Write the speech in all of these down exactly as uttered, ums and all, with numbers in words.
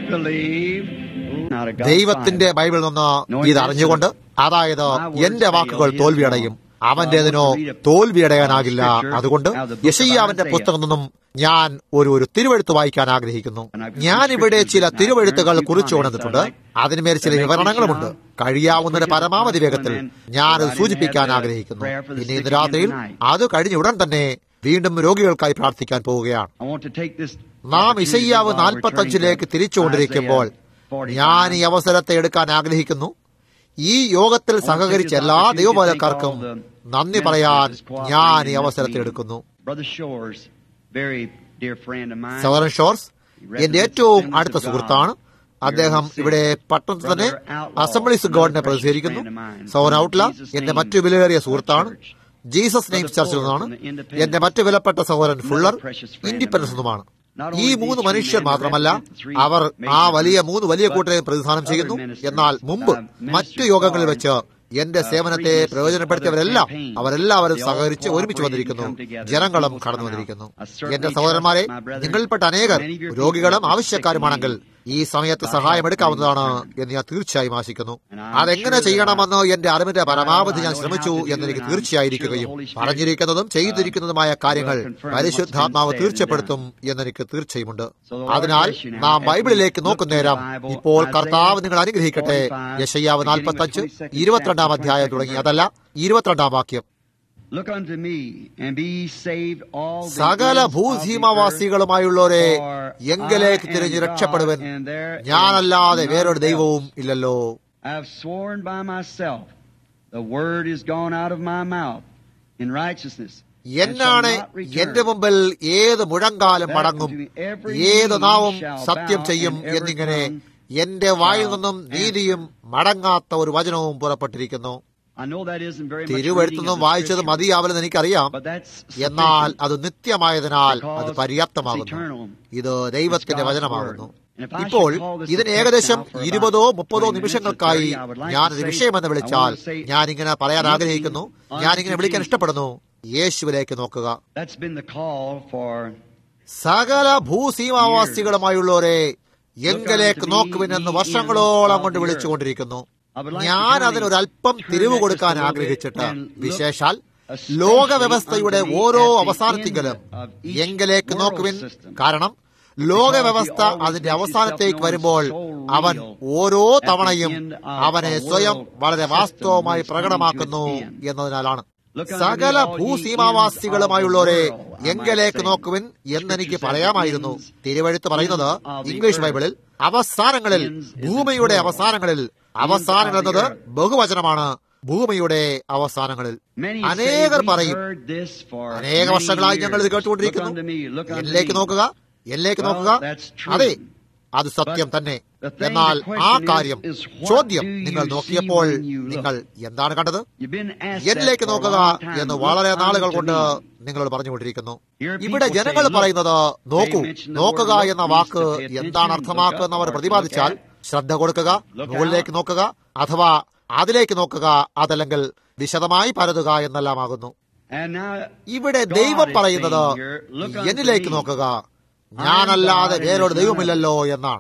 ദൈവത്തിന്റെ ബൈബിളിൽ നിന്ന് ഇത് അറിഞ്ഞുകൊണ്ട്, അതായത് എന്റെ വാക്കുകൾ തോൽവിയടയും, അവന്റേതിനോ തോൽവിയടയാനാകില്ല. അതുകൊണ്ട് യെശയ്യാവിന്റെ പുസ്തകം നിന്നും ഞാൻ ഒരു ഒരു തിരുവെഴുത്ത് വായിക്കാൻ ആഗ്രഹിക്കുന്നു. ഞാൻ ഇവിടെ ചില തിരുവെഴുത്തുകൾ കുറിച്ചു കൊണ്ടിട്ടുണ്ട്. അതിന്മേൽ ചില വിവരണങ്ങളുമുണ്ട്. കഴിയാവുന്നതിന്റെ പരമാവധി വേഗത്തിൽ ഞാൻ അത് സൂചിപ്പിക്കാൻ ആഗ്രഹിക്കുന്നു. ഇനി ഇന്ന് രാത്രിയിൽ അത് കഴിഞ്ഞ ഉടൻ തന്നെ വീണ്ടും രോഗികൾക്കായി പ്രാർത്ഥിക്കാൻ പോവുകയാണ്. നാം യെശയ്യാവ് നാൽപ്പത്തി അഞ്ചിലേക്ക് തിരിച്ചുകൊണ്ടിരിക്കുമ്പോൾ ഞാൻ ഈ അവസരത്തെ എടുക്കാൻ ആഗ്രഹിക്കുന്നു. ഈ യോഗത്തിൽ സഹകരിച്ച എല്ലാ ദൈവബോധക്കാർക്കും നന്ദി പറയാൻ ഞാൻ ഈ അവസരത്തെ എടുക്കുന്നു. സഹോദരൻ ഷോർസ് എന്റെ ഏറ്റവും അടുത്ത സുഹൃത്താണ്. അദ്ദേഹം ഇവിടെ പട്ടണത്തിൽ തന്നെ അസംബ്ലീസ് ഗോഡിനെ പ്രതിനിധീകരിക്കുന്നു. സഹോദരൻ ഔട്ട്ല എന്റെ മറ്റു വിലയേറിയ സുഹൃത്താണ്. ജീസസ് നെയിംസ് ചർച്ചിൽ നിന്നാണ്. എന്റെ മറ്റു വിലപ്പെട്ട സഹോദരൻ ഫുള്ളർ ഇൻഡിപെൻഡൻസ് നിന്നുമാണ്. ഈ മൂന്ന് മനുഷ്യർ മാത്രമല്ല, അവർ ആ വലിയ മൂന്ന് വലിയ കൂട്ടരെ പ്രതിനിധാനം ചെയ്യുന്നു. എന്നാൽ മുമ്പ് മറ്റു യോഗങ്ങളിൽ വെച്ച് എന്റെ സേവനത്തെ പ്രയോജനപ്പെടുത്തിയവരെല്ലാം അവരെല്ലാവരും സഹകരിച്ച് ഒരുമിച്ച് വന്നിരിക്കുന്നു. ജനങ്ങളും കടന്നു വന്നിരിക്കുന്നു. എന്റെ സഹോദരന്മാരെ, നിങ്ങളിൽപ്പെട്ട അനേകർ രോഗികളും ആവശ്യക്കാരുമാണെങ്കിൽ ഈ സമയത്ത് സഹായമെടുക്കാവുന്നതാണ് എന്ന് ഞാൻ തീർച്ചയായും ആശിക്കുന്നു. അതെങ്ങനെ ചെയ്യണമെന്ന് എന്റെ അറിവിന്റെ പരമാവധി ഞാൻ ശ്രമിച്ചു എന്നെനിക്ക് തീർച്ചയായിരിക്കുകയും പറഞ്ഞിരിക്കുന്നതും ചെയ്തിരിക്കുന്നതുമായ കാര്യങ്ങൾ പരിശുദ്ധാത്മാവ് തീർച്ചപ്പെടുത്തും എന്നെനിക്ക് തീർച്ചയുമുണ്ട്. അതിനാൽ നാം ബൈബിളിലേക്ക് നോക്കുന്നേരം ഇപ്പോൾ കർത്താവ് നിങ്ങൾ അനുഗ്രഹിക്കട്ടെ. യെശയ്യാവ് നാൽപ്പത്തി അഞ്ച് ഇരുപത്തിരണ്ടാം അധ്യായം തുടങ്ങി, അതല്ല ഇരുപത്തിരണ്ടാം വാക്യം. സകല ഭൂസീമാവാസികളുമായുള്ളവരെ എങ്കിലേക്ക് തിരിഞ്ഞ് രക്ഷപ്പെടുവൻ, ഞാനല്ലാതെ വേറൊരു ദൈവവും ഇല്ലല്ലോ. എന്നാണ് എന്റെ മുമ്പിൽ ഏത് മുഴങ്കാലം മടങ്ങും, ഏത് നാവും സത്യം ചെയ്യും എന്നിങ്ങനെ എന്റെ വായിൽ നിന്നും നീതിയും മടങ്ങാത്ത ഒരു വചനവും പുറപ്പെട്ടിരിക്കുന്നു. തിരുവെഴുത്തുനിന്നും വായിച്ചത് മതിയാവില്ലെന്ന് എനിക്കറിയാം. എന്നാൽ അത് നിത്യമായതിനാൽ അത് പര്യാപ്തമാകുന്നു. ഇത് ദൈവത്തിന്റെ വചനമാകുന്നു. ഇപ്പോൾ ഇതിന് ഏകദേശം ഇരുപതോ മുപ്പതോ നിമിഷങ്ങൾക്കായി ഞാനത് വിഷയമെന്ന് വിളിച്ചാൽ ഞാനിങ്ങനെ പറയാൻ ആഗ്രഹിക്കുന്നു. ഞാനിങ്ങനെ വിളിക്കാൻ ഇഷ്ടപ്പെടുന്നു. യേശുവിലേക്ക് നോക്കുക. സകല ഭൂസീമാവാസികളുമായുള്ളവരെ എങ്കിലേക്ക് നോക്കുവിനെന്ന് വർഷങ്ങളോളം കൊണ്ട് വിളിച്ചുകൊണ്ടിരിക്കുന്നു. ഞാൻ അതിനൊരൽപ്പം തിരിവ് കൊടുക്കാൻ ആഗ്രഹിച്ചിട്ട്, വിശേഷാൽ ലോകവ്യവസ്ഥയുടെ ഓരോ അവസാനത്തിലും എങ്കിലേക്ക് നോക്കുവിൻ. കാരണം ലോകവ്യവസ്ഥ അതിന്റെ അവസാനത്തേക്ക് വരുമ്പോൾ അവൻ ഓരോ തവണയും അവനെ സ്വയം വളരെ വാസ്തവമായി പ്രകടമാക്കുന്നു എന്നതിനാലാണ്. സകല ഭൂസീമാവാസികളുമായുള്ളവരെ എങ്കിലേക്ക് നോക്കുവിൻ എന്നെനിക്ക് പറയാമായിരുന്നു. തിരുവെഴുത്ത് പറയുന്നത് ഇംഗ്ലീഷ് ബൈബിളിൽ അവസാനങ്ങളിൽ, ഭൂമിയുടെ അവസാനങ്ങളിൽ. അവസാനങ്ങൾ എന്നത് ബഹുവചനമാണ്. ഭൂമിയുടെ അവസാനങ്ങളിൽ. അനേകർ പറയും, അനേക വർഷങ്ങളായി ഞങ്ങൾ ഇത് കേട്ടുകൊണ്ടിരിക്കുന്നു. എന്നിലേക്ക് നോക്കുക, എന്നിലേക്ക് നോക്കുക. അതെ, അത് സത്യം തന്നെ. എന്നാൽ ആ കാര്യം, ചോദ്യം, നിങ്ങൾ നോക്കിയപ്പോൾ നിങ്ങൾ എന്താണ് കണ്ടത്? എന്നിലേക്ക് നോക്കുക എന്ന് വളരെ നാളുകൾ കൊണ്ട് നിങ്ങളോട് പറഞ്ഞുകൊണ്ടിരിക്കുന്നു. ഇവിടെ ജനങ്ങൾ പറയുന്നത് നോക്കൂ, നോക്കുക എന്ന വാക്ക് എന്താണ് അർത്ഥമാക്കുന്നത് അവർ പ്രതിപാദിച്ചാൽ ശ്രദ്ധ കൊടുക്കുക, മുകളിലേക്ക് നോക്കുക, അഥവാ അതിലേക്ക് നോക്കുക, അതല്ലെങ്കിൽ വിശദമായി പരതുക എന്നെല്ലാമാകുന്നു. ഇവിടെ ദൈവം പറയുന്നത് എന്നിലേക്ക് നോക്കുക, ഞാനല്ലാതെ വേറൊരു ദൈവമില്ലല്ലോ എന്നാണ്.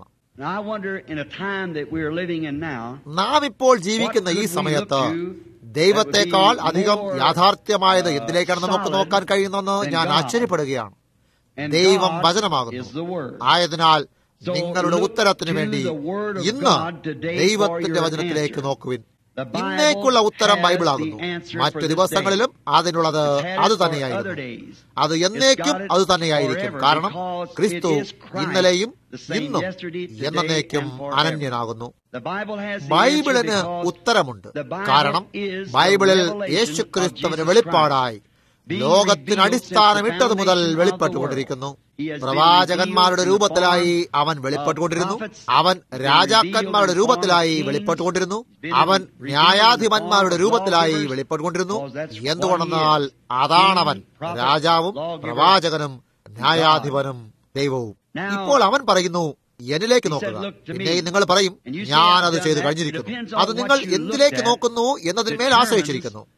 നാം ഇപ്പോൾ ജീവിക്കുന്ന ഈ സമയത്ത് ദൈവത്തെക്കാൾ അധികം യാഥാർത്ഥ്യമായത് എന്തിലേക്കാണ് നമുക്ക് നോക്കാൻ കഴിയുന്നതെന്ന് ഞാൻ ആശ്ചര്യപ്പെടുകയാണ്. ദൈവം വചനമാകുന്നു. ആയതിനാൽ നിങ്ങളുടെ ഉത്തരത്തിനു വേണ്ടി ഇന്ന് ദൈവത്തിന്റെ വചനത്തിലേക്ക് നോക്കുവിൻ. ഇന്നേക്കുള്ള ഉത്തരം ബൈബിളാകുന്നു. മറ്റു ദിവസങ്ങളിലും അതിനുള്ളത് അത് തന്നെയായിരുന്നു. അത് എന്നേക്കും അത് തന്നെയായിരിക്കും. കാരണം ക്രിസ്തു ഇന്നലെയും ഇന്നും എന്നേക്കും അനന്യനാകുന്നു. ബൈബിളിന് ഉത്തരമുണ്ട്. കാരണം ബൈബിളിൽ യേശു ക്രിസ്തുവിന് വെളിപ്പാടായി ലോകത്തിന് അടിസ്ഥാനമിട്ടത് മുതൽ വെളിപ്പെട്ടുകൊണ്ടിരിക്കുന്നു. പ്രവാചകന്മാരുടെ രൂപത്തിലായി അവൻ വെളിപ്പെട്ടുകൊണ്ടിരുന്നു. അവൻ രാജാക്കന്മാരുടെ രൂപത്തിലായി വെളിപ്പെട്ടുകൊണ്ടിരുന്നു. അവൻ ന്യായാധിപന്മാരുടെ രൂപത്തിലായി വെളിപ്പെട്ടുകൊണ്ടിരുന്നു. എന്തുകൊണ്ടെന്നാൽ അതാണവൻ, രാജാവും പ്രവാചകനും ന്യായാധിപനും ദൈവവും. ഇപ്പോൾ അവൻ പറയുന്നു എന്നിലേക്ക് നോക്കുക. പിന്നെയും നിങ്ങൾ പറയും ഞാനത് ചെയ്തു കഴിഞ്ഞിരിക്കുന്നു. അത് നിങ്ങൾ എന്തിലേക്ക് നോക്കുന്നു എന്നതിന്മേൽ ആശ്രയിച്ചിരിക്കുന്നു.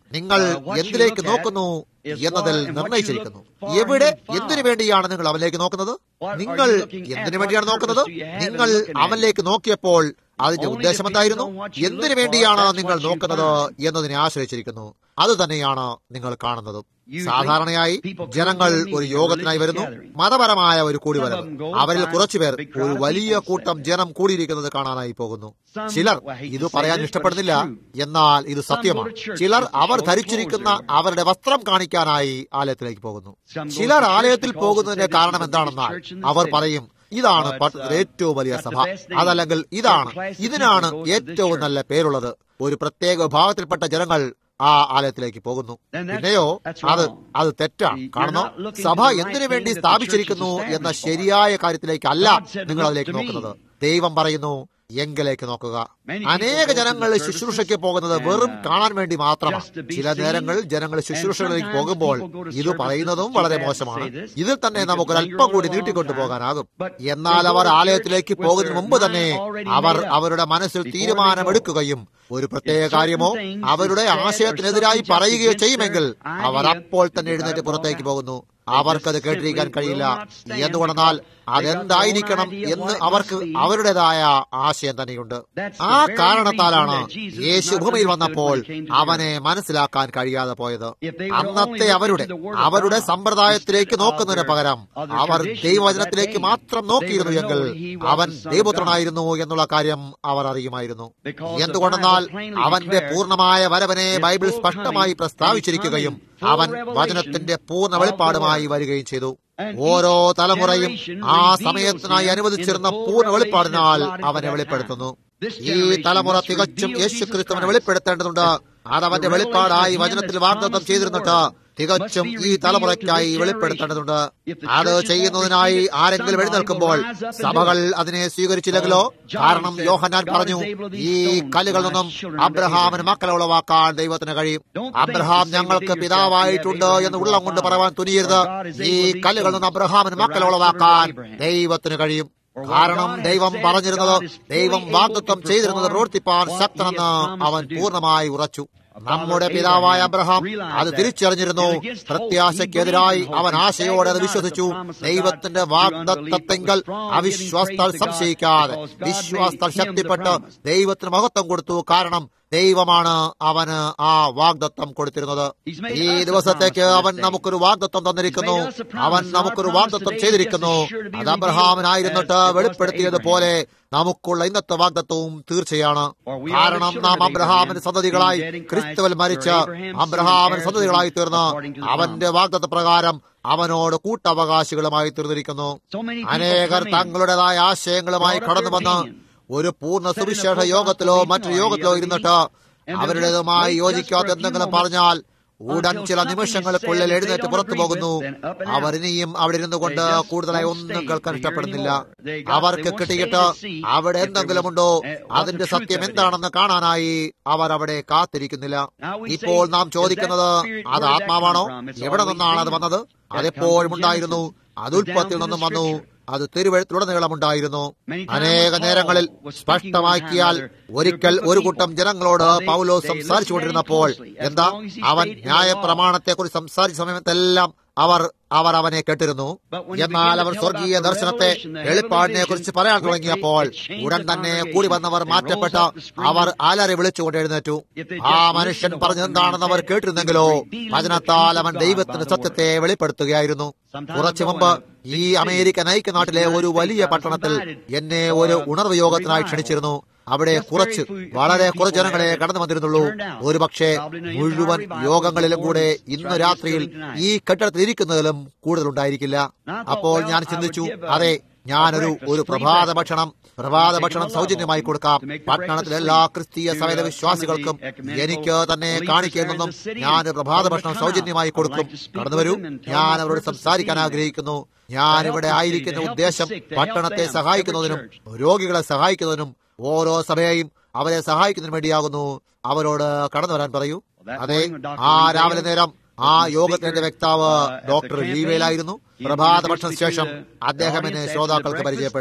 നിങ്ങൾ എന്തിലേക്ക് നോക്കുന്നു എന്നതിൽ നിർണയിച്ചിരിക്കുന്നു. എവിടെ, എന്തിനു വേണ്ടിയാണ് നിങ്ങൾ അവനിലേക്ക് നോക്കുന്നത്? നിങ്ങൾ എന്തിനു വേണ്ടിയാണ് നോക്കുന്നത്? നിങ്ങൾ അവനിലേക്ക് നോക്കിയപ്പോൾ അതിന്റെ ഉദ്ദേശം എന്തായിരുന്നു? എന്തിനു വേണ്ടിയാണ് നിങ്ങൾ നോക്കുന്നത് എന്നതിനെ ആശ്രയിച്ചിരിക്കുന്നു. അതുതന്നെയാണ് നിങ്ങൾ കാണുന്നതും. സാധാരണയായി ജനങ്ങൾ ഒരു യോഗത്തിനായി വരുന്നു, മതപരമായ ഒരു കൂടിവരവ്. അവരിൽ കുറച്ചുപേർ ഒരു വലിയ കൂട്ടം ജനം കൂടിയിരിക്കുന്നത് കാണാനായി പോകുന്നു. ചിലർ ഇത് പറയാൻ ഇഷ്ടപ്പെടുന്നില്ല, എന്നാൽ ഇത് സത്യമാണ്. ചിലർ അവർ ധരിച്ചിരിക്കുന്ന അവരുടെ വസ്ത്രം കാണിക്കാനായി ആലയത്തിലേക്ക് പോകുന്നു. ചിലർ ആലയത്തിൽ പോകുന്നതിന്റെ കാരണം എന്താണെന്നാൽ അവർ പറയും, ഇതാണ് പട്ടണത്തിലെ ഏറ്റവും വലിയ സഭ, അതല്ലെങ്കിൽ ഇതാണ് ഇതിനാണ് ഏറ്റവും നല്ല പേരുള്ളത്. ഒരു പ്രത്യേക വിഭാഗത്തിൽപ്പെട്ട ജനങ്ങൾ ആ ആലയത്തിലേക്ക് പോകുന്നു. പിന്നെയോ അത് അത് തെറ്റാണ്. കാണുന്നു, സഭ എന്തിനു വേണ്ടി സ്ഥാപിച്ചിരിക്കുന്നു എന്ന ശരിയായ കാര്യത്തിലേക്കല്ല നിങ്ങൾ അതിലേക്ക് നോക്കുന്നത്. ദൈവം പറയുന്നു, എങ്കിലേക്ക് നോക്കുക. അനേക ജനങ്ങൾ ശുശ്രൂഷയ്ക്ക് പോകുന്നത് വെറും കാണാൻ വേണ്ടി മാത്രമാണ്. ചില നേരങ്ങളിൽ ജനങ്ങൾ ശുശ്രൂഷകളിലേക്ക് പോകുമ്പോൾ ഇത് പറയുന്നതും വളരെ മോശമാണ്. ഇതിൽ തന്നെ നമുക്കൊരല്പം കൂടി നീട്ടിക്കൊണ്ടു പോകാനാകും. എന്നാൽ അവർ ആലയത്തിലേക്ക് പോകുന്നതിന് മുമ്പ് തന്നെ അവർ അവരുടെ മനസ്സിൽ തീരുമാനമെടുക്കുകയും ഒരു പ്രത്യേക കാര്യമോ അവരുടെ ആശയത്തിനെതിരായി പറയുകയോ ചെയ്യുമെങ്കിൽ അവർ അപ്പോൾ തന്നെ എഴുന്നേറ്റ് പുറത്തേക്ക് പോകുന്നു. അവർക്കത് കേട്ടിരിക്കാൻ കഴിയില്ല. എന്തുകൊണ്ടെന്നാൽ അതെന്തായിരിക്കണം എന്ന് അവർക്ക് അവരുടേതായ ആശയം തന്നെയുണ്ട്. ആ കാരണത്താലാണ് യേശു ഭൂമിയിൽ വന്നപ്പോൾ അവനെ മനസ്സിലാക്കാൻ കഴിയാതെ പോയത്. അന്നത്തെ അവരുടെ അവരുടെ സമ്പ്രദായത്തിലേക്ക് നോക്കുന്നതിന് പകരം അവർ ദൈവവചനത്തിലേക്ക് മാത്രം നോക്കിയിരുന്നു എങ്കിൽ അവൻ ദൈവപുത്രനായിരുന്നു എന്നുള്ള കാര്യം അവർ അറിയുമായിരുന്നു. എന്തുകൊണ്ടെന്നാൽ അവന്റെ പൂർണ്ണമായ വരവനെ ബൈബിൾ സ്പഷ്ടമായി പ്രസ്താവിച്ചിരിക്കുകയും അവൻ വചനത്തിന്റെ പൂർണ്ണ വെളിപ്പാടുമായി വരികയും ചെയ്തു. ഓരോ തലമുറയും ആ സമയത്തിനായി അനുവദിച്ചിരുന്ന പൂർണ്ണ വെളിപ്പാടിനാൽ അവനെ വെളിപ്പെടുത്തുന്നു. ഈ തലമുറ തികച്ചും യേശുക്രിസ്തുവിനെ വെളിപ്പെടുത്തേണ്ടതുണ്ട്. അതവന്റെ വെളിപ്പാടായി വചനത്തിൽ വാഗ്ദത്തം ചെയ്തിരുന്നിട്ട് തികച്ചും ഈ തലമുറയ്ക്കായി വെളിപ്പെടുത്തേണ്ടതുണ്ട്. അത് ചെയ്യുന്നതിനായി ആരെങ്കിലും എഴുന്നേൽക്കുമ്പോൾ സഭകൾ അതിനെ സ്വീകരിച്ചില്ലെങ്കിലോ, കാരണം യോഹന്നാൻ പറഞ്ഞു, ഈ കല്ലുകളിൽ നിന്നും അബ്രഹാമിന് മക്കളെ ഉളവാക്കാൻ ദൈവത്തിന് കഴിയും. അബ്രഹാം ഞങ്ങൾക്ക് പിതാവായിട്ടുണ്ട് എന്ന് ഉള്ളം കൊണ്ട് പറയാൻ തുനിയരുത്. ഈ കല്ലുകളിൽ നിന്ന് അബ്രഹാമിന് മക്കളെ ഉളവാക്കാൻ ദൈവത്തിന് കഴിയും. കാരണം ദൈവം പറഞ്ഞിരുന്നത്, ദൈവം വാഗ്ദത്തം ചെയ്തിരുന്നത് പ്രവർത്തിപ്പാൻ ശക്തനെന്ന് അവൻ പൂർണ്ണമായി ഉറച്ചു. നമ്മുടെ പിതാവായ അബ്രഹാം അത് തിരിച്ചറിഞ്ഞിരുന്നു. പ്രത്യാശയ്ക്കെതിരായി അവൻ ആശയോടെ അത് വിശ്വസിച്ചു. ദൈവത്തിന്റെ വാഗ്ദത്തത്തെങ്കിൽ അവിശ്വാസത്താൽ സംശയിക്കാതെ വിശ്വാസത്താൽ ശക്തിപ്പെട്ട് ദൈവത്തിന് മഹത്വം കൊടുത്തു. കാരണം ദൈവമാണ് അവന് ആ വാഗ്ദത്തം കൊടുത്തിരുന്നത്. ഈ ദിവസത്തേക്ക് അവൻ നമുക്കൊരു വാഗ്ദത്തം തന്നിരിക്കുന്നു. അവൻ നമുക്കൊരു വാഗ്ദത്തം ചെയ്തിരിക്കുന്നു. അത് അബ്രഹാമിനായിരുന്നിട്ട് വെളിപ്പെടുത്തിയതുപോലെ നമുക്കുള്ള ഇന്നത്തെ വാഗ്ദത്തവും തീർച്ചയാണ്. കാരണം നാം അബ്രഹാമിന്റെ സന്തതികളായി ക്രിസ്തുവിൽ മരിച്ച് അബ്രഹാമിന്റെ സന്തതികളായി തീർന്ന് അവന്റെ വാഗ്ദത്ത പ്രകാരം അവനോട് കൂട്ടവകാശികളുമായി തീർന്നിരിക്കുന്നു. അനേകർ തങ്ങളുടേതായ ആശയങ്ങളുമായി കടന്നു വന്ന് ഒരു പൂർണ്ണ സുവിശേഷ യോഗത്തിലോ മറ്റൊരു യോഗത്തിലോ ഇരുന്നിട്ട് അവരുടേതുമായി യോജിക്കാത്ത എന്തെങ്കിലും പറഞ്ഞാൽ ഉടൻ ചില നിമിഷങ്ങൾക്കുള്ളിൽ എഴുന്നേറ്റ് പുറത്തു പോകുന്നു. അവർ ഇനിയും അവിടെ ഇരുന്നു കൊണ്ട് കൂടുതലായി ഒന്നും കേൾക്കാൻ ഇഷ്ടപ്പെടുന്നില്ല. അവർക്ക് കിട്ടിയിട്ട് അവിടെ എന്തെങ്കിലും ഉണ്ടോ, അതിന്റെ സത്യം എന്താണെന്ന് കാണാനായി അവർ അവിടെ കാത്തിരിക്കുന്നില്ല. ഇപ്പോൾ നാം ചോദിക്കുന്നത്, അത് ആത്മാവാണോ? എവിടെ നിന്നാണ് അത് വന്നത്? അതെപ്പോഴും ഉണ്ടായിരുന്നു. അത് ഉൽപ്പത്തിയിൽ നിന്നും വന്നു. അത് തിരുവഴുത്തിലുടനീളമുണ്ടായിരുന്നു. അനേക നേരങ്ങളിൽ സ്പഷ്ടമാക്കിയാൽ ഒരിക്കൽ ഒരു കൂട്ടം ജനങ്ങളോട് പൗലോസ് സംസാരിച്ചുകൊണ്ടിരുന്നപ്പോൾ എന്താ, അവൻ ന്യായപ്രമാണത്തെക്കുറിച്ച് സംസാരിച്ച സമയത്തെല്ലാം അവർ അവർ അവനെ കേട്ടിരുന്നു. എന്നാൽ അവർ സ്വർഗീയ ദർശനത്തെ വെളിപ്പാടിനെ കുറിച്ച് പറയാൻ തുടങ്ങിയപ്പോൾ ഉടൻ തന്നെ കൂടി വന്നവർ മാറ്റപ്പെട്ട് അവർ അലറി വിളിച്ചുകൊണ്ട് എഴുന്നേറ്റു. ആ മനുഷ്യൻ പറഞ്ഞെന്താണെന്ന് അവർ കേട്ടിരുന്നെങ്കിലോ വചനത്താൽ അവൻ ദൈവത്തിന്റെ സത്യത്തെ വെളിപ്പെടുത്തുകയായിരുന്നു. കുറച്ചു മുമ്പ് ഈ അമേരിക്കൻ ഐക്യനാട്ടിലെ ഒരു വലിയ പട്ടണത്തിൽ എന്നെ ഒരു ഉണർവ് യോഗത്തിനായി ക്ഷണിച്ചിരുന്നു. അവിടെ കുറച്ച് വളരെ കുറച്ച് ജനങ്ങളെ കടന്നു വന്നിരുന്നുള്ളൂ. ഒരുപക്ഷെ മുഴുവൻ യോഗങ്ങളിലും കൂടെ ഇന്ന് രാത്രിയിൽ ഈ കെട്ടിടത്തിൽ ഇരിക്കുന്നതിലും കൂടുതലുണ്ടായിരിക്കില്ല. അപ്പോൾ ഞാൻ ചിന്തിച്ചു, അതെ, ഞാനൊരു ഒരു പ്രഭാത ഭക്ഷണം പ്രഭാത ഭക്ഷണം സൗജന്യമായി കൊടുക്കാം. പട്ടണത്തിലെ എല്ലാ ക്രിസ്തീയ സകല വിശ്വാസികൾക്കും എനിക്ക് തന്നെ കാണിക്കുന്നതും ഞാൻ പ്രഭാത ഭക്ഷണം സൗജന്യമായി കൊടുക്കും. കടന്നുവരൂ, ഞാൻ അവരോട് സംസാരിക്കാൻ ആഗ്രഹിക്കുന്നു. ഞാൻ ഇവിടെ ആയിരിക്കുന്ന ഉദ്ദേശം പട്ടണത്തെ സഹായിക്കുന്നതിനും രോഗികളെ സഹായിക്കുന്നതിനും ഓരോ സഭയെയും അവരെ സഹായിക്കുന്നതിന് വേണ്ടിയാകുന്നു. അവരോട് കടന്നു വരാൻ പറയൂ. അതെ, ആ രാവിലെ നേരം ആ യോഗത്തിന്റെ വക്താവ് ഡോക്ടർ ലീവേലായിരുന്നു. പ്രഭാത ഭക്ഷണ ശേഷം അദ്ദേഹം എന്നെ ശ്രോതാക്കൾക്ക് പരിചയപ്പെടുത്തി.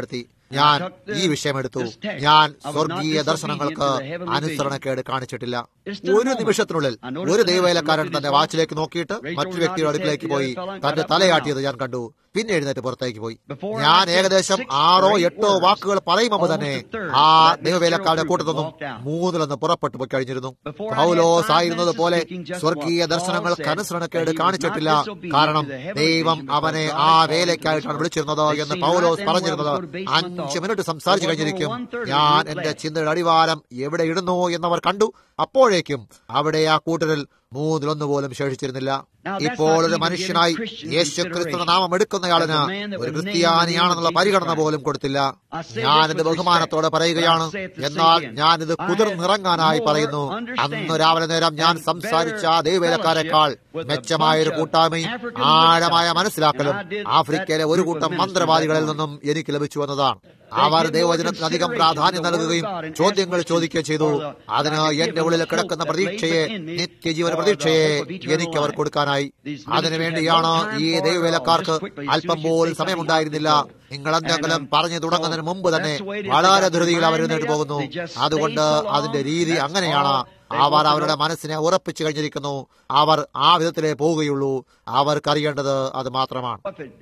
ഞാൻ ഈ വിഷയമെടുത്തു. ഞാൻ സ്വർഗീയ ദർശനങ്ങൾക്ക് അനുസരണക്കേട് കാണിച്ചിട്ടില്ല. ഒരു നിമിഷത്തിനുള്ളിൽ ഒരു ദൈവവേലക്കാരൻ തന്റെ വാച്ചിലേക്ക് നോക്കിയിട്ട് മറ്റൊരു വ്യക്തിയുടെ അടുക്കിലേക്ക് പോയി തന്റെ തലയാട്ടിയത് ഞാൻ കണ്ടു. പിന്നെ എഴുന്നേറ്റ് പുറത്തേക്ക് പോയി. ഞാൻ ഏകദേശം ആറോ എട്ടോ വാക്കുകൾ പറയുമ്പോൾ തന്നെ ആ ദൈവവേലക്കാരുടെ കൂട്ടത്തൊന്നും മൂന്നിലൊന്ന് പുറപ്പെട്ടു പോയി കഴിഞ്ഞിരുന്നു. പൗലോസ് ആയിരുന്നത് പോലെ സ്വർഗീയ ദർശനങ്ങൾക്ക് അനുസരണക്കേട് കാണിച്ചിട്ടില്ല. കാരണം ദൈവം അവനെ ആ വേലയ്ക്കായിട്ടാണ് വിളിച്ചിരുന്നത് എന്ന് പൗലോസ് പറഞ്ഞിരുന്നത്. അഞ്ച് മിനിറ്റ് സംസാരിച്ചു കഴിഞ്ഞിരിക്കും. ഞാൻ എന്റെ ചിന്തയുടെ അടിവാരം എവിടെ ഇടുന്നു എന്നവർ കണ്ടു. അപ്പോഴേക്കും അവിടെ ആ കൂട്ടരിൽ മൂന്നിലൊന്നു പോലും ശേഷിച്ചിരുന്നില്ല. ഇപ്പോൾ ഒരു മനുഷ്യനായി യേശു ക്രിസ്തു നാമം എടുക്കുന്നയാളിന് ഒരു ക്രിസ്ത്യാനിയാണെന്നുള്ള പരിഗണന പോലും കൊടുത്തില്ല. ഞാനിത് ബഹുമാനത്തോടെ പറയുകയാണ്. എന്നാൽ ഞാനിത് കുതിർന്നിറങ്ങാനായി പറയുന്നു. അന്ന് രാവിലെ നേരം ഞാൻ സംസാരിച്ച ദൈവവേലക്കാരെക്കാൾ മെച്ചമായൊരു കൂട്ടായ്മയും ആഴമായ മനസ്സിലാക്കലും ആഫ്രിക്കയിലെ ഒരു കൂട്ടം മന്ത്രവാദികളിൽ നിന്നും എനിക്ക് ലഭിച്ചു എന്നതാണ്. അവർ ദൈവവചനത്തിന് അധികം പ്രാധാന്യം നൽകുകയും ചോദ്യങ്ങൾ ചോദിക്കുകയും ചെയ്തു. അതിന് എന്റെ ഉള്ളിൽ കിടക്കുന്ന പ്രതീക്ഷയെ, നിത്യജീവന പ്രതീക്ഷയെ എനിക്ക് അവർ കൊടുക്കാനായി. അതിനുവേണ്ടിയാണ് ഈ ദൈവവേലക്കാർക്ക് അല്പം പോലും സമയമുണ്ടായിരുന്നില്ല. നിങ്ങൾ എന്തെങ്കിലും പറഞ്ഞു തുടങ്ങുന്നതിന് മുമ്പ് തന്നെ വളരെ ധൃതിയിൽ അവർ എഴുന്നേറ്റ് പോകുന്നു. അതുകൊണ്ട് അതിന്റെ രീതി അങ്ങനെയാണ്. അവർ അവരുടെ മനസ്സിനെ ഉറപ്പിച്ചു കഴിഞ്ഞിരിക്കുന്നു. അവർ ആ വിധത്തിലേ പോവുകയുള്ളൂ. അവർക്കറിയേണ്ടത് അത് മാത്രമാണ്.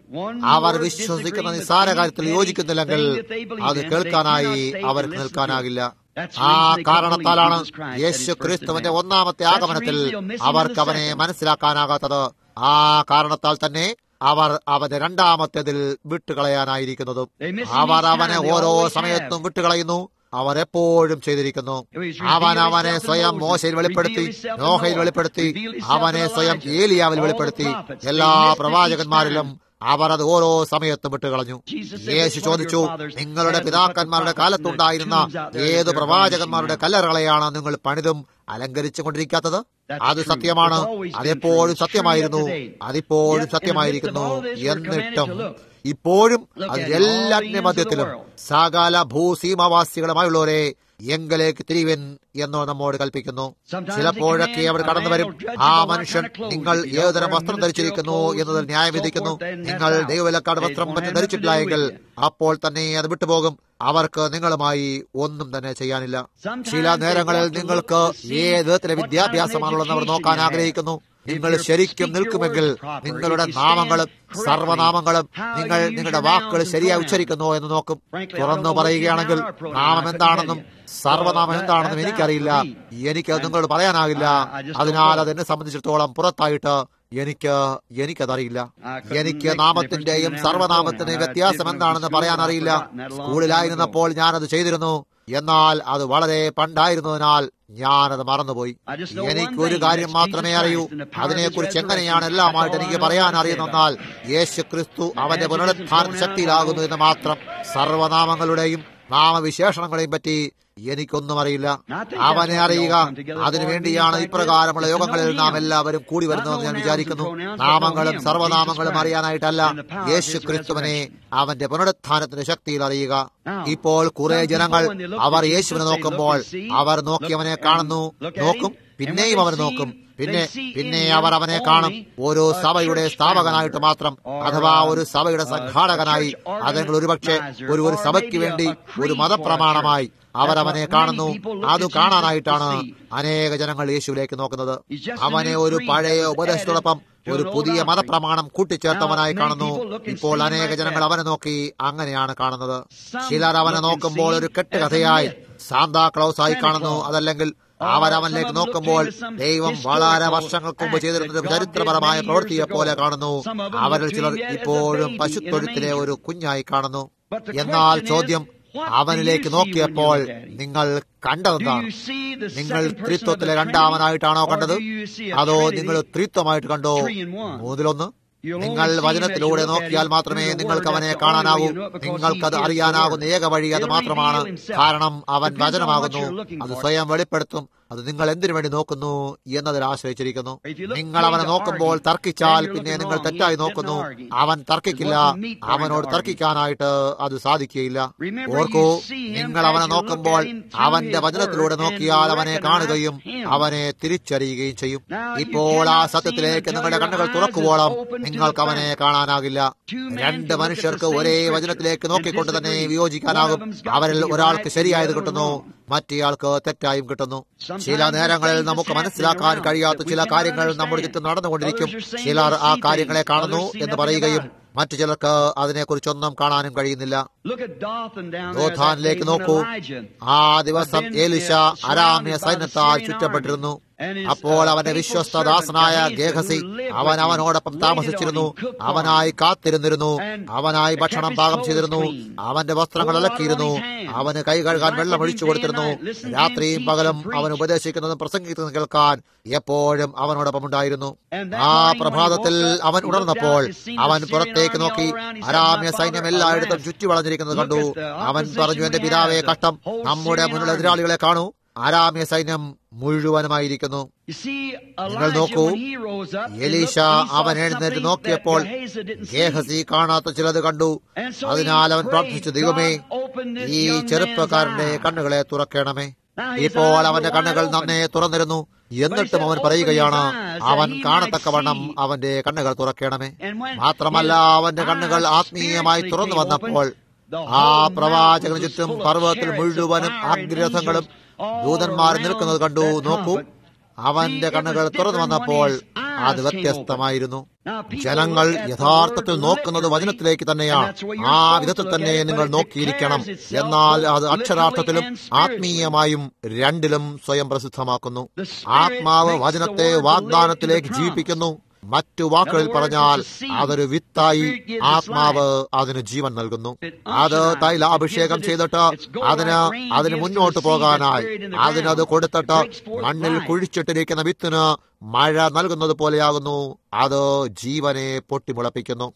അവർ വിശ്വസിക്കുന്ന നിസ്സാര കാര്യത്തിൽ യോജിക്കുന്നില്ലെങ്കിൽ അത് കേൾക്കാനായി അവർക്ക് നിൽക്കാനാകില്ല. ആ കാരണത്താലാണ് യേശു ക്രിസ്തുവിന്റെ ഒന്നാമത്തെ ആഗമനത്തിൽ അവർക്ക് അവനെ മനസ്സിലാക്കാനാകാത്തത്. ആ കാരണത്താൽ തന്നെ അവർ അവന്റെ രണ്ടാമത്തേതിൽ വിട്ടുകളയാനായിരിക്കുന്നതും. അവർ അവനെ ഓരോ സമയത്തും വിട്ടുകളയുന്നു. അവർ എപ്പോഴും ചെയ്തിരിക്കുന്നു. അവൻ അവനെ സ്വയം മോശയിൽ വെളിപ്പെടുത്തി, നോഹയിൽ വെളിപ്പെടുത്തി, അവനെ സ്വയം ഏലിയാവിൽ വെളിപ്പെടുത്തി. എല്ലാ പ്രവാചകന്മാരിലും അവർ അത് ഓരോ സമയത്തും വിട്ടുകളഞ്ഞു. യേശു ചോദിച്ചു, നിങ്ങളുടെ പിതാക്കന്മാരുടെ കാലത്തുണ്ടായിരുന്ന ഏത് പ്രവാചകന്മാരുടെ കല്ലറകളെയാണ് നിങ്ങൾ പണിതും അലങ്കരിച്ചു കൊണ്ടിരിക്കാത്തത്? അത് സത്യമാണ്. അതെപ്പോഴും സത്യമായിരുന്നു. അതിപ്പോഴും സത്യമായിരിക്കുന്നു. എന്നിട്ടും ഇപ്പോഴും അതിലെല്ലാറ്റിന്റെ മധ്യത്തിലും സകല ഭൂസീമവാസികളുമായുള്ളവരെ എങ്കിലേക്ക് തിരിവൻ എന്നോ നമ്മോട് കൽപ്പിക്കുന്നു. ചിലപ്പോഴൊക്കെ അവർ കടന്നു വരും. ആ മനുഷ്യൻ നിങ്ങൾ ഏതുതരം വസ്ത്രം ധരിച്ചിരിക്കുന്നു എന്നതിൽ ന്യായം വിധിക്കുന്നു. നിങ്ങൾ ദൈവവേലക്കാരുടെ വസ്ത്രം മറ്റും ധരിച്ചിട്ടില്ല എങ്കിൽ അപ്പോൾ തന്നെ അത് വിട്ടുപോകും. അവർക്ക് നിങ്ങളുമായി ഒന്നും തന്നെ ചെയ്യാനില്ല. ചില നേരങ്ങളിൽ നിങ്ങൾക്ക് ഏത് വിധത്തിലെ വിദ്യാഭ്യാസമാണുള്ളതെന്ന് അവർ നോക്കാൻ ആഗ്രഹിക്കുന്നു. നിങ്ങൾ ശരിക്കും നിൽക്കുമെങ്കിൽ നിങ്ങളുടെ നാമങ്ങളും സർവനാമങ്ങളും നിങ്ങൾ നിങ്ങളുടെ വാക്കുകൾ ശരിയായി ഉച്ചരിക്കുന്നു എന്ന് നോക്കും. തുറന്നു പറയുകയാണെങ്കിൽ നാമം എന്താണെന്നും സർവനാമം എന്താണെന്നും എനിക്കറിയില്ല. എനിക്ക് നിങ്ങളോട് പറയാനാകില്ല. അതിനാൽ അതെന്നെ സംബന്ധിച്ചിടത്തോളം പുറത്തായിട്ട് എനിക്ക് എനിക്കതറിയില്ല. എനിക്ക് നാമത്തിന്റെയും സർവനാമത്തിന്റെയും വ്യത്യാസം എന്താണെന്ന് പറയാനറിയില്ല. സ്കൂളിലായിരുന്നപ്പോൾ ഞാനത് ചെയ്തിരുന്നു. എന്നാൽ അത് വളരെ പണ്ടായിരുന്നതിനാൽ ഞാനത് മറന്നുപോയി. എനിക്കൊരു കാര്യം മാത്രമേ അറിയൂ. അതിനെക്കുറിച്ച് എങ്ങനെയാണ് എല്ലാമായിട്ട് എനിക്ക് പറയാൻ അറിയുന്നെന്നാൽ യേശു ക്രിസ്തു അവന്റെ പുനരുത്ഥാന ശക്തിയിലാകുന്നു എന്ന് മാത്രം. സർവനാമങ്ങളുടെയും നാമവിശേഷണങ്ങളെയും പറ്റി എനിക്കൊന്നും അറിയില്ല. അവനെ അറിയുക, അതിനുവേണ്ടിയാണ് ഇപ്രകാരമുള്ള യോഗങ്ങളിൽ നാം എല്ലാവരും കൂടി വരുന്നതെന്ന് ഞാൻ വിചാരിക്കുന്നു. നാമങ്ങളും സർവനാമങ്ങളും അറിയാനായിട്ടല്ല, യേശു ക്രിസ്തുവിനെ അവന്റെ പുനരുത്ഥാനത്തിന്റെ ശക്തിയിൽ അറിയുക. ഇപ്പോൾ കുറെ ജനങ്ങൾ അവർ യേശുവിനെ നോക്കുമ്പോൾ അവർ നോക്കിയവനെ കാണുന്നു, നോക്കും, പിന്നെയും അവർ നോക്കും, പിന്നെ പിന്നെ അവർ അവനെ കാണും ഓരോ സഭയുടെ സ്ഥാപകനായിട്ട് മാത്രം, അഥവാ ഒരു സഭയുടെ സംഘാടകനായി, അല്ലെങ്കിൽ ഒരുപക്ഷെ ഒരു ഒരു സഭയ്ക്ക് വേണ്ടി ഒരു മതപ്രമാണമായി അവരവനെ കാണുന്നു. അത് കാണാനായിട്ടാണ് അനേക ജനങ്ങൾ യേശുവിലേക്ക് നോക്കുന്നത്. അവനെ ഒരു പഴയ ഉപദേശത്തോടൊപ്പം ഒരു പുതിയ മതപ്രമാണം കൂട്ടിച്ചേർത്തവനായി കാണുന്നു. ഇപ്പോൾ അനേക ജനങ്ങൾ അവനെ നോക്കി അങ്ങനെയാണ് കാണുന്നത്. ചിലർ അവനെ നോക്കുമ്പോൾ ഒരു കെട്ടുകഥയായി, സാന്താക്ലൗസായി കാണുന്നു. അതല്ലെങ്കിൽ അവരവനിലേക്ക് നോക്കുമ്പോൾ ദൈവം വളരെ വർഷങ്ങൾക്ക് മുമ്പ് ചെയ്തിരുന്ന ചരിത്രപരമായ പ്രവൃത്തിയെ പോലെ കാണുന്നു. അവരിൽ ചിലർ ഇപ്പോഴും പശുത്തൊഴുത്തിലെ ഒരു കുഞ്ഞായി കാണുന്നു. എന്നാൽ ചോദ്യം, അവനിലേക്ക് നോക്കിയപ്പോൾ നിങ്ങൾ കണ്ടതെന്താണ്? നിങ്ങൾ ത്രിത്വത്തിലെ രണ്ടാമനായിട്ടാണോ കണ്ടത്, അതോ നിങ്ങൾ ത്രിത്വമായിട്ട് കണ്ടോ? മൂന്നിലൊന്ന്. നിങ്ങൾ വചനത്തിലൂടെ നോക്കിയാൽ മാത്രമേ നിങ്ങൾക്ക് അവനെ കാണാനാകൂ. നിങ്ങൾക്കത് അറിയാനാകുന്ന ഏക വഴി അത് മാത്രമാണ്. കാരണം അവൻ വചനമാകുന്നു. അത് സ്വയം വെളിപ്പെടുത്തും. അത് നിങ്ങൾ എന്തിനു വേണ്ടി നോക്കുന്നു എന്നതിൽ ആശ്രയിച്ചിരിക്കുന്നു. നിങ്ങൾ അവനെ നോക്കുമ്പോൾ തർക്കിച്ചാൽ പിന്നെ നിങ്ങൾ തെറ്റായി നോക്കുന്നു. അവൻ തർക്കിക്കില്ല. അവനോട് തർക്കിക്കാനായിട്ട് അത് സാധിക്കുകയില്ല. ഓർക്കൂ, നിങ്ങൾ അവനെ നോക്കുമ്പോൾ അവന്റെ വചനത്തിലൂടെ നോക്കിയാൽ അവനെ കാണുകയും അവനെ തിരിച്ചറിയുകയും ചെയ്യും. ഇപ്പോൾ ആ സത്യത്തിലേക്ക് നിങ്ങളുടെ കണ്ണുകൾ തുറക്കുവോളം നിങ്ങൾക്ക് അവനെ കാണാനാകില്ല. രണ്ട് മനുഷ്യർക്ക് ഒരേ വചനത്തിലേക്ക് നോക്കിക്കൊണ്ട് തന്നെ വിയോജിക്കാനാകും. അവരിൽ ഒരാൾക്ക് ശരിയായത് കിട്ടുന്നു, മറ്റേയാൾക്ക് തെറ്റായും കിട്ടുന്നു. ചില നേരങ്ങളിൽ നമുക്ക് മനസ്സിലാക്കാൻ കഴിയാത്ത ചില കാര്യങ്ങൾ നമ്മുടെ ചുറ്റും നടന്നുകൊണ്ടിരിക്കും. ചിലർ ആ കാര്യങ്ങളെ കാണുന്നു എന്ന് പറയുകയും മറ്റു ചിലർക്ക് അതിനെക്കുറിച്ചൊന്നും കാണാനും കഴിയുന്നില്ല. ദോഥാനിലേക്ക് നോക്കൂ. ആ ദിവസം എലീശ അരാമ്യ സൈന്യത്താൽ ചുറ്റപ്പെട്ടിരുന്നു. അപ്പോൾ അവന്റെ വിശ്വസ്ത ദാസനായ ഗേഹസി അവൻ അവനോടൊപ്പം താമസിച്ചിരുന്നു. അവനായി കാത്തിരുന്നിരുന്നു. അവനായി ഭക്ഷണം പാകം ചെയ്തിരുന്നു. അവന്റെ വസ്ത്രങ്ങൾ അലക്കിയിരുന്നു. അവന് കൈ കഴുകാൻ വെള്ളം ഒഴിച്ചു കൊടുത്തിരുന്നു. രാത്രിയും പകലും അവൻ ഉപദേശിക്കുന്നതും പ്രസംഗിക്കുന്നതും കേൾക്കാൻ എപ്പോഴും അവനോടൊപ്പം ഉണ്ടായിരുന്നു. ആ പ്രഭാതത്തിൽ അവൻ ഉണർന്നപ്പോൾ അവൻ പുറത്തേക്ക് നോക്കി. അരാമ്യ സൈന്യം എല്ലായിടത്തും ചുറ്റി വളഞ്ഞിരിക്കുന്നത് കണ്ടു. അവൻ പറഞ്ഞു, എന്റെ പിതാവേ, കഷ്ടം! നമ്മുടെ മുന്നിൽ എതിരാളികളെ കാണൂ. അരാമ്യ സൈന്യം മുഴുവനുമായിരിക്കുന്നു. നിങ്ങൾ നോക്കൂ, എലീശ അവൻ എഴുന്നേറ്റ് നോക്കിയപ്പോൾ ഗേഹസി കാണാത്ത ചിലത് കണ്ടു. അതിനാൽ അവൻ പ്രാർത്ഥിച്ചു, ദൈവമേ, ഈ ചെറുപ്പക്കാരന്റെ കണ്ണുകളെ തുറക്കണമേ. ഇപ്പോൾ അവന്റെ കണ്ണുകൾ നന്നേ തുറന്നിരുന്നു. എന്നിട്ടും അവൻ പറയുകയാണ്, അവൻ കാണത്തക്കവണ്ണം അവന്റെ കണ്ണുകൾ തുറക്കണമേ. മാത്രമല്ല, അവന്റെ കണ്ണുകൾ ആത്മീയമായി തുറന്നു വന്നപ്പോൾ ആ പ്രവാചകന് ചുറ്റും പർവ്വതത്തിൽ മുഴുവനും അഗ്രഥങ്ങളും ദൂതന്മാർ നിൽക്കുന്നത് കണ്ടു. നോക്കൂ, അവന്റെ കണ്ണുകൾ തുറന്നു വന്നപ്പോൾ അത് വ്യത്യസ്തമായിരുന്നു. ജനങ്ങൾ യഥാർത്ഥത്തിൽ നോക്കുന്നത് വചനത്തിലേക്ക് തന്നെയാണ്. ആ വിധത്തിൽ തന്നെ നിങ്ങൾ നോക്കിയിരിക്കണം. എന്നാൽ അത് അക്ഷരാർത്ഥത്തിലും ആത്മീയമായും രണ്ടിലും സ്വയം പ്രസിദ്ധമാക്കുന്നു. ആത്മാവ് വചനത്തെ വാഗ്ദാനത്തിലേക്ക് ജീവിപ്പിക്കുന്നു. മറ്റു വാക്കുകളിൽ പറഞ്ഞാൽ അതൊരു വിത്തായി ആത്മാവ് അതിന് ജീവൻ നൽകുന്നു. അത് തൈലാഭിഷേകം ചെയ്തിട്ട് അതിന് അതിന് മുന്നോട്ട് പോകാനായി അതിനത് കൊടുത്തിട്ട് മണ്ണിൽ കുഴിച്ചിട്ടിരിക്കുന്ന വിത്തിന് മഴ നൽകുന്നത് പോലെയാകുന്നു. അത് ജീവനെ പൊട്ടിമുളപ്പിക്കുന്നു.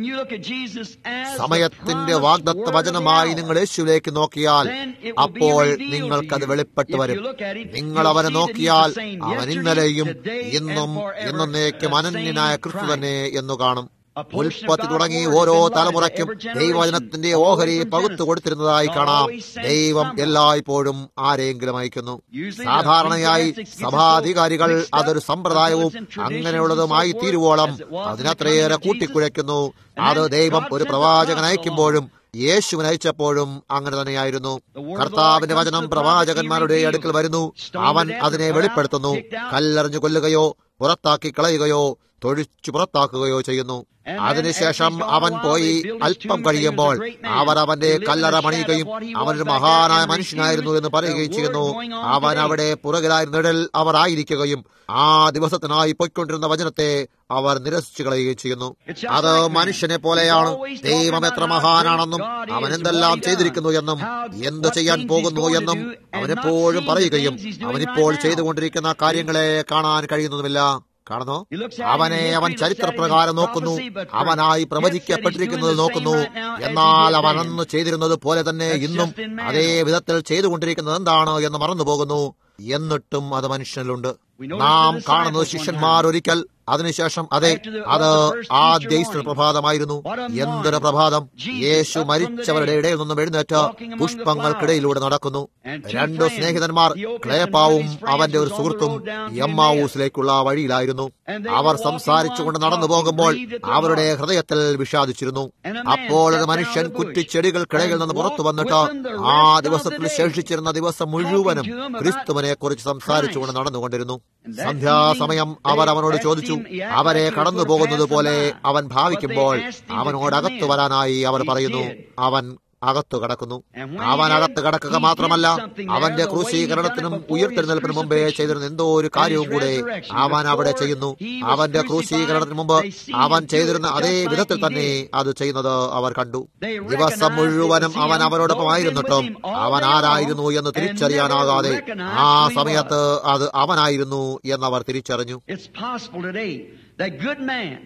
സമയത്തിന്റെ വാഗ്ദത്ത വചനമായി നിങ്ങൾ യേശുവിലേക്ക് നോക്കിയാൽ അപ്പോൾ നിങ്ങൾക്കത് വെളിപ്പെട്ടു വരും. നിങ്ങൾ അവനെ നോക്കിയാൽ അവൻ ഇന്നലെയും ഇന്നും എന്നേക്കും അനന്യനായ ക്രിസ്തു തന്നെ എന്നു കാണും. ഉൽപ്പത്തി തുടങ്ങി ഓരോ തലമുറയ്ക്കും ദൈവവചനത്തിന്റെ ഓഹരി പകുത്തു കൊടുത്തിരുന്നതായി കാണാം. ദൈവം എല്ലായ്പ്പോഴും ആരെങ്കിലും അയക്കുന്നു. സാധാരണയായി സഭാധികാരികൾ അതൊരു സമ്പ്രദായവും അങ്ങനെയുള്ളതുമായി തീരുവോളം അതിനത്രയേറെ കൂട്ടിക്കുഴയ്ക്കുന്നു. അത് ദൈവം ഒരു പ്രവാചകൻ അയക്കുമ്പോഴും യേശുവിനെ അയച്ചപ്പോഴും അങ്ങനെ തന്നെയായിരുന്നു. കർത്താവിന്റെ വചനം പ്രവാചകന്മാരുടെ അടുക്കൽ വരുന്നു. അവൻ അതിനെ വെളിപ്പെടുത്തുന്നു. കല്ലെറിഞ്ഞു കൊല്ലുകയോ പുറത്താക്കി കളയുകയോ തൊഴിച്ചു പുറത്താക്കുകയോ ചെയ്യുന്നു. അതിനുശേഷം അവൻ പോയി അല്പം കഴിയുമ്പോൾ അവർ അവന്റെ കല്ലറ മണിയുകയും അവനൊരു മഹാനായ മനുഷ്യനായിരുന്നു എന്ന് പറയുകയും ചെയ്യുന്നു. അവൻ അവിടെ പുറകിലായി നിഴൽ അവർ ആയിരിക്കുകയും ആ ദിവസത്തിനായി പൊയ്ക്കൊണ്ടിരുന്ന വചനത്തെ അവർ നിരസിച്ചു കളയുകയും ചെയ്യുന്നു. അത് മനുഷ്യനെ പോലെയാണ്. ദൈവം എത്ര മഹാനാണെന്നും അവൻ എന്തെല്ലാം ചെയ്തിരിക്കുന്നു എന്നും എന്ത് ചെയ്യാൻ പോകുന്നു എന്നും അവനെപ്പോഴും പറയുകയും അവനിപ്പോൾ ചെയ്തുകൊണ്ടിരിക്കുന്ന കാര്യങ്ങളെ കാണാൻ കഴിയുന്നതുമില്ല. കാണുന്നു, അവനെ അവൻ ചരിത്രപ്രകാരം നോക്കുന്നു. അവനായി പ്രവചിക്കപ്പെട്ടിരിക്കുന്നത് നോക്കുന്നു. എന്നാൽ അവൻ അന്ന് ചെയ്തിരുന്നത് പോലെ തന്നെ ഇന്നും അതേ വിധത്തിൽ ചെയ്തുകൊണ്ടിരിക്കുന്നത് എന്താണ് എന്ന് മറന്നുപോകുന്നു. എന്നിട്ടും അത് മനുഷ്യനിലുണ്ട്. നാം കാണുന്നത് ശിഷ്യന്മാർ ഒരിക്കൽ അതിനുശേഷം അതെ അത് ആദ്യ ഈസ്റ്റർ പ്രഭാതമായിരുന്നു. എന്തൊരു പ്രഭാതം! യേശു മരിച്ചവരുടെ ഇടയിൽ നിന്നും എഴുന്നേറ്റ് പുഷ്പങ്ങൾക്കിടയിലൂടെ നടക്കുന്നു. രണ്ടു സ്നേഹിതന്മാർ ക്ലേപ്പാവും അവന്റെ ഒരു സുഹൃത്തും എമ്മാവൂസിലേക്കുള്ള വഴിയിലായിരുന്നു. അവർ സംസാരിച്ചുകൊണ്ട് നടന്നു പോകുമ്പോൾ അവരുടെ ഹൃദയത്തിൽ വിഷാദിച്ചിരുന്നു. അപ്പോൾ ഒരു മനുഷ്യൻ കുറ്റിച്ചെടികൾക്കിടയിൽ നിന്ന് പുറത്തു വന്നിട്ട് ആ ദിവസത്തിൽ ശേഷിച്ചിരുന്ന ദിവസം മുഴുവനും ക്രിസ്തുവിനെ കുറിച്ച് സംസാരിച്ചുകൊണ്ട് നടന്നുകൊണ്ടിരുന്നു. സന്ധ്യാസമയം അവർ അവനോട് ചോദിച്ചു. അവരെ കടന്നു പോകുന്നത് പോലെ അവൻ ഭാവിക്കുമ്പോൾ അവനോട് അകത്തു വരാനായി അവർ പറയുന്നു. അവൻ അകത്തു കടക്കുന്നു. അവൻ അകത്ത് കടക്കുക മാത്രമല്ല, അവന്റെ ക്രൂശീകരണത്തിനും ഉയർത്തെഴുന്നേൽപ്പിനും മുമ്പേ ചെയ്തിരുന്ന എന്തോ ഒരു കാര്യവും കൂടെ അവൻ അവിടെ ചെയ്യുന്നു. അവന്റെ ക്രൂശീകരണത്തിന് മുമ്പ് അവൻ ചെയ്തിരുന്ന അതേ വിധത്തിൽ തന്നെ അത് ചെയ്യുന്നത് അവർ കണ്ടു. ദിവസം മുഴുവനും അവൻ അവരോടൊപ്പം ആയിരുന്നിട്ടും അവൻ ആരായിരുന്നു എന്ന് തിരിച്ചറിയാനാകാതെ ആ സമയത്ത് അത് അവനായിരുന്നു എന്നവർ തിരിച്ചറിഞ്ഞു.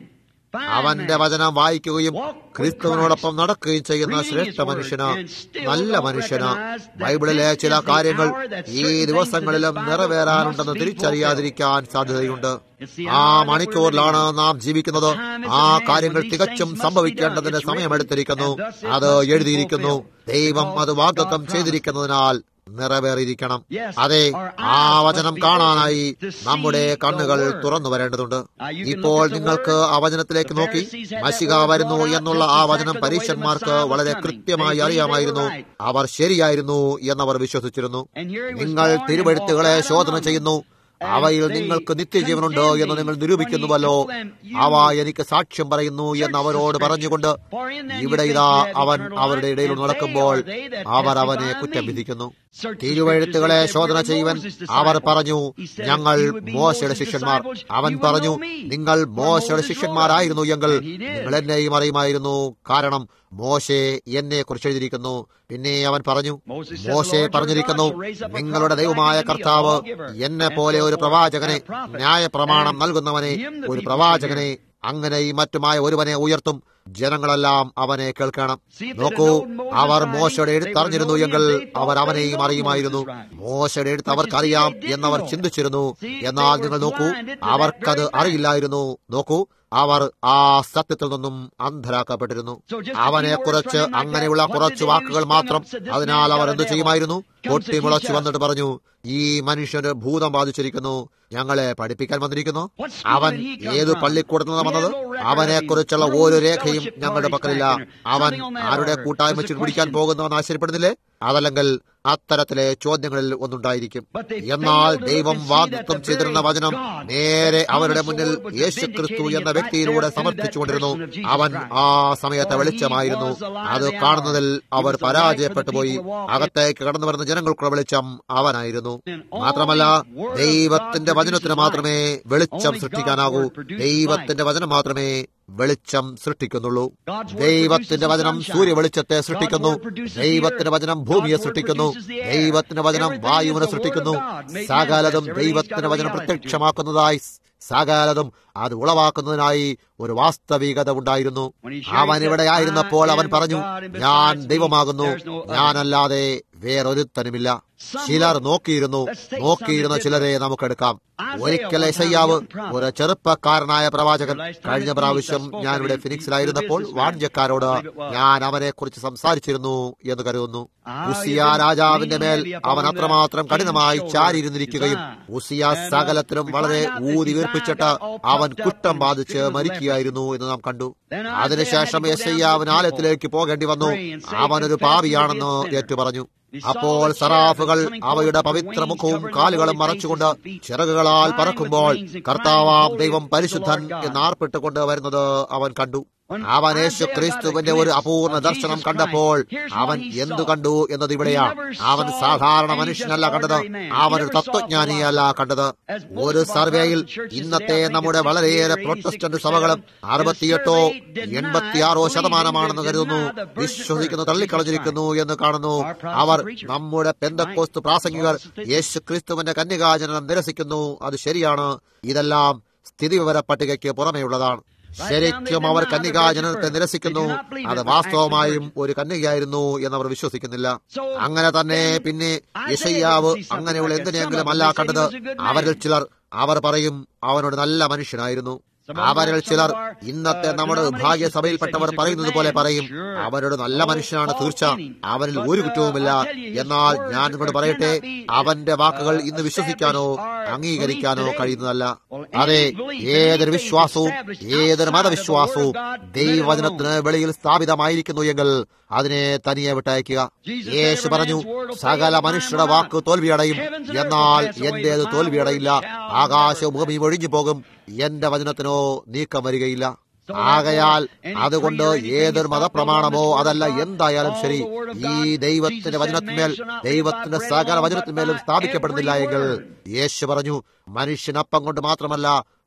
അവന്റെ വചനം വായിക്കുകയും ക്രിസ്തുവിനോടൊപ്പം നടക്കുകയും ചെയ്യുന്ന ശ്രേഷ്ഠ മനുഷ്യന്, നല്ല മനുഷ്യന് ബൈബിളിലെ ചില കാര്യങ്ങൾ ഈ ദിവസങ്ങളിലും നിറവേറാനുണ്ടെന്ന് തിരിച്ചറിയാതിരിക്കാൻ സാധ്യതയുണ്ട്. ആ മണിക്കൂറിലാണ് നാം ജീവിക്കുന്നത്. ആ കാര്യങ്ങൾ തികച്ചും സംഭവിക്കേണ്ടതിന് സമയമെടുത്തിരിക്കുന്നു. അത് എഴുതിയിരിക്കുന്നു. ദൈവം അത് വാഗ്ദത്തം ചെയ്തിരിക്കുന്നതിനാൽ നിറവേറിയിരിക്കണം. അതെ, ആ വചനം കാണാനായി നമ്മുടെ കണ്ണുകൾ തുറന്നു വരേണ്ടതുണ്ട്. ഇപ്പോൾ നിങ്ങൾക്ക് ആ വചനത്തിലേക്ക് നോക്കി മശിഹ വരുന്നു എന്നുള്ള ആ വചനം പരീക്ഷന്മാർക്ക് വളരെ കൃത്യമായി അറിയാമായിരുന്നു. അവർ ശരിയായിരുന്നു എന്നവർ വിശ്വസിച്ചിരുന്നു. നിങ്ങൾ തിരുവെഴുത്തുകളെ ശോധന ചെയ്യുന്നു, അവയിൽ നിങ്ങൾക്ക് നിത്യജീവനുണ്ട് എന്ന് നിങ്ങൾ നിരൂപിക്കുന്നുവല്ലോ. അവ എനിക്ക് സാക്ഷ്യം പറയുന്നു എന്ന് അവരോട് പറഞ്ഞുകൊണ്ട് ഇവിടെ ഇതാ അവൻ അവരുടെ ഇടയിൽ നടക്കുമ്പോൾ അവർ അവനെ കുറ്റം വിധിക്കുന്നു. തിരുവെഴുത്തുകളെ ശോധന ചെയ്യുവൻ അവർ പറഞ്ഞു, ഞങ്ങൾ മോശയുടെ ശിഷ്യന്മാർ. അവൻ പറഞ്ഞു, നിങ്ങൾ മോശയുടെ ശിഷ്യന്മാരായിരുന്നു എങ്കിൽ നിങ്ങൾ എന്നെയും അറിയുമായിരുന്നു, കാരണം മോശെ എന്നെ കുറിച്ച് എഴുതിയിരിക്കുന്നു. പിന്നെ അവൻ പറഞ്ഞു, മോശെ പറഞ്ഞിരിക്കുന്നു, നിങ്ങളുടെ ദൈവമായ കർത്താവ് എന്നെ പോലെ ഒരു പ്രവാചകനെ, ന്യായപ്രമാണം നൽകുന്നവനെ, ഒരു പ്രവാചകനെ, അങ്ങനെയും മറ്റുമായ ഒരുവനെ ഉയർത്തും. ജനങ്ങളെല്ലാം അവനെ കേൾക്കണം. നോക്കൂ, അവർ മോശയുടെ എഴുത്തറിഞ്ഞിരുന്നു എങ്കിൽ അവർ അവനെയും അറിയുമായിരുന്നു. മോശയുടെ എഴുത്ത് അവർക്കറിയാം എന്നവർ ചിന്തിച്ചിരുന്നു. എന്നാൽ നിങ്ങൾ നോക്കൂ, അവർക്കത് അറിയില്ലായിരുന്നു. നോക്കൂ, അവർ ആ സത്യത്തിൽ നിന്നും അന്ധരാക്കപ്പെട്ടിരുന്നു. അവനെ കുറിച്ച് അങ്ങനെയുള്ള കുറച്ച് വാക്കുകൾ മാത്രം. അതിനാൽ അവർ എന്തു ചെയ്യുമായിരുന്നു? പൊട്ടിമുളച്ചു വന്നിട്ട് പറഞ്ഞു, ഈ മനുഷ്യന് ഭൂതം ബാധിച്ചിരിക്കുന്നു, ഞങ്ങളെ പഠിപ്പിക്കാൻ വന്നിരിക്കുന്നു. അവൻ ഏതു പള്ളിക്കൂടത്തിൽ നിന്ന് വന്നത്? അവനെ കുറിച്ചുള്ള ഓരോ രേഖയും ഞങ്ങളുടെ പക്കലില്ല. അവൻ ആരുടെ കൂട്ടായ്മ പിടിക്കാൻ പോകുന്നുവെന്ന് ആശ്ചര്യപ്പെടുന്നില്ലേ? അതല്ലെങ്കിൽ അത്തരത്തിലെ ചോദ്യങ്ങളിൽ ഒന്നുണ്ടായിരിക്കും. എന്നാൽ ദൈവം വാഗ്ദത്തം ചെയ്തിരുന്ന വചനം നേരെ അവരുടെ മുന്നിൽ യേശു ക്രിസ്തു എന്ന വ്യക്തിയിലൂടെ സമർപ്പിച്ചുകൊണ്ടിരുന്നു. അവൻ ആ സമയത്തെ വെളിച്ചമായിരുന്നു. അത് കാണുന്നതിൽ അവർ പരാജയപ്പെട്ടു പോയി. അകത്തേക്ക് കടന്നു വരുന്ന ജനങ്ങൾക്കുള്ള വെളിച്ചം അവനായിരുന്നു. മാത്രമല്ല, ദൈവത്തിന്റെ വചനത്തിന് മാത്രമേ വെളിച്ചം സൃഷ്ടിക്കാനാകൂ. ദൈവത്തിന്റെ വചനം മാത്രമേ വെളിച്ചം സൃഷ്ടിക്കുന്നുള്ളൂ. ദൈവത്തിന്റെ വചനം സൂര്യ വെളിച്ചത്തെ സൃഷ്ടിക്കുന്നു. ദൈവത്തിന്റെ വചനം ഭൂമിയെ സൃഷ്ടിക്കുന്നു. ദൈവത്തിന്റെ വചനം വായുവിനെ സൃഷ്ടിക്കുന്നു. സകലതും ദൈവത്തിന്റെ വചനം പ്രത്യക്ഷമാക്കുന്നതായി സകലതും അത് ഉളവാക്കുന്നതിനായി ഒരു വാസ്തവികത ഉണ്ടായിരുന്നു. അവൻ ഇവിടെ ആയിരുന്നപ്പോൾ അവൻ പറഞ്ഞു, ഞാൻ ദൈവമാകുന്നു, ഞാനല്ലാതെ വേറൊരുത്തനുമില്ല. ചിലർ നോക്കിയിരുന്നു. നോക്കിയിരുന്ന ചിലരെ നമുക്കെടുക്കാം. ഒരിക്കൽ യെശയ്യാവ്, ഒരു ചെറുപ്പക്കാരനായ പ്രവാചകൻ, കഴിഞ്ഞ പ്രാവശ്യം ഞാൻ ഇവിടെ ഫിനിക്സിലായിരുന്നപ്പോൾ വാണിജ്യക്കാരോട് ഞാൻ അവനെ കുറിച്ച് സംസാരിച്ചിരുന്നു എന്ന് കരുതുന്നു. ഉസിയ രാജാവിന്റെ മേൽ അവൻ അത്രമാത്രം കഠിനമായി ചാരിയിരുന്നിരിക്കുകയും ഉസിയ സകലത്തിലും വളരെ ഊതി വീർപ്പിച്ചിട്ട് അവൻ കുറ്റം ബാധിച്ച് മരിക്കുകയായിരുന്നു എന്ന് നാം കണ്ടു. അതിനുശേഷം യെശയ്യാവിന് ആലയത്തിലേക്ക് പോകേണ്ടി വന്നു. അവനൊരു പാപിയാണെന്ന് ഏറ്റുപറഞ്ഞു. അപ്പോൾ സറാഫുകൾ അവയുടെ പവിത്ര മുഖവും കാലുകളും മറച്ചുകൊണ്ട് ചിറകുകളാൽ പറക്കുമ്പോൾ കർത്താവാം ദൈവം പരിശുദ്ധൻ എന്നാർപ്പെട്ടുകൊണ്ട് വരുന്നത് അവൻ കണ്ടു. അവൻ യേശു ക്രിസ്തുവിന്റെ ഒരു അപൂർണ ദർശനം കണ്ടപ്പോൾ അവൻ എന്തു കണ്ടു എന്നത് ഇവിടെയാണ്. അവൻ സാധാരണ മനുഷ്യനല്ല കണ്ടത്. അവനൊരു തത്വജ്ഞാനിയല്ല കണ്ടത്. ഒരു സർവേയിൽ ഇന്നത്തെ നമ്മുടെ വളരെയേറെ പ്രൊട്ടസ്റ്റന്റ് സഭകളും അറുപത്തിയെട്ടോ എൺപത്തിയാറോ ശതമാനമാണെന്ന് കരുതുന്നു, വിശ്വസിക്കുന്നു, തള്ളിക്കളഞ്ഞിരിക്കുന്നു എന്ന് കാണുന്നു. അവർ നമ്മുടെ പെന്തക്കോസ്ത് പ്രാസംഗികർ യേശു ക്രിസ്തുവിന്റെ കന്യകാജനനം നിരസിക്കുന്നു. അത് ശരിയാണ്. ഇതെല്ലാം സ്ഥിതിവിവര പട്ടികയ്ക്ക് പുറമെയുള്ളതാണ്. ശരിക്കും അവർ കന്യകാജനനത്തെ നിരസിക്കുന്നു. അത് വാസ്തവമായും ഒരു കന്യകയായിരുന്നു എന്നവർ വിശ്വസിക്കുന്നില്ല. അങ്ങനെ തന്നെ പിന്നെ യെശയ്യാവ് അങ്ങനെയുള്ള എന്തിനെങ്കിലും അല്ല കണ്ടത്. അവരിൽ ചിലർ അവർ പറയും അവനോട് നല്ല മനുഷ്യനായിരുന്നു. അവരിൽ ചിലർ ഇന്നത്തെ നമ്മുടെ ഭാഗ്യസഭയിൽപ്പെട്ടവർ പറയുന്നത് പോലെ പറയും അവനോട് നല്ല മനുഷ്യനാണ്, തീർച്ച, അവനിൽ ഒരു കുറ്റവുമില്ല. എന്നാൽ ഞാൻ നിങ്ങളോട് പറയട്ടെ, അവന്റെ വാക്കുകൾ ഇന്ന് വിശ്വസിക്കാനോ അംഗീകരിക്കാനോ കഴിയുന്നതല്ല. അതെ, ഏതൊരു വിശ്വാസവും ഏതൊരു മതവിശ്വാസവും ദൈവവചനത്തിന് വെളിയിൽ സ്ഥാപിതമായിരിക്കുന്നു എങ്കിൽ അതിനെ തനിയെ വിട്ടയക്കുക. യേശു പറഞ്ഞു, സകല മനുഷ്യരുടെ വാക്ക് തോൽവിയടയും, എന്നാൽ എന്റേത് തോൽവിയടയില്ല. ആകാശവും ഭൂമിയും ഒഴിഞ്ഞു പോകും, എന്റെ വചനത്തിനോ നീക്കം വരികയില്ല. ആകയാൽ അതുകൊണ്ട് ഏതൊരു മതപ്രമാണമോ അതല്ല എന്തായാലും ശരി, ഈ ദൈവത്തിന്റെ വചനത്തിന്മേൽ, ദൈവത്തിന്റെ സകല വചനത്തിന്മേലും സ്ഥാപിക്കപ്പെടുന്നില്ല എങ്കിൽ യേശു പറഞ്ഞു, മനുഷ്യനപ്പം കൊണ്ട് മാത്രമല്ല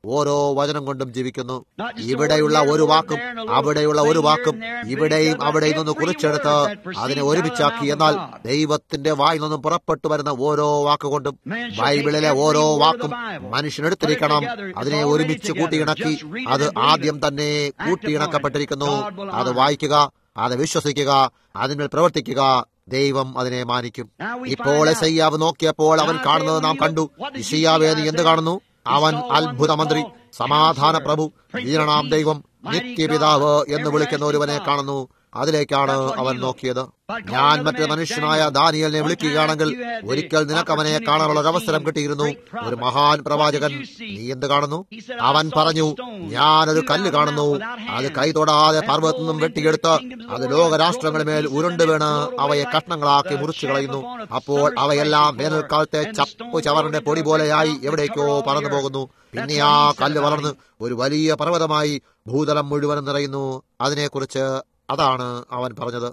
ഓരോ വചനം കൊണ്ടും ജീവിക്കുന്നു. ഇവിടെയുള്ള ഒരു വാക്കും അവിടെയുള്ള ഒരു വാക്കും ഇവിടെയും അവിടെയും നിന്ന് കുറിച്ചെടുത്ത് അതിനെ ഒരുമിച്ചാക്കി. എന്നാൽ ദൈവത്തിന്റെ വായിൽ നിന്നും പുറപ്പെട്ടു വരുന്ന ഓരോ വാക്കുകൊണ്ടും ബൈബിളിലെ ഓരോ വാക്കും മനുഷ്യനെടുത്തിരിക്കണം. അതിനെ ഒരുമിച്ച് കൂട്ടിയിണക്കി. അത് ആദ്യം തന്നെ കൂട്ടിയിണക്കപ്പെട്ടിരിക്കുന്നു. അത് വായിക്കുക, അത് വിശ്വസിക്കുക, അതിന്മേൽ പ്രവർത്തിക്കുക. ദൈവം അതിനെ മാനിക്കും. ഇപ്പോൾ യെശയ്യാവ് നോക്കിയപ്പോൾ അവൻ കാണുന്നത് നാം കണ്ടു. യെശയ്യാവേ, നീ എന്ത് കാണുന്നു? അവൻ അത്ഭുത മന്ത്രി, സമാധാന പ്രഭു, വീരനാം ദൈവം, നിത്യപിതാവ് എന്ന് വിളിക്കുന്ന ഒരുവനെ കാണുന്നു. അതിലേക്കാണ് അവൻ നോക്കിയത്. ഞാൻ മറ്റൊരു മനുഷ്യനായ ദാനിയേലിനെ വിളിക്കുകയാണെങ്കിൽ ഒരിക്കൽ നിനക്ക് അവനെ കാണാനുള്ള ഒരു അവസരം കിട്ടിയിരുന്നു. ഒരു മഹാൻ പ്രവാചകൻ. നീ എന്ത് കാണുന്നു? അവൻ പറഞ്ഞു, ഞാനൊരു കല്ല് കാണുന്നു. അത് കൈ തൊടാതെ പർവ്വതത്തിൽ നിന്നും വെട്ടിയെടുത്ത് അത് ലോകരാഷ്ട്രങ്ങളുടെ മേൽ ഉരുണ്ടു വീണ് അവയെ കഷ്ണങ്ങളാക്കി മുറിച്ചു കളയുന്നു. അപ്പോൾ അവയെല്ലാം വേനൽക്കാലത്തെ ചപ്പു ചവറിന്റെ പൊടി പോലെയായി എവിടേക്കോ പറന്നു പോകുന്നു. പിന്നെ ആ കല്ല് വളർന്ന് ഒരു വലിയ പർവ്വതമായി ഭൂതലം മുഴുവനും നിറയുന്നു. അതിനെക്കുറിച്ച് അതാണ് അവൻ പറഞ്ഞത്.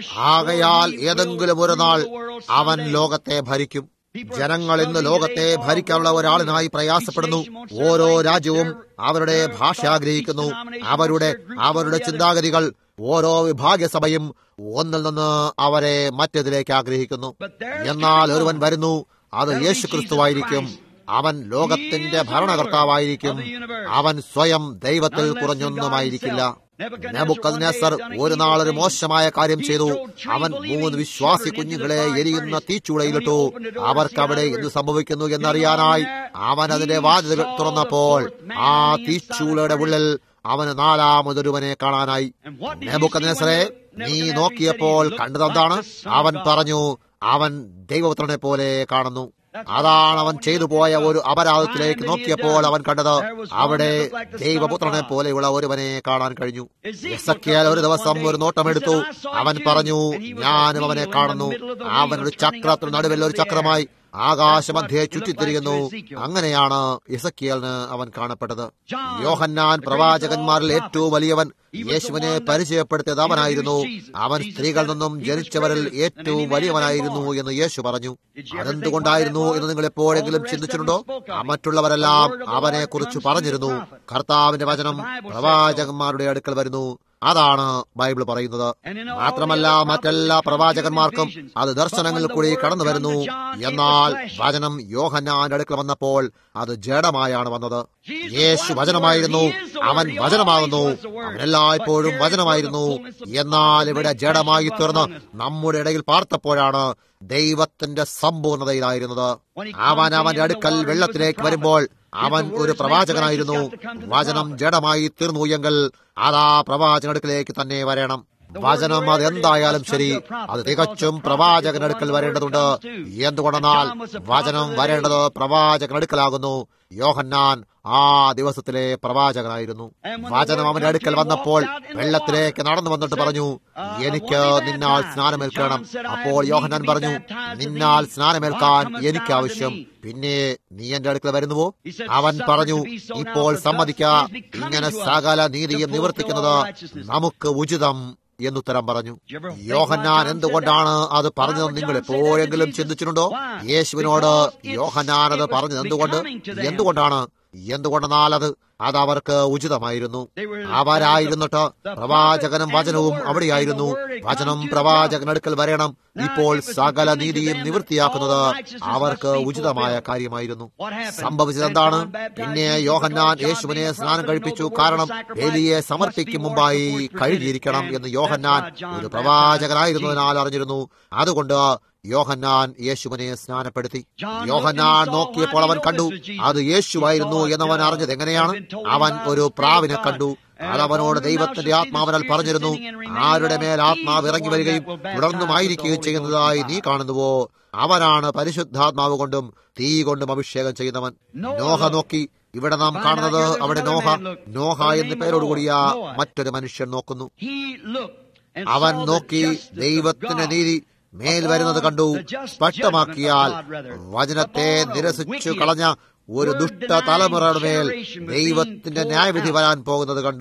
ആകയാൽ ഏതെങ്കിലും ഒരു നാൾ അവൻ ലോകത്തെ ഭരിക്കും. ജനങ്ങൾ ഇന്ന് ലോകത്തെ ഭരിക്കാനുള്ള ഒരാളിനായി പ്രയാസപ്പെടുന്നു. ഓരോ രാജ്യവും അവരുടെ ഭാഷ ആഗ്രഹിക്കുന്നു. അവരുടെ അവരുടെ ചിന്താഗതികൾ, ഓരോ വിഭാഗസഭയും ഒന്നിൽ നിന്ന് അവരെ മറ്റേതിലേക്ക് ആഗ്രഹിക്കുന്നു. എന്നാൽ ഒരുവൻ വരുന്നു, അത് യേശു ക്രിസ്തുവായിരിക്കും. അവൻ ലോകത്തിന്റെ ഭരണകർത്താവായിരിക്കും. അവൻ സ്വയം ദൈവത്തിൽ കുറഞ്ഞൊന്നുമായിരിക്കില്ല. നെബൂഖദ്നേസർ ഒരു നാളൊരു മോശമായ കാര്യം ചെയ്തു. അവൻ മൂന്ന് വിശ്വാസി കുഞ്ഞുങ്ങളെ എരിയുന്ന തീച്ചൂളയിലിട്ടു. അവർക്ക് അവിടെ എന്ത് സംഭവിക്കുന്നു എന്നറിയാനായി അവൻ അതിന്റെ വാതിൽ തുറന്നപ്പോൾ ആ തീച്ചൂളയുടെ ഉള്ളിൽ അവന് നാലാമതൊരുവനെ കാണാനായി. നെബൂഖദ്നേസറെ, നീ നോക്കിയപ്പോൾ കണ്ടതെന്താണ്? അവൻ പറഞ്ഞു, അവൻ ദൈവപുത്രനെ പോലെ കാണുന്നു. അതാണ് അവൻ ചെയ്തു പോയ ഒരു അപരാധത്തിലേക്ക് നോക്കിയപ്പോൾ അവൻ കണ്ടത്. അവിടെ ദൈവപുത്രനെ പോലെയുള്ള ഒരുവനെ കാണാൻ കഴിഞ്ഞു. എസെക്കിയേൽ ഒരു ദിവസം ഒരു നോട്ടമെടുത്തു. അവൻ പറഞ്ഞു, ഞാനും അവനെ കാണുന്നു. അവനൊരു ചക്രത്തിന് നടുവിൽ ഒരു ചക്രമായി ആകാശമധ്യേ ചുറ്റിത്തിരിയുന്നു. അങ്ങനെയാണ് എസെക്കിയേലിന് അവൻ കാണപ്പെട്ടത്. യോഹന്നാൻ പ്രവാചകന്മാരിൽ ഏറ്റവും വലിയവൻ. യേശുവിനെ പരിചയപ്പെടുത്തിയത് അവനായിരുന്നു. അവൻ സ്ത്രീകളിൽ നിന്നും ജനിച്ചവരിൽ ഏറ്റവും വലിയവനായിരുന്നു എന്ന് യേശു പറഞ്ഞു. അതെന്തുകൊണ്ടായിരുന്നു എന്ന് നിങ്ങൾ എപ്പോഴെങ്കിലും ചിന്തിച്ചിട്ടുണ്ടോ? മറ്റുള്ളവരെല്ലാം അവനെ കുറിച്ച് പറഞ്ഞിരുന്നു. കർത്താവിന്റെ വചനം പ്രവാചകന്മാരുടെ അടുക്കൽ വരുന്നു. അതാണ് ബൈബിൾ പറയുന്നത്. മാത്രമല്ല, മറ്റെല്ലാ പ്രവാചകന്മാർക്കും അത് ദർശനങ്ങളിൽ കൂടി കടന്നു വരുന്നു. എന്നാൽ വചനം യോഹന്നാന്റെ അടുക്കൽ വന്നപ്പോൾ അത് ജഡമായാണ് വന്നത്. യേശു വചനമായിരുന്നു. അവൻ വചനമാകുന്നു. അവൻ എല്ലായ്പ്പോഴും വചനമായിരുന്നു. എന്നാൽ ഇവിടെ ജഡമായി തീർന്ന് നമ്മുടെ ഇടയിൽ പാർത്തപ്പോഴാണ് ദൈവത്തിന്റെ സമ്പൂർണതയിലായിരുന്നത്. അവൻ അവന്റെ അടുക്കൽ വെള്ളത്തിലേക്ക് വരുമ്പോൾ അവൻ ഒരു പ്രവാചകനായിരുന്നു. വചനം ജഡമായി തീർന്നു എങ്കിൽ അത് ആ പ്രവാചകനടുക്കലേക്ക് തന്നെ വരണം. വചനം അതെന്തായാലും ശരി, അത് തികച്ചും പ്രവാചകനടുക്കൽ വരേണ്ടതുണ്ട്. എന്തുകൊണ്ടെന്നാൽ വചനം വരേണ്ടത് പ്രവാചകനടുക്കലാകുന്നു. യോഹന്നാൻ ആ ദിവസത്തിലെ പ്രവാചകനായിരുന്നു. വചനം അവന്റെ അടുക്കൽ വന്നപ്പോൾ വെള്ളത്തിലേക്ക് നടന്നു വന്നിട്ട് പറഞ്ഞു, എനിക്ക് നിന്നാൽ സ്നാനമേൽക്കണം. അപ്പോൾ യോഹന്നാൻ പറഞ്ഞു, നിന്നാൽ സ്നാനമേൽക്കാൻ എനിക്ക് ആവശ്യം, പിന്നെ നീ എന്റെ അടുക്കൽ വരുന്നുവോ? അവൻ പറഞ്ഞു, ഇപ്പോൾ സമ്മതിക്ക, ഇങ്ങനെ സകല നീതിയും നിവർത്തിക്കുന്നത് നമുക്ക് ഉചിതം എന്നുത്തരം പറഞ്ഞു. യോഹന്നാൻ എന്തുകൊണ്ടാണ് അത് പറഞ്ഞത് നിങ്ങൾ എപ്പോഴെങ്കിലും ചിന്തിച്ചിട്ടുണ്ടോ? യേശുവിനോട് യോഹന്നാൻ അത് പറഞ്ഞത് എന്തുകൊണ്ട്? എന്തുകൊണ്ടാണ്? എന്തുകൊണ്ടെന്നാൽ അത് അത് അവർക്ക് ഉചിതമായിരുന്നു. അവരായിരുന്നിട്ട് പ്രവാചകനും വചനവും അവിടെയായിരുന്നു. വചനം പ്രവാചകനടുക്കൽ വരണം. ഇപ്പോൾ സകല നീതിയും നിവൃത്തിയാക്കുന്നത് അവർക്ക് ഉചിതമായ കാര്യമായിരുന്നു. സംഭവിച്ചത് എന്താണ്? പിന്നെ യോഹന്നാൻ യേശുവിനെ സ്നാനം കഴിപ്പിച്ചു. കാരണം ബലിയെ സമർപ്പിക്കും മുമ്പായി കഴുകിയിരിക്കണം എന്ന് യോഹന്നാൻ ഒരു പ്രവാചകനായിരുന്നതിനാൽ അറിഞ്ഞിരുന്നു. അതുകൊണ്ട് യോഹന്നാൻ യേശുവിനെ സ്നാനപ്പെടുത്തി. യോഹന്നാൻ നോക്കിയപ്പോൾ അവൻ കണ്ടു അത് യേശുവായിരുന്നു എന്നവൻ അറിഞ്ഞത് എങ്ങനെയാണ്? അവൻ ഒരു പ്രാവിനെ കണ്ടു. അതവനോട് ദൈവത്തിന്റെ ആത്മാവിനാൽ പറഞ്ഞിരുന്നു, ആരുടെ മേൽ ആത്മാവ് ഇറങ്ങി വരികയും തുടർന്നുമായിരിക്കുകയും ചെയ്യുന്നതായി നീ കാണുന്നുവോ, അവനാണ് പരിശുദ്ധാത്മാവ് കൊണ്ടും തീ കൊണ്ടും അഭിഷേകം ചെയ്യുന്നവൻ. നോഹ നോക്കി. ഇവിടെ നാം കാണുന്നത് അവിടെ നോഹ നോഹ എന്ന പേരോടുകൂടിയ മറ്റൊരു മനുഷ്യൻ നോക്കുന്നു. അവൻ നോക്കി ദൈവത്തിന്റെ നീതി മേൽ വരുന്നത് കണ്ടു. സ്പഷ്ടമാക്കിയാൽ വചനത്തെ നിരസിച്ചു കളഞ്ഞ ഒരു ദുഷ്ട തലമുറയുടെ മേൽ ദൈവത്തിന്റെ ന്യായവിധി വരാൻ പോകുന്നത് കണ്ടു.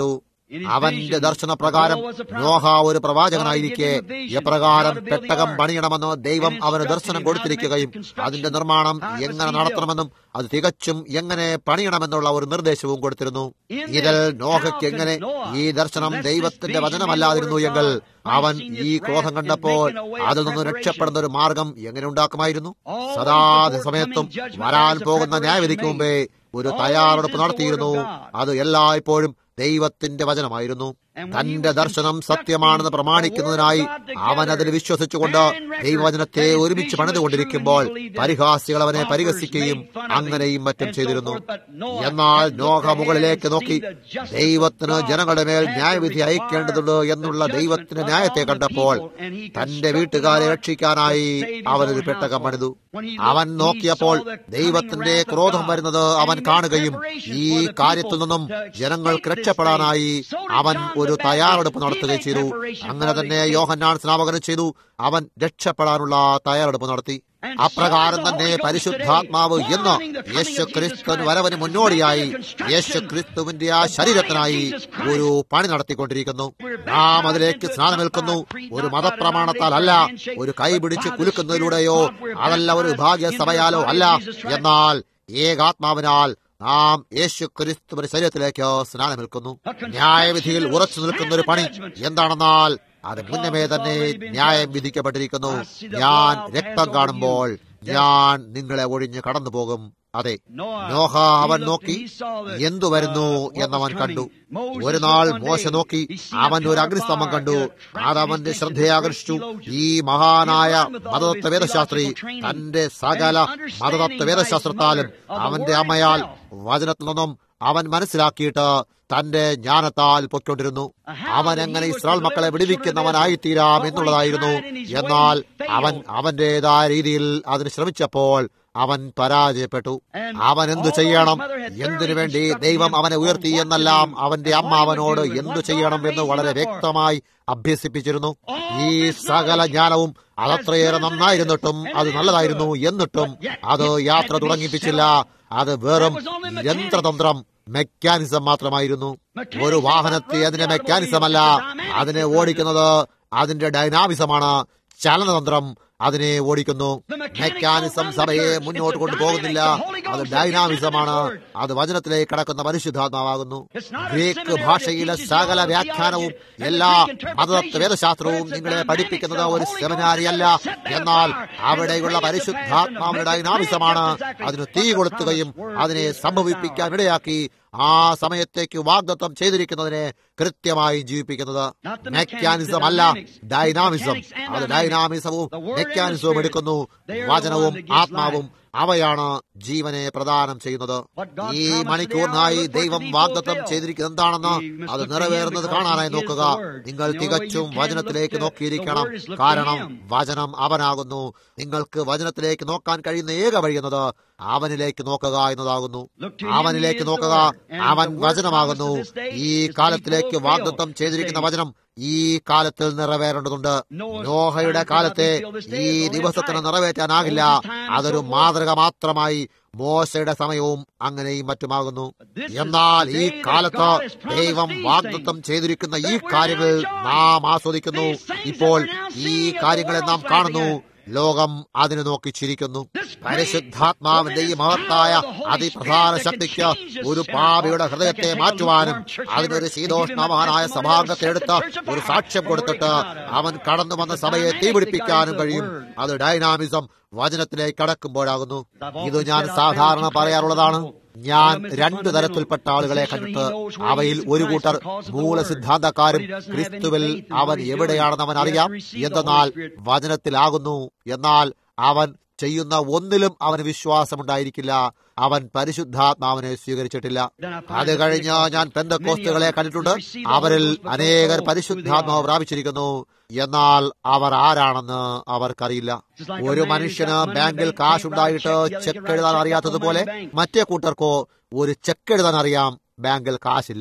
അവന്റെ ദർശനപ്രകാരം നോഹ ഒരു പ്രവാചകനായിരിക്കെ എപ്രകാരം പെട്ടകം പണിയണമെന്ന് ദൈവം അവന് ദർശനം കൊടുത്തിരിക്കുകയും അതിന്റെ നിർമ്മാണം എങ്ങനെ നടത്തണമെന്നും അത് തികച്ചും എങ്ങനെ പണിയണമെന്നുള്ള ഒരു നിർദ്ദേശവും കൊടുത്തിരുന്നു. ഇതിൽ നോഹയ്ക്ക് എങ്ങനെ ഈ ദർശനം ദൈവത്തിന്റെ വചനമല്ലാതിരുന്നു എങ്കിൽ അവൻ ഈ ക്രോധം കണ്ടപ്പോൾ അതിൽ നിന്ന് രക്ഷപ്പെടുന്ന ഒരു മാർഗം എങ്ങനെ ഉണ്ടാക്കുമായിരുന്നു? സദാ സമയത്തും വരാൻ പോകുന്ന ന്യായവിധിക്ക് മുമ്പേ ഒരു തയ്യാറെടുപ്പ് നടത്തിയിരുന്നു. അത് എല്ലായ്പ്പോഴും ദൈവത്തിന്റെ വചനമായിരുന്നു. തന്റെ ദർശനം സത്യമാണെന്ന് പ്രമാണിക്കുന്നതിനായി അവൻ അതിൽ വിശ്വസിച്ചുകൊണ്ട് ദൈവവചനത്തെ ഒരുമിച്ച് പണിതുകൊണ്ടിരിക്കുമ്പോൾ പരിഹാസികൾ അവനെ പരിഹസിക്കുകയും അങ്ങനെയും മറ്റും ചെയ്തിരുന്നു. എന്നാൽ നോഹ മുകളിലേക്ക് നോക്കി ദൈവത്തിന് ജനങ്ങളുടെ മേൽ ന്യായവിധി അയക്കേണ്ടതുണ്ട് എന്നുള്ള ദൈവത്തിന്റെ ന്യായത്തെ കണ്ടപ്പോൾ തന്റെ വീട്ടുകാരെ രക്ഷിക്കാനായി അവനൊരു പെട്ടകം പണിതു. അവൻ നോക്കിയപ്പോൾ ദൈവത്തിന്റെ ക്രോധം വരുന്നത് അവൻ കാണുകയും ഈ കാര്യത്തിൽ നിന്നും ജനങ്ങൾക്ക് രക്ഷപ്പെടാനായി അവൻ ഒരു തയ്യാറെടുപ്പ് നടത്തുകയും ചെയ്തു. അങ്ങനെ തന്നെ യോഹന്നാൻ സ്നാപകനും ചെയ്തു. അവൻ രക്ഷപ്പെടാനുള്ള തയ്യാറെടുപ്പ് നടത്തി. അപ്രകാരം തന്നെ പരിശുദ്ധാത്മാവ് എന്ന് യേശു ക്രിസ്തു വരവിന് മുന്നോടിയായി യേശു ക്രിസ്തുവിന്റെ ആ ശരീരത്തിനായി ഒരു പണി നടത്തിക്കൊണ്ടിരിക്കുന്നു. നാം അതിലേക്ക് സ്നാനമേൽക്കുന്നു. ഒരു മതപ്രമാണത്താൽ അല്ല, ഒരു കൈപിടിച്ച് കുലുക്കുന്നതിലൂടെയോ അതല്ല ഒരു ഭാഗ്യസഭയാലോ അല്ല, എന്നാൽ ഏകാത്മാവിനാൽ നാം യേശു ക്രിസ്തുവിന്റെ ശരീരത്തിലേക്ക് സ്നാനമേൽക്കുന്നു. ന്യായവിധിയിൽ ഉറച്ചു നിൽക്കുന്ന ഒരു പണി എന്താണെന്നാൽ അത് മുന്നമേ തന്നെ ന്യായം വിധിക്കപ്പെട്ടിരിക്കുന്നു. ഞാൻ രക്തം കാണുമ്പോൾ ഞാൻ നിങ്ങളെ ഒഴിഞ്ഞ് കടന്നു പോകും. അതെ, നോഹ അവൻ നോക്കി എന്തു വരുന്നു എന്നവൻ കണ്ടു. ഒരു നാൾ മോശ നോക്കി അവൻ ഒരു അഗ്നിസ്തംഭം കണ്ടു. അതവന്റെ ശ്രദ്ധയെ ആകർഷിച്ചു. ഈ മഹാനായ മതതത്വ വേദശാസ്ത്രി തന്റെ സകല മതതത്വ വേദശാസ്ത്രത്താലും അവന്റെ അമ്മയാൽ വചനത്തിൽ നിന്നും അവൻ മനസ്സിലാക്കിയിട്ട് തന്റെ ജ്ഞാനത്താൽ പൊയ്ക്കൊണ്ടിരുന്നു. അവൻ എങ്ങനെ ഇസ്രായേൽ മക്കളെ വിടുവിക്കുന്നവനായിത്തീരാം എന്നുള്ളതായിരുന്നു. എന്നാൽ അവൻ അവന്റേതായ രീതിയിൽ അതിന് ശ്രമിച്ചപ്പോൾ അവൻ പരാജയപ്പെട്ടു. അവൻ എന്തു ചെയ്യണം, എന്തിനു വേണ്ടി ദൈവം അവനെ ഉയർത്തി എന്നെല്ലാം അവന്റെ അമ്മ അവനോട് എന്തു ചെയ്യണം എന്ന് വളരെ വ്യക്തമായി അഭ്യസിപ്പിച്ചിരുന്നു. ഈ സകല ജ്ഞാനവും അതത്രയേറെ നന്നായിരുന്നിട്ടും, അത് നല്ലതായിരുന്നു എന്നിട്ടും അത് യാത്ര തുടങ്ങിപ്പിച്ചില്ല. അത് വെറും യന്ത്രതന്ത്രം, മെക്കാനിസം മാത്രമായിരുന്നു. ഒരു വാഹനത്തെ അതിന്റെ മെക്കാനിസമല്ല, അതിനെ ഓടിക്കുന്നത് അതിന്റെ ഡൈനാമിസമാണ്. ചലനതന്ത്രം അതിനെ ഓടിക്കുന്നു. മെക്കാനിസം സഭയെ മുന്നോട്ട് കൊണ്ടുപോകുന്നില്ല. അത് ഡൈനാമിസമാണ്. അത് വചനത്തിലേക്ക് കടക്കുന്ന പരിശുദ്ധാത്മാവാകുന്നു. ഗ്രീക്ക് ഭാഷയിലെ സകല വ്യാഖ്യാനവും എല്ലാ മതതത്വ വേദശാസ്ത്രവും നിങ്ങളെ പഠിപ്പിക്കുന്നത് ഒരു സെമിനാരി അല്ല, എന്നാൽ അവിടെയുള്ള പരിശുദ്ധാത്മാവിന്റെ ഡൈനാമിസമാണ്. അതിന് തീ കൊളുത്തുകയും അതിനെ സംഭവിപ്പിക്കാൻ ഇടയാക്കി ആ സമയത്തേക്ക് വാഗ്ദത്തം ചെയ്തിരിക്കുന്നതിനെ കൃത്യമായി ജീവിപ്പിക്കുന്നത്. മെക്കാനിസം അല്ല, ഡൈനാമിസം. അത് ഡൈനാമിസവും മെക്കാനിസവും എടുക്കുന്നു. വചനവും ആത്മാവും അവയാണ് ജീവനെ പ്രദാനം ചെയ്യുന്നത്. ഈ മണിക്കൂറിനായി ദൈവം വാഗ്ദത്തം ചെയ്തിരിക്കുന്നത് എന്താണെന്ന് അത് നിറവേറുന്നത് കാണാനായി നോക്കുക. നിങ്ങൾ തികച്ചും വചനത്തിലേക്ക് നോക്കിയിരിക്കണം. കാരണം വചനം അവനാകുന്നു. നിങ്ങൾക്ക് വചനത്തിലേക്ക് നോക്കാൻ കഴിയുന്ന ഏക വഴി എന്നത് അവനിലേക്ക് നോക്കുക എന്നതാകുന്നു. അവനിലേക്ക് നോക്കുക. അവൻ വചനമാകുന്നു. ഈ കാലത്തിലേക്ക് വാഗ്ദത്തം ചെയ്തിരിക്കുന്ന വചനം ഈ കാലത്തിൽ നിറവേറേണ്ടതുണ്ട്. നോഹയുടെ കാലത്തെ ഈ ദിവസത്തിന് നിറവേറ്റാനാകില്ല. അതൊരു മാതൃക മാത്രമായി മോശയുടെ സമയവും അങ്ങനെയും മറ്റുമാകുന്നു. എന്നാൽ ഈ കാലത്ത് ദൈവം വാഗ്ദത്തം ചെയ്തിരിക്കുന്ന ഈ കാര്യങ്ങൾ നാം ആസ്വദിക്കുന്നു. ഇപ്പോൾ ഈ കാര്യങ്ങളെ നാം കാണുന്നു. ലോകം അതിനെ നോക്കി ചിരിക്കുന്നു. പരിശുദ്ധാത്മാവിന്റെ ഈ മഹത്തായ അതിപ്രധാന ശക്തിക്ക് ഒരു പാപിയുടെ ഹൃദയത്തെ മാറ്റുവാനും അതിനൊരു ശീതോഷ്ണവാനായ സഭാംഗത്തെ എടുത്ത് ഒരു സാക്ഷ്യം കൊടുത്തിട്ട് അവൻ കടന്നു വന്ന സഭയെ തീപിടിപ്പിക്കാനും കഴിയും. അത് ഡൈനാമിസം വചനത്തിലേക്ക് കടക്കുമ്പോഴാകുന്നു. ഇത് ഞാൻ സാധാരണ പറയാറുള്ളതാണ്. ഞാൻ രണ്ടു തരത്തിൽപ്പെട്ട ആളുകളെ കണ്ടിട്ട് അവയിൽ ഒരു കൂട്ടർ മൂലസിദ്ധാന്തക്കാരും ക്രിസ്തുവിൽ അവൻ എവിടെയാണെന്ന് അവൻ അറിയാം, എന്തെന്നാൽ വചനത്തിലാകുന്നു. എന്നാൽ അവൻ ചെയ്യുന്ന ഒന്നിലും അവന് വിശ്വാസമുണ്ടായിരിക്കില്ല. അവൻ പരിശുദ്ധാത്മാവിനെ സ്വീകരിച്ചിട്ടില്ല. അത് കഴിഞ്ഞ് ഞാൻ പെന്തക്കോസ്തുകളെ കണ്ടിട്ടുണ്ട്. അവരിൽ അനേകർ പരിശുദ്ധാത്മാവ് പ്രാപിച്ചിരിക്കുന്നു. എന്നാൽ അവർ ആരാണെന്ന് അവർക്കറിയില്ല. ഒരു മനുഷ്യന് ബാങ്കിൽ കാശുണ്ടായിട്ട് ചെക്ക് എഴുതാൻ അറിയാത്തതുപോലെ മറ്റേ കൂട്ടർക്കോ ഒരു ചെക്ക് എഴുതാൻ അറിയാം, ബാങ്കിൽ കാശില്ല.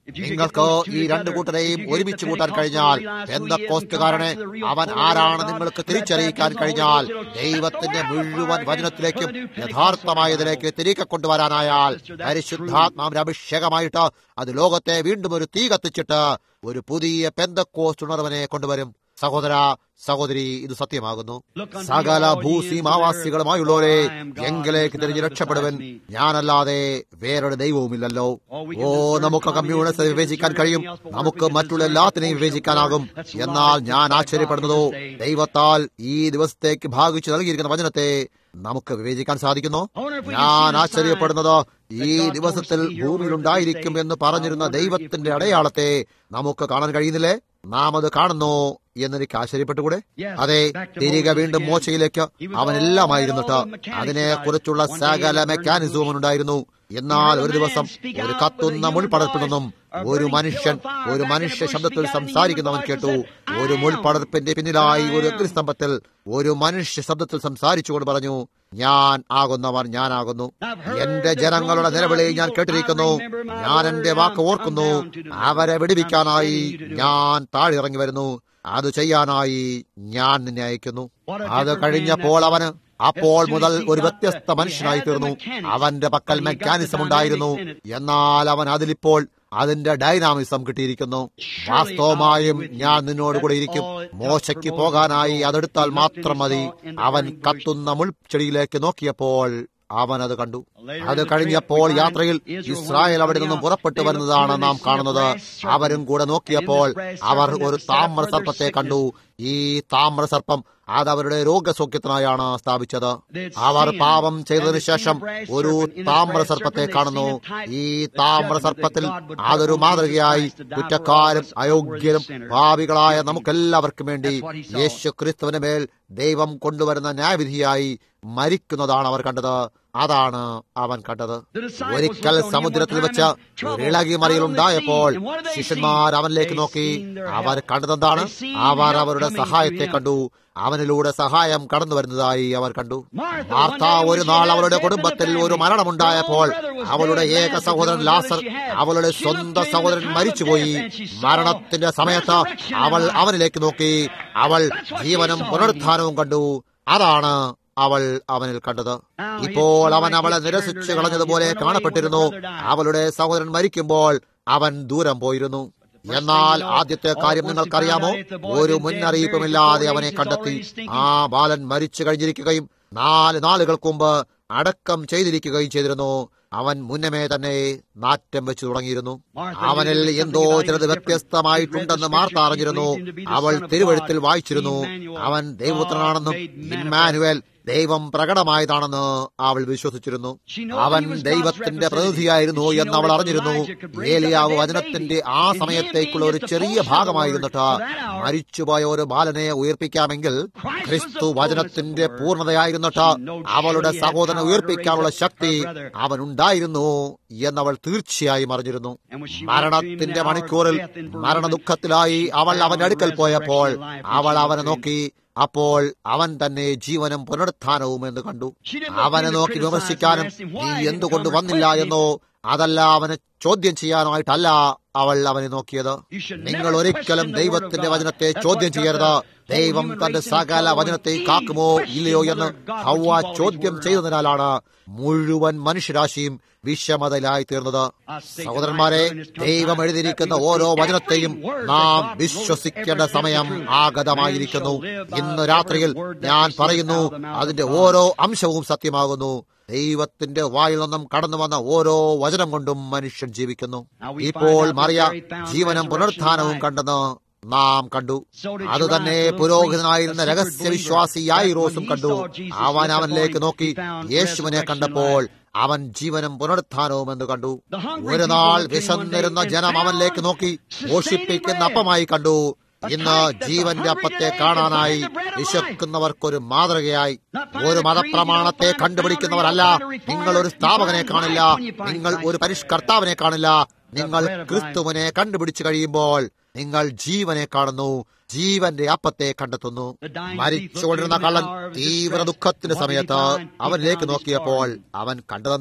നിങ്ങൾക്ക് ഈ രണ്ടു കൂട്ടരെയും ഒരുമിച്ച് കൂട്ടാൻ കഴിഞ്ഞാൽ, പെന്തക്കോസ്തുകാരനെ അവൻ ആരാണ് നിങ്ങൾക്ക് തിരിച്ചറിയിക്കാൻ കഴിഞ്ഞാൽ, ദൈവത്തിന്റെ മുഴുവൻ വചനത്തിലേക്കും യഥാർത്ഥമായതിലേക്ക് തിരികെ കൊണ്ടുവരാനായാൽ, പരിശുദ്ധാത്മാവിന്റെ അഭിഷേകമായിട്ട് അത് ലോകത്തെ വീണ്ടും ഒരു തീ കത്തിച്ചിട്ട് ഒരു പുതിയ പെന്തക്കോസ്ത് ഉണർവനെ കൊണ്ടുവരും. സഹോദര സഹോദരി, ഇത് സത്യമാകുന്നു. സകല ഭൂസീമാവാസികളുമായുള്ളവരെ എങ്കിലേക്ക് തിരിഞ്ഞ് രക്ഷപ്പെടുവൻ, ഞാനല്ലാതെ വേറൊരു ദൈവവുമില്ലല്ലോ. ഓ, നമുക്ക് കമ്മ്യൂണിസ്റ്റ് വിവേചിക്കാൻ കഴിയും, നമുക്ക് മറ്റുള്ള എല്ലാത്തിനെയും വിവേചിക്കാനാകും. എന്നാൽ ഞാൻ ആശ്ചര്യപ്പെടുന്നതോ, ദൈവത്താൽ ഈ ദിവസത്തേക്ക് ഭാഗിച്ചു നൽകിയിരിക്കുന്ന വചനത്തെ നമുക്ക് വിവേചിക്കാൻ സാധിക്കുന്നു. ഞാൻ ആശ്ചര്യപ്പെടുന്നത് ഈ ദിവസത്തിൽ ഭൂമിയിലുണ്ടായിരിക്കും എന്ന് പറഞ്ഞിരുന്ന ദൈവത്തിന്റെ അടയാളത്തെ നമുക്ക് കാണാൻ കഴിയുന്നില്ലേ? നാം അത് കാണുന്നു എന്നെനിക്ക് ആശ്ചര്യപ്പെട്ടുകൂടെ? അതെ, തിരികെ വീണ്ടും മോശയിലേക്ക് അവനെല്ലാമായിരുന്നിട്ട് അതിനെ കുറിച്ചുള്ള സകല മെക്കാനിസവും ഉണ്ടായിരുന്നു. എന്നാൽ ഒരു ദിവസം ഒരു കത്തുന്ന മുൾപടർപ്പിൽ നിന്നും ഒരു മനുഷ്യൻ ഒരു മനുഷ്യ ശബ്ദത്തിൽ സംസാരിക്കുന്നവൻ കേട്ടു. ഒരു മുൾപടർപ്പിന്റെ പിന്നിലായി ഒരു അഗ്നിസ്തംഭത്തിൽ ഒരു മനുഷ്യ ശബ്ദത്തിൽ സംസാരിച്ചുകൊണ്ട് പറഞ്ഞു, ഞാൻ ആകുന്നവൻ ഞാനാകുന്നു. എന്റെ ജനങ്ങളുടെ നിലവിളി ഞാൻ കേട്ടിരിക്കുന്നു. ഞാൻ എന്റെ വാക്ക് ഓർക്കുന്നു. അവരെ വിടുവിക്കാനായി ഞാൻ താഴെയിറങ്ങി വരുന്നു. അത് ചെയ്യാനായി ഞാൻ നിന്നെ അയക്കുന്നു. അത് കഴിഞ്ഞപ്പോൾ അവന് അപ്പോൾ മുതൽ ഒരു വ്യത്യസ്ത മനുഷ്യനായി തീർന്നു. അവന്റെ പക്കൽ മെക്കാനിസം ഉണ്ടായിരുന്നു. എന്നാൽ അവൻ അതിലിപ്പോൾ അതിന്റെ ഡൈനാമിസം കിട്ടിയിരിക്കുന്നു. വാസ്തവമായും ഞാൻ നിന്നോടുകൂടെ ഇരിക്കും. മോശയ്ക്ക് പോകാനായി അതെടുത്താൽ മാത്രം മതി. അവൻ കത്തുന്ന മുൾച്ചെടിയിലേക്ക് നോക്കിയപ്പോൾ അവൻ അത് കണ്ടു. അത് കഴിഞ്ഞപ്പോൾ യാത്രയിൽ ഇസ്രായേൽ അവിടെ നിന്നും പുറപ്പെട്ടു വരുന്നതാണ് നാം കാണുന്നത്. അവരും കൂടെ നോക്കിയപ്പോൾ അവർ ഒരു താമ്ര സർപ്പത്തെ കണ്ടു. ഈ താമ്ര സർപ്പം അത് അവരുടെ രോഗസൗഖ്യത്തിനായാണ് സ്ഥാപിച്ചത്. അവർ പാപം ചെയ്തതിനു ശേഷം ഒരു താമ്ര സർപ്പത്തെ കാണുന്നു. ഈ താമ്ര സർപ്പത്തിൽ അതൊരു മാതൃകയായി കുറ്റക്കാരും അയോഗ്യരും പാപികളായ നമുക്കെല്ലാവർക്കും വേണ്ടി യേശു ക്രിസ്തുവിന്റെ മേൽ ദൈവം കൊണ്ടുവരുന്ന ന്യായവിധിയായി മരിക്കുന്നതാണ് അവർ കണ്ടത്. അതാണ് അവൻ കണ്ടത്. ഒരിക്കൽ സമുദ്രത്തിൽ വെച്ച് ഇളകി മറിയലുണ്ടായപ്പോൾ ശിഷ്യന്മാർ അവനിലേക്ക് നോക്കി. അവർ കണ്ടതെന്താണ്? അവർ അവരുടെ സഹായത്തെ കണ്ടു. അവനിലൂടെ സഹായം കടന്നു വരുന്നതായി അവർ കണ്ടു. മാർത്ത ഒരു നാൾ അവളുടെ കുടുംബത്തിൽ ഒരു മരണമുണ്ടായപ്പോൾ അവളുടെ ഏക സഹോദരൻ ലാസർ, അവളുടെ സ്വന്തം സഹോദരൻ മരിച്ചുപോയി. മരണത്തിന്റെ സമയത്ത് അവൾ അവനിലേക്ക് നോക്കി. അവൾ ജീവനും പുനരുത്ഥാനവും കണ്ടു. അതാണ് അവൾ അവനിൽ കണ്ടത്. ഇപ്പോൾ അവൻ അവളെ നിരസിച്ചു കളഞ്ഞതുപോലെ കാണപ്പെട്ടിരുന്നു. അവളുടെ സഹോദരൻ മരിക്കുമ്പോൾ അവൻ ദൂരം പോയിരുന്നു. എന്നാൽ ആദ്യത്തെ കാര്യം നിങ്ങൾക്കറിയാമോ? ഒരു മുന്നറിയിപ്പുമില്ലാതെ അവനെ കണ്ടെത്തി. ആ ബാലൻ മരിച്ചു കഴിഞ്ഞിരിക്കുകയും നാല് നാളുകൾക്ക് മുമ്പ് അടക്കം ചെയ്തിരിക്കുകയും ചെയ്തിരുന്നു. അവൻ മുന്നമേ തന്നെ നാറ്റം വെച്ചു തുടങ്ങിയിരുന്നു. അവനിൽ എന്തോ ചിലത് വ്യത്യസ്തമായിട്ടുണ്ടെന്ന് മാർത്ത അറിഞ്ഞിരുന്നു. അവൾ തിരുവഴുത്തിൽ വായിച്ചിരുന്നു. അവൻ ദൈവപുത്രനാണെന്നും ഇമ്മാനുവേൽ ദൈവം പ്രകടമായതാണെന്ന് അവൾ വിശ്വസിച്ചിരുന്നു. അവൻ ദൈവത്തിന്റെ പ്രതിനിധിയായിരുന്നു എന്ന് അവൾ അറിഞ്ഞിരുന്നു. ഏലിയാവ് വചനത്തിന്റെ ആ സമയത്തേക്കുള്ള ഒരു ചെറിയ ഭാഗമായിരുന്നിട്ട് മരിച്ചുപോയ ഒരു ബാലനെ ഉയർപ്പിക്കാമെങ്കിൽ ക്രിസ്തു വചനത്തിന്റെ പൂർണ്ണതയായിരുന്നിട്ട് അവളുടെ സഹോദരനെ ഉയർപ്പിക്കാനുള്ള ശക്തി അവനുണ്ടായിരുന്നു എന്നവൾ തീർച്ചയായും അറിഞ്ഞിരുന്നു. മരണത്തിന്റെ മണിക്കൂറിൽ മരണദുഃഖത്തിലായി അവൾ അവന്റെ അടുക്കൽ പോയപ്പോൾ അവൾ അവനെ നോക്കി. അപ്പോൾ അവൻ തന്നെ ജീവനും പുനരുത്ഥാനവും എന്ന് കണ്ടു. അവനെ നോക്കി വിമർശിക്കാനും നീ എന്തുകൊണ്ട് വന്നില്ല എന്നോ അതല്ല അവനെ ചോദ്യം ചെയ്യാനായിട്ടല്ല അവൾ അവനെ നോക്കിയത്. നിങ്ങൾ ഒരിക്കലും ദൈവത്തിന്റെ വചനത്തെ ചോദ്യം ചെയ്യരുത്. ദൈവം തന്റെ സകല വചനത്തെ കാക്കുമോ ഇല്ലയോ എന്ന് ഹവ്വ ചോദ്യം ചെയ്തതിനാലാണ് മുഴുവൻ മനുഷ്യരാശിയും വിഷമതയിലായി തീർന്നത്. സഹോദരന്മാരെ, ദൈവം എഴുതിയിരിക്കുന്ന ഓരോ വചനത്തെയും നാം വിശ്വസിക്കേണ്ട സമയം ആഗതമായിരിക്കുന്നു. ഇന്ന് രാത്രിയിൽ ഞാൻ പറയുന്നു, അതിന്റെ ഓരോ അംശവും സത്യമാകുന്നു. ദൈവത്തിന്റെ വായിൽ നിന്നും കടന്നു വന്ന ഓരോ വചനം കൊണ്ടും മനുഷ്യൻ ജീവിക്കുന്നു. ഇപ്പോൾ മറിയ ജീവനും പുനരുത്ഥാനവും കണ്ടെന്ന് നാം കണ്ടു. അതുതന്നെ പുരോഹിതനായിരുന്ന രഹസ്യ വിശ്വാസി യായിറോസും കണ്ടു. അവൻ അവനിലേക്ക് നോക്കി. യേശുവിനെ കണ്ടപ്പോൾ അവൻ ജീവനും പുനരുത്ഥാനവും എന്ന് കണ്ടു. ഒരു നാൾ വിശന്നിരുന്ന ജനം അവനിലേക്ക് നോക്കി പോഷിപ്പിക്കുന്ന അപ്പമായി കണ്ടു. ഇന്ന് ജീവന്റെ അപ്പത്തെ കാണാനായി വിശക്കുന്നവർക്കൊരു മാതൃകയായി. ഒരു മതപ്രമാണത്തെ കണ്ടുപിടിക്കുന്നവരല്ല. നിങ്ങൾ ഒരു സ്ഥാപകനെ കാണില്ല. നിങ്ങൾ ഒരു പരിഷ്കർത്താവിനെ കാണില്ല. നിങ്ങൾ ക്രിസ്തുവിനെ കണ്ടുപിടിച്ചു കഴിയുമ്പോൾ നിങ്ങൾ ജീവനെ കാണുന്നു. ജീവന്റെ അപ്പത്തെ കണ്ടെത്തുന്നു. മരിച്ചുകൊണ്ടിരുന്ന കള്ളൻ തീവ്ര ദുഃഖത്തിന്റെ സമയത്ത് അവനിലേക്ക് നോക്കിയപ്പോൾ അവൻ കണ്ടതെന്താണ്?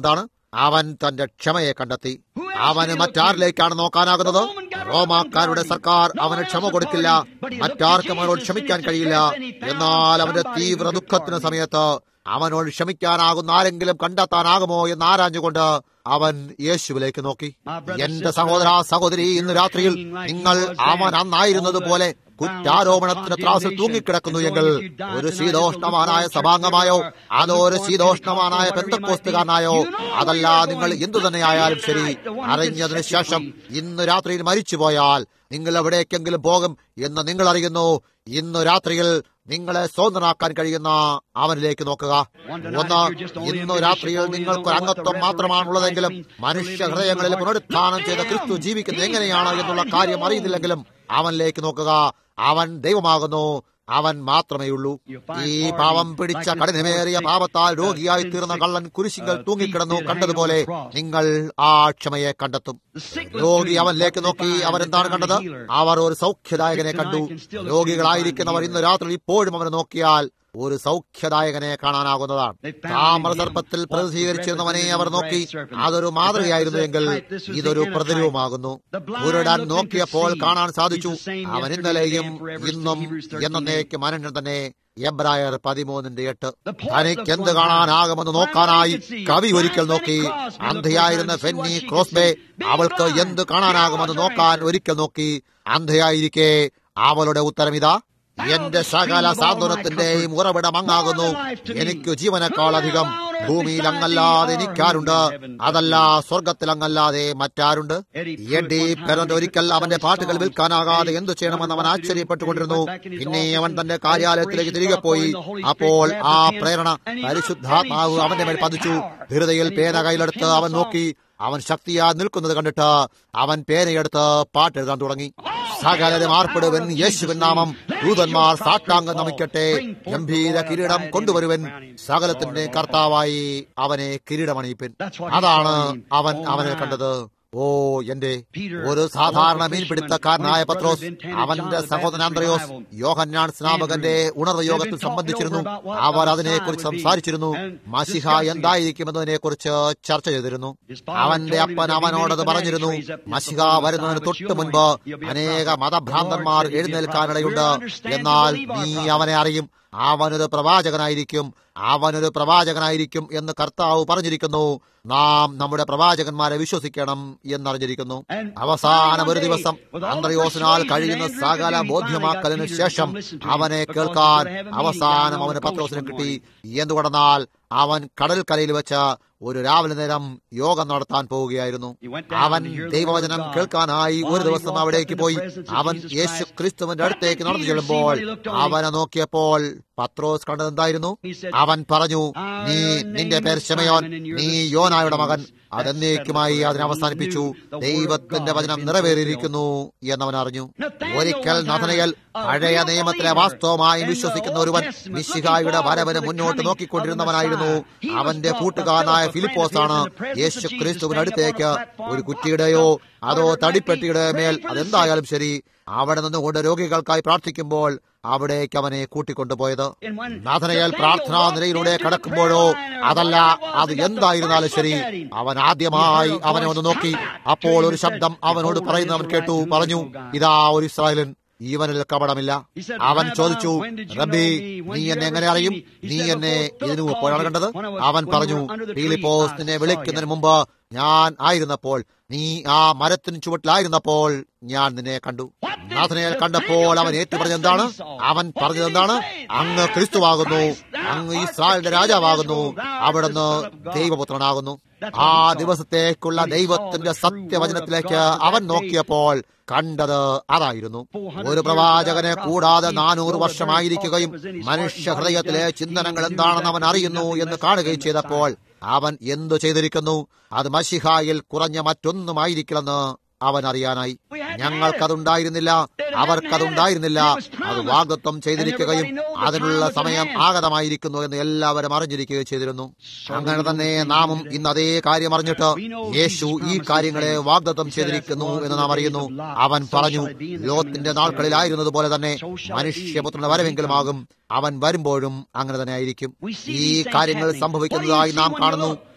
അവൻ തന്റെ ക്ഷമയെ കണ്ടെത്തി. അവന് മറ്റാരിലേക്കാണ് നോക്കാനാകുന്നത്? റോമാക്കാരുടെ സർക്കാർ അവന് ക്ഷമ കൊടുക്കില്ല. മറ്റാർക്കും അവനോട് ക്ഷമിക്കാൻ കഴിയില്ല. എന്നാൽ അവന്റെ തീവ്ര ദുഃഖത്തിന് സമയത്ത് അവനോട് ക്ഷമിക്കാനാകുന്ന ആരെങ്കിലും കണ്ടെത്താനാകുമോ എന്ന് ആരാഞ്ഞുകൊണ്ട് അവൻ യേശുവിലേക്ക് നോക്കി. എന്റെ സഹോദര സഹോദരി, ഇന്ന് രാത്രിയിൽ നിങ്ങൾ അവൻ അന്നായിരുന്നത് പോലെ കുറ്റാരോപണത്തിന് ത്രാസിൽ തൂങ്ങിക്കിടക്കുന്നു എങ്കിൽ ഒരു ശീതോഷ്ണവാനായ സഭാംഗമായോ അതോ ഒരു ശീതോഷ്ണവാനായ പെന്തക്കോസ്തുകാരനായോ അതല്ല, നിങ്ങൾ എന്തു തന്നെയായാലും ശരി, അറിഞ്ഞതിന് ശേഷം ഇന്ന് രാത്രിയിൽ മരിച്ചുപോയാൽ നിങ്ങൾ എവിടേക്കെങ്കിലും പോകും എന്ന് നിങ്ങൾ അറിയുന്നു. ഇന്ന് രാത്രിയിൽ നിങ്ങളെ സ്വതന്ത്രനാക്കാൻ കഴിയുന്ന അവനിലേക്ക് നോക്കുക. ഒന്ന്, ഇന്നു രാത്രിയിൽ നിങ്ങൾക്ക് അംഗത്വം മാത്രമാണുള്ളതെങ്കിലും മനുഷ്യ ഹൃദയങ്ങളിൽ പുനരുത്ഥാനം ചെയ്ത ക്രിസ്തു ജീവിക്കുന്നത് എങ്ങനെയാണ് എന്നുള്ള കാര്യം അറിയുന്നില്ലെങ്കിലും അവനിലേക്ക് നോക്കുക. അവൻ ദൈവമാകുന്നു, അവൻ മാത്രമേയുള്ളൂ. ഈ പാവം പിടിച്ച കഠിനമേറിയ പാപത്താൽ രോഗിയായി തീർന്ന കള്ളൻ കുരിശിങ്കൽ തൂങ്ങിക്കിടന്നു കണ്ടതുപോലെ നിങ്ങൾ ആ ക്ഷമയെ കണ്ടെത്തും. രോഗി അവനിലേക്ക് നോക്കി. അവരെന്താണ് കണ്ടത്? അവർ ഒരു സൗഖ്യദായകനെ കണ്ടു. രോഗികളായിരിക്കുന്നവർ ഇന്ന് രാത്രി ഇപ്പോഴും അവനെ നോക്കിയാൽ ഒരു സൗഖ്യദായകനെ കാണാനാകുന്നതാണ്. താമ്രസർപ്പത്തിൽ പ്രതിനിധീകരിച്ചിരുന്നവനെ അവർ നോക്കി. അതൊരു മാതൃകയായിരുന്നു എങ്കിൽ ഇതൊരു പ്രതിരൂപമാകുന്നു. കുരുടൻ നോക്കിയപ്പോൾ കാണാൻ സാധിച്ചു. അവൻ ഇന്നലെയും ഇന്നും എന്നേക്കും അനന്യൻ തന്നെ. എബ്രായർ പതിമൂന്നിന്റെ എട്ട്. തനിക്ക് എന്ത് കാണാനാകുമെന്ന് നോക്കാനായി കവി ഒരിക്കൽ നോക്കി. അന്ധയായിരുന്ന ഫെന്നി ക്രോസ്ബേ അവൾക്ക് എന്ത് കാണാനാകുമെന്ന് നോക്കാൻ ഒരിക്കൽ നോക്കി. അന്ധയായിരിക്കെ അവളുടെ ഉത്തരം ഇതാ: എന്റെ സകല സാന്ത്വനത്തിന്റെയും ഉറവിടം അങ്ങാകുന്നു. എനിക്ക് ജീവനേക്കാൾ അധികം ഭൂമിയിൽ അങ്ങല്ലാതെ എനിക്കാരുണ്ട്, അതല്ല സ്വർഗത്തിൽ അങ്ങല്ലാതെ മറ്റാരുണ്ട്. എഡി പെരന്റ് ഒരിക്കൽ അവന്റെ പാട്ടുകൾ വിൽക്കാനാകാതെ എന്തു ചെയ്യണമെന്ന് അവൻ ആശ്ചര്യപ്പെട്ടുകൊണ്ടിരുന്നു. പിന്നെ അവൻ തന്റെ കാര്യാലയത്തിലേക്ക് തിരികെ പോയി. അപ്പോൾ ആ പ്രേരണ പരിശുദ്ധാത്മാവ് അവന്റെ മേൽ പതിച്ചു. ഹൃദയിൽ പേന കയ്യിലെടുത്ത് അവൻ നോക്കി. അവൻ ശക്തിയാ നിൽക്കുന്നത് കണ്ടിട്ട് അവൻ പേനയെടുത്ത് പാട്ടെഴുതാൻ തുടങ്ങി. സകലരും ആർപ്പെടുവൻ, യേശുവിൻ നാമം, ദൂതന്മാർ സാഷ്ടാംഗം നമിക്കട്ടെ, ഗംഭീര കിരീടം കൊണ്ടുവരുവൻ, സകലത്തിന്റെ കർത്താവായി അവനെ കിരീടമണിയിപ്പിൻ. അതാണ് അവൻ അവനെ കണ്ടത്. ഓ എന്റെ ഒരു സാധാരണ മീൻപിടുത്തക്കാരനായ പത്രോസ് അവന്റെ സഹോദരൻ അന്ത്രയോസ് യോഹന്നാൻ സ്നാപകന്റെ ഉണർവ് യോഗത്തിൽ സംബന്ധിച്ചിരുന്നു. അവർ അതിനെക്കുറിച്ച് സംസാരിച്ചിരുന്നു. മശിഹ എന്തായിരിക്കുമെന്നതിനെ കുറിച്ച് ചർച്ച ചെയ്തിരുന്നു. അവന്റെ അപ്പൻ അവനോടത് പറഞ്ഞിരുന്നു. മശിഹ വരുന്നതിന് തൊട്ട് മുൻപ് അനേക മതഭ്രാന്തന്മാർ എഴുന്നേൽക്കാനിടയുണ്ട്. എന്നാൽ നീ അവനെ അറിയും, അവനൊരു പ്രവാചകനായിരിക്കും, അവനൊരു പ്രവാചകനായിരിക്കും എന്ന് കർത്താവ് പറഞ്ഞിരിക്കുന്നു. നാം നമ്മുടെ പ്രവാചകന്മാരെ വിശ്വസിക്കണം എന്നറിഞ്ഞിരിക്കുന്നു. അവസാനം ഒരു ദിവസം അന്ത്രയോസിനാൽ കഴിയുന്ന സകല ബോധ്യമാക്കലിന് ശേഷം അവനെ കേൾക്കാൻ അവസാനം അവന് പത്രോസിനെ കിട്ടി. എന്തുകൊണ്ടെന്നാൽ അവൻ കടൽക്കരയിൽ വെച്ച് ഒരു രാവിലെ നേരം യോഗം നടത്താൻ പോവുകയായിരുന്നു. അവൻ ദൈവവചനം കേൾക്കാനായി ഒരു ദിവസം അവിടേക്ക് പോയി. അവൻ യേശു ക്രിസ്തുവിന്റെ അടുത്തേക്ക് നടന്നു ചെല്ലുമ്പോൾ അവനെ നോക്കിയപ്പോൾ പത്രോസ് കണ്ടതെന്തായിരുന്നു? അവൻ പറഞ്ഞു, നീ നിന്റെ പേര് ശിമയോൻ, നീ യോനായുടെ മകൻ. അതെന്നേക്കുമായി അതിനെ അവസാനിപ്പിച്ചു. ദൈവത്തിന്റെ വചനം നിറവേറിയിരിക്കുന്നു എന്നവൻ അറിഞ്ഞു. ഒരിക്കൽ നഥനയേൽ പഴയ നിയമത്തിലെ വാസ്തവമായി വിശ്വസിക്കുന്ന ഒരുവൻ മിശിഹായുടെ വരവിന് മുന്നോട്ട് നോക്കിക്കൊണ്ടിരുന്നവനായിരുന്നു. അവന്റെ കൂട്ടുകാരനായ ഫിലിപ്പോസാണ് യേശു ക്രിസ്തുവിന്റെ അടുത്തേക്ക് ഒരു കുറ്റിയുടെയോ അതോ തടിപ്പെട്ടിയുടെ മേൽ അതെന്തായാലും ശരി അവിടെ നിന്നുകൊണ്ട് രോഗികൾക്കായി പ്രാർത്ഥിക്കുമ്പോൾ അവിടേക്ക് അവനെ കൂട്ടിക്കൊണ്ടുപോയത്. നാഥനയേൽ പ്രാർത്ഥനാ നിലയിലൂടെ കടക്കുമ്പോഴോ അതല്ല അത് എന്തായിരുന്നാലും ശരി അവൻ ആദ്യമായി അവനെ ഒന്ന് നോക്കി. അപ്പോൾ ഒരു ശബ്ദം അവനോട് പറയുന്നത് അവൻ കേട്ടു. പറഞ്ഞു, ഇതാ ഒരു ഇസ്രായേലൻ, ഈവനിൽ കപടമില്ല. അവൻ ചോദിച്ചു, റബ്ബി, നീ എന്നെ എങ്ങനെ അറിയും? നീ എന്നെ ഇതിനു എപ്പോഴാണ് കണ്ടത്? അവൻ പറഞ്ഞു, ഫിലിപ്പോസ് നിന്നെ വിളിക്കുന്നതിന് മുമ്പ് ഞാൻ ആയിരുന്നപ്പോൾ, നീ ആ മരത്തിന് ചുവട്ടിലായിരുന്നപ്പോൾ ഞാൻ നിന്നെ കണ്ടു. നാഥനയേൽ കണ്ടപ്പോൾ അവൻ ഏറ്റുപറഞ്ഞത് എന്താണ്? അവൻ പറഞ്ഞത് എന്താണ്? അങ്ങ് ക്രിസ്തുവാകുന്നു, അങ്ങ് ഇസ്രായേലിന്റെ രാജാവാകുന്നു, അവിടുന്ന് ദൈവപുത്രനാകുന്നു. ആ ദിവസത്തേക്കുള്ള ദൈവത്തിന്റെ സത്യവചനത്തിലേക്ക് അവൻ നോക്കിയപ്പോൾ കണ്ടത് അതായിരുന്നു. ഒരു പ്രവാചകനെ കൂടാതെ നാനൂറ് വർഷമായിരിക്കുകയും മനുഷ്യ ഹൃദയത്തിലെ ചിന്തനങ്ങൾ എന്താണെന്ന് അവൻ അറിയുന്നു എന്ന് കാണുകയും ചെയ്തപ്പോൾ അവൻ എന്തു ചെയ്തിരിക്കുന്നു? അത് മശിഹായിൽ കുറഞ്ഞ മറ്റൊന്നുമായിരിക്കില്ലെന്ന് അവൻ അറിയാനായി. ഞങ്ങൾക്കതുണ്ടായിരുന്നില്ല, അവർക്കതുണ്ടായിരുന്നില്ല. അത് വാഗ്ദത്തം ചെയ്തിരിക്കുകയും അതിനുള്ള സമയം ആഗതമായിരിക്കുന്നു എന്ന് എല്ലാവരും അറിഞ്ഞിരിക്കുകയും ചെയ്തിരുന്നു. അങ്ങനെ തന്നെ നാമും ഇന്ന് അതേ കാര്യം അറിഞ്ഞിട്ട് യേശു ഈ കാര്യങ്ങളെ വാഗ്ദത്തം ചെയ്തിരിക്കുന്നു എന്ന് നാം അറിയുന്നു. അവൻ പറഞ്ഞു, ലോത്തിന്റെ നാൾക്കളിലായിരുന്നത് പോലെ തന്നെ മനുഷ്യപുത്രന്റെ വരവെങ്കിലുമാകും. അവൻ വരുമ്പോഴും അങ്ങനെ തന്നെ ആയിരിക്കും. ഈ കാര്യങ്ങൾ സംഭവിക്കുന്നതായി നാം കാണുന്നു.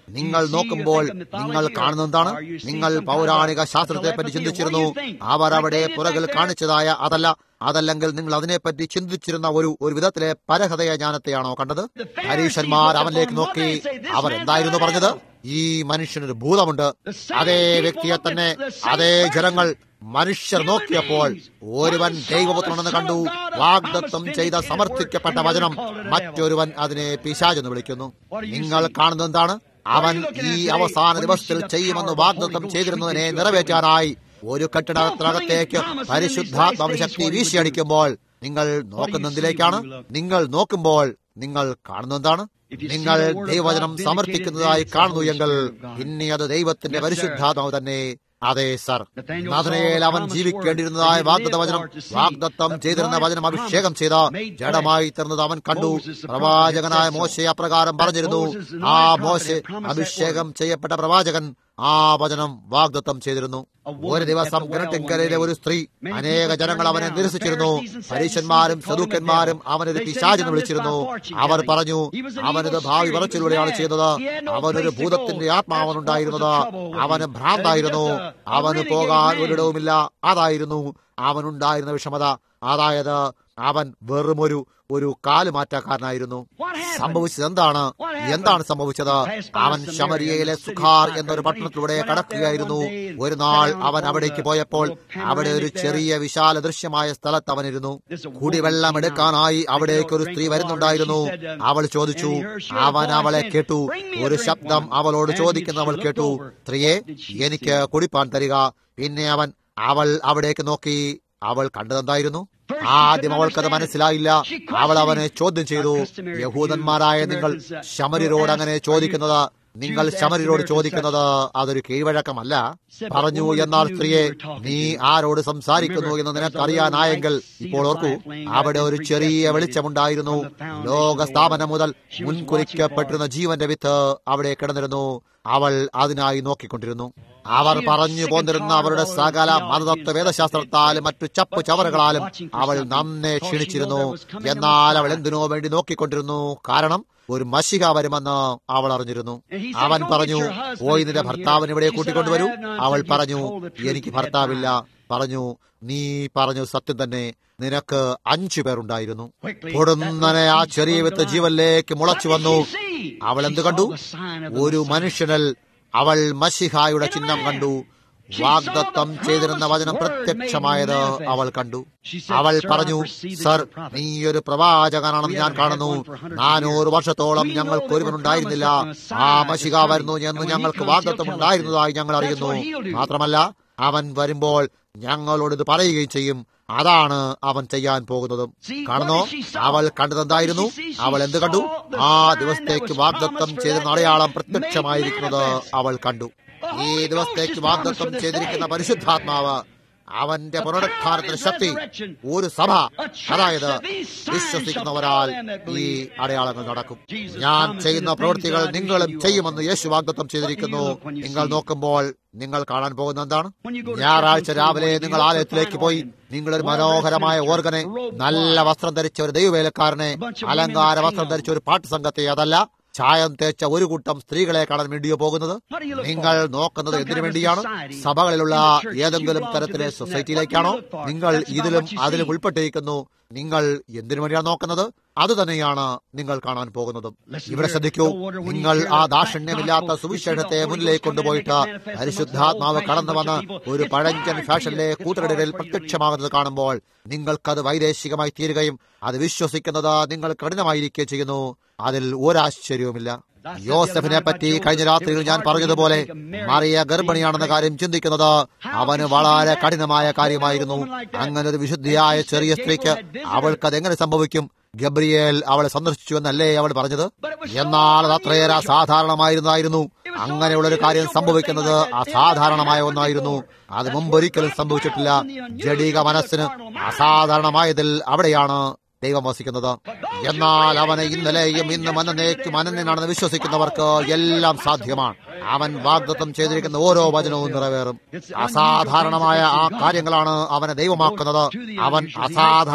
നിങ്ങൾ നോക്കുമ്പോൾ നിങ്ങൾ കാണുന്നതാണ്. നിങ്ങൾ പൗരാണിക ശാസ്ത്രത്തെ പറ്റി ചിന്തിച്ചിരുന്നു. അവർ അവിടെ പുറകിൽ കാണിച്ചതായ അതല്ല. അതല്ലെങ്കിൽ നിങ്ങൾ അതിനെപ്പറ്റി ചിന്തിച്ചിരുന്ന ഒരു ഒരു വിധത്തിലെ പരഹതയ ജ്ഞാനത്തെയാണോ കണ്ടത്? പരീക്ഷന്മാർ അവനിലേക്ക് നോക്കി അവർ എന്തായിരുന്നു പറഞ്ഞത്? ഈ മനുഷ്യനൊരു ഭൂതമുണ്ട്. അതേ വ്യക്തിയെ തന്നെ അതേ ജനങ്ങൾ മനുഷ്യർ നോക്കിയപ്പോൾ ഒരുവൻ ദൈവപുത്രനെന്ന് കണ്ടു. വാഗ്ദത്തം ചെയ്ത സമർത്ഥിക്കപ്പെട്ട വചനം. മറ്റൊരുവൻ അതിനെ പിശാചെന്ന് വിളിക്കുന്നു. നിങ്ങൾ കാണുന്നത് എന്താണ്? അവൻ ഈ അവസാന ദിവസത്തിൽ ചെയ്യുമെന്ന് വാഗ്ദത്തം ചെയ്തിരുന്നതിനെ നിറവേറ്റാനായി ഒരു കെട്ടിടത്തിനകത്തേക്ക് പരിശുദ്ധാത്മാവിന്റെ ശക്തി വീശിയടിക്കുമ്പോൾ നിങ്ങൾ നോക്കുന്നതിലേക്കാണ്. നിങ്ങൾ നോക്കുമ്പോൾ നിങ്ങൾ കാണുന്നതെന്താണ്? നിങ്ങൾ ദൈവവചനം സമർപ്പിക്കുന്നതായി കാണുന്നു എങ്കിൽ പിന്നെ അത് ദൈവത്തിന്റെ പരിശുദ്ധാത്മാവ് തന്നെ. അതെ സർ, നാഥനയേൽ അവൻ ജീവിക്കേണ്ടിരുന്നതായ വാഗ്ദത്ത വചനം, വാഗ്ദത്തം ചെയ്തിരുന്ന വചനം അഭിഷേകം ചെയ്ത ജഡമായി തീർന്നത് അവൻ കണ്ടു. പ്രവാചകനായ മോശെ അപ്രകാരം പറഞ്ഞിരുന്നു. ആ മോശെ അഭിഷേകം ചെയ്യപ്പെട്ട പ്രവാചകൻ ആ വചനം വാഗ്ദത്തം ചെയ്തിരുന്നു. ഒരു ദിവസം കിണറ്റിൻകരയിലെ ഒരു സ്ത്രീ, അനേക ജനങ്ങൾ അവനെ നിരസിച്ചിരുന്നു. പരീശന്മാരും സദൂക്കന്മാരും അവനൊരു പിശാചെന്ന് വിളിച്ചിരുന്നു. അവർ പറഞ്ഞു, അവനത് ഭാവി പറച്ചിലൂടെയാണ് ചെയ്തത്. അവനൊരു ഭൂതത്തിന്റെ ആത്മാവനുണ്ടായിരുന്നത്. അവന് ഭ്രാന്തായിരുന്നു. അവന് പോകാൻ ഒരിടവുമില്ല. അതായിരുന്നു അവനുണ്ടായിരുന്ന വിഷമത. അതായത് അവൻ വെറുമൊരു ഒരു കാലുമാറ്റക്കാരനായിരുന്നു. സംഭവിച്ചത് എന്താണ്? എന്താണ് സംഭവിച്ചത്? അവൻ ശമരിയയിലെ സുഖാർ എന്നൊരു പട്ടണത്തിലൂടെ കടക്കുകയായിരുന്നു. ഒരു നാൾ അവൻ അവിടേക്ക് പോയപ്പോൾ അവിടെ ഒരു ചെറിയ വിശാല ദൃശ്യമായ സ്ഥലത്ത് അവനിരുന്നു. കുടിവെള്ളം എടുക്കാനായി അവിടേക്ക് ഒരു സ്ത്രീ വരുന്നുണ്ടായിരുന്നു. അവൾ ചോദിച്ചു. അവൻ അവളെ കേട്ടു. ഒരു ശബ്ദം അവളോട് ചോദിക്കുന്ന അവൾ കേട്ടു, സ്ത്രീയെ, എനിക്ക് കുടിപ്പാൻ തരിക. പിന്നെ അവൻ അവൾ അവിടേക്ക് നോക്കി. അവൾ കണ്ടതെന്തായിരുന്നു? ആദ്യം അവൾക്കത് മനസ്സിലായില്ല. അവൾ അവനെ ചോദ്യം ചെയ്തു. യഹൂദന്മാരായ നിങ്ങൾ ശമര്യരോട് അങ്ങനെ ചോദിക്കുന്നത്, നിങ്ങൾ ശമര്യരോട് ചോദിക്കുന്നത് അതൊരു കീഴ്വഴക്കമല്ല. പറഞ്ഞു, എന്നാൽ സ്ത്രീയെ, നീ ആരോട് സംസാരിക്കുന്നു എന്ന് നിനക്കറിയാനായെങ്കിൽ ഇപ്പോൾ ഓർക്കൂ, അവിടെ ഒരു ചെറിയ വെളിച്ചമുണ്ടായിരുന്നു. ലോക സ്ഥാപനം മുതൽ മുൻകുറിക്കപ്പെട്ടിരുന്ന ജീവന്റെ വിത്ത് അവിടെ കിടന്നിരുന്നു. അവൾ അതിനായി നോക്കിക്കൊണ്ടിരുന്നു. അവർ പറഞ്ഞു പോന്നിരുന്ന അവരുടെ സകല മതതത്വ വേദശാസ്ത്രത്താലും മറ്റു ചപ്പു ചവറുകളാലും അവൾ നന്നെ ക്ഷീണിച്ചിരുന്നു. എന്നാൽ അവൾ എന്തിനോ വേണ്ടി നോക്കിക്കൊണ്ടിരുന്നു. കാരണം ഒരു മശിഹ വരുമെന്ന് അവൾ അറിഞ്ഞിരുന്നു. അവൻ പറഞ്ഞു, പോയി നിന്റെ ഭർത്താവിന് ഇവിടെ കൂട്ടിക്കൊണ്ടുവരൂ. അവൾ പറഞ്ഞു, എനിക്ക് ഭർത്താവില്ല. പറഞ്ഞു, നീ പറഞ്ഞു സത്യം തന്നെ, നിനക്ക് അഞ്ചു പേരുണ്ടായിരുന്നു. പൊടുന്നനെ ആ ചെറിയ വിത്ത് ജീവനിലേക്ക് മുളച്ചു വന്നു. അവൾ എന്ത് കണ്ടു? ഒരു മനുഷ്യനിൽ അവൾ മശിഹായുടെ ചിഹ്നം കണ്ടു. വാഗ്ദത്തം ചെയ്തിരുന്ന വചനം പ്രത്യക്ഷമായത് അവൾ കണ്ടു. അവൾ പറഞ്ഞു, സർ, നീ ഒരു പ്രവാചകനാണെന്ന് ഞാൻ കാണുന്നു. നാനൂറ് വർഷത്തോളം ഞങ്ങൾക്ക് ഒരുവനുണ്ടായിരുന്നില്ല. ആ മശിഹ വരുന്നു എന്ന് ഞങ്ങൾക്ക് വാഗ്ദത്തം ഉണ്ടായിരുന്നതായി ഞങ്ങൾ അറിയുന്നു. മാത്രമല്ല, അവൻ വരുമ്പോൾ ഞങ്ങളോട് ഇത് പറയുകയും ചെയ്യും. അതാണ് അവൻ ചെയ്യാൻ പോകുന്നതും. കാണുന്നോ? അവൾ കണ്ടതെന്തായിരുന്നു? അവൾ എന്ത് കണ്ടു? ആ ദിവസത്തേക്ക് വാഗ്ദത്തം ചെയ്തിരുന്ന അടയാളം പ്രത്യക്ഷമായിരിക്കുന്നത് അവൾ കണ്ടു. ഈ ദിവസത്തേക്ക് വാഗ്ദത്തം ചെയ്തിരിക്കുന്ന പരിശുദ്ധാത്മാവ്, അവന്റെ പുനരുദ്ധാനത്തിന് ശക്തി, ഒരു സഭ, അതായത് വിശ്വസിക്കുന്നവരാൽ ഈ അടയാളങ്ങൾ നടക്കും. ഞാൻ ചെയ്യുന്ന പ്രവൃത്തികൾ നിങ്ങളും ചെയ്യുമെന്ന് യേശു വാഗ്ദത്തം ചെയ്തിരിക്കുന്നു. നിങ്ങൾ നോക്കുമ്പോൾ നിങ്ങൾ കാണാൻ പോകുന്ന എന്താണ്? ഞായറാഴ്ച രാവിലെ നിങ്ങൾ ആലയത്തിലേക്ക് പോയി നിങ്ങളൊരു മനോഹരമായ ഓർഗനെ, നല്ല വസ്ത്രം ധരിച്ച ഒരു ദൈവവേലക്കാരനെ, അലങ്കാര വസ്ത്രം ധരിച്ച ഒരു പാട്ട് സംഘത്തെ, അതല്ല ചായം തേച്ച ഒരു കൂട്ടം സ്ത്രീകളെ കാണാൻ വേണ്ടിയോ പോകുന്നത്? നിങ്ങൾ നോക്കുന്നത് എന്തിനു വേണ്ടിയാണ്? സഭകളിലുള്ള ഏതെങ്കിലും തരത്തിലെ സൊസൈറ്റിയിലേക്കാണോ? നിങ്ങൾ ഇതിലും അതിലും ഉൾപ്പെട്ടിരിക്കുന്നു. നിങ്ങൾ എന്തിനു വേണ്ടിയാണ് നോക്കുന്നത്? അത് തന്നെയാണ് നിങ്ങൾ കാണാൻ പോകുന്നതും. ഇവിടെ ശ്രദ്ധിക്കൂ, നിങ്ങൾ ആ ദാക്ഷിണ്യമില്ലാത്ത സുവിശേഷത്തെ മുന്നിലേക്ക് കൊണ്ടുപോയിട്ട് പരിശുദ്ധാത്മാവ് കടന്നു വന്ന് ഒരു പഴഞ്ചൻ ഫാഷനിലെ കൂട്ടരിടയിൽ പ്രത്യക്ഷമാകുന്നത് കാണുമ്പോൾ നിങ്ങൾക്കത് വൈദേശികമായി തീരുകയും അത് വിശ്വസിക്കുന്നത് നിങ്ങൾ കഠിനമായിരിക്കുകയും ചെയ്യുന്നു. അതിൽ ഒരാശ്ചര്യവുമില്ല. യോസഫിനെ പറ്റി കഴിഞ്ഞ രാത്രിയിൽ ഞാൻ പറഞ്ഞതുപോലെ മറിയ ഗർഭിണിയാണെന്ന കാര്യം ചിന്തിക്കുന്നത് അവന് വളരെ കഠിനമായ കാര്യമായിരുന്നു. അങ്ങനെ ഒരു വിശുദ്ധിയായ ചെറിയ സ്ത്രീക്ക് അവൾക്ക് അതെങ്ങനെ സംഭവിക്കും? ഗബ്രിയേൽ അവളെ സന്ദർശിച്ചു എന്നല്ലേ അവൾ പറഞ്ഞത്? എന്നാൽ അത് അത്രയേറെ അസാധാരണമായിരുന്നായിരുന്നു. അങ്ങനെയുള്ളൊരു കാര്യം സംഭവിക്കുന്നത് അസാധാരണമായ ഒന്നായിരുന്നു. അത് മുമ്പൊരിക്കലും സംഭവിച്ചിട്ടില്ല. ജഡിക മനസ്സിന് അസാധാരണമായതിൽ അവിടെയാണ് ദൈവം വസിക്കുന്നത്. എന്നാൽ അവനെ ഇന്നലെയും ഇന്നും അന്നേക്കും അനന്യനാണെന്ന് വിശ്വസിക്കുന്നവർക്ക് എല്ലാം സാധ്യമാണ്. അവൻ വാഗ്ദത്തം ചെയ്തിരിക്കുന്ന ഓരോ വചനവും നിറവേറും. അസാധാരണമായ ആ കാര്യങ്ങളാണ് അവനെ ദൈവമാക്കുന്നത്. അവൻ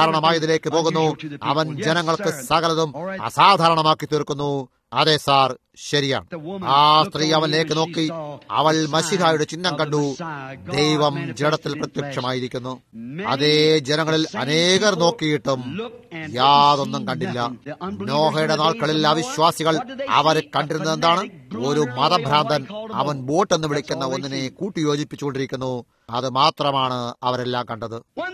അസാധാരണമായതിലേക്ക് പോകുന്നു. അവൻ ജനങ്ങൾക്ക് സകലതും അസാധാരണമാക്കി തീർക്കുന്നു. അതെ സാർ, ശരിയാണ്. ആ സ്ത്രീ അവനിലേക്ക് നോക്കി. അവൾ മശിഹായുടെ ചിഹ്നം കണ്ടു. ദൈവം ജഡത്തിൽ പ്രത്യക്ഷമായിരിക്കുന്നു. അതേ ജനങ്ങളിൽ അനേകർ നോക്കിയിട്ടും യാതൊന്നും കണ്ടില്ല. നോഹയുടെ നാൾക്കളിൽ അവിശ്വാസികൾ അവരെ കണ്ടിരുന്നത് എന്താണ്? ഒരു മതഭ്രാന്തൻ അവൻ ബോട്ട് എന്ന് വിളിക്കുന്ന ഒന്നിനെ കൂട്ടിയോജിപ്പിച്ചുകൊണ്ടിരിക്കുന്നു. അത് മാത്രമാണ് അവരെല്ലാം കണ്ടത്.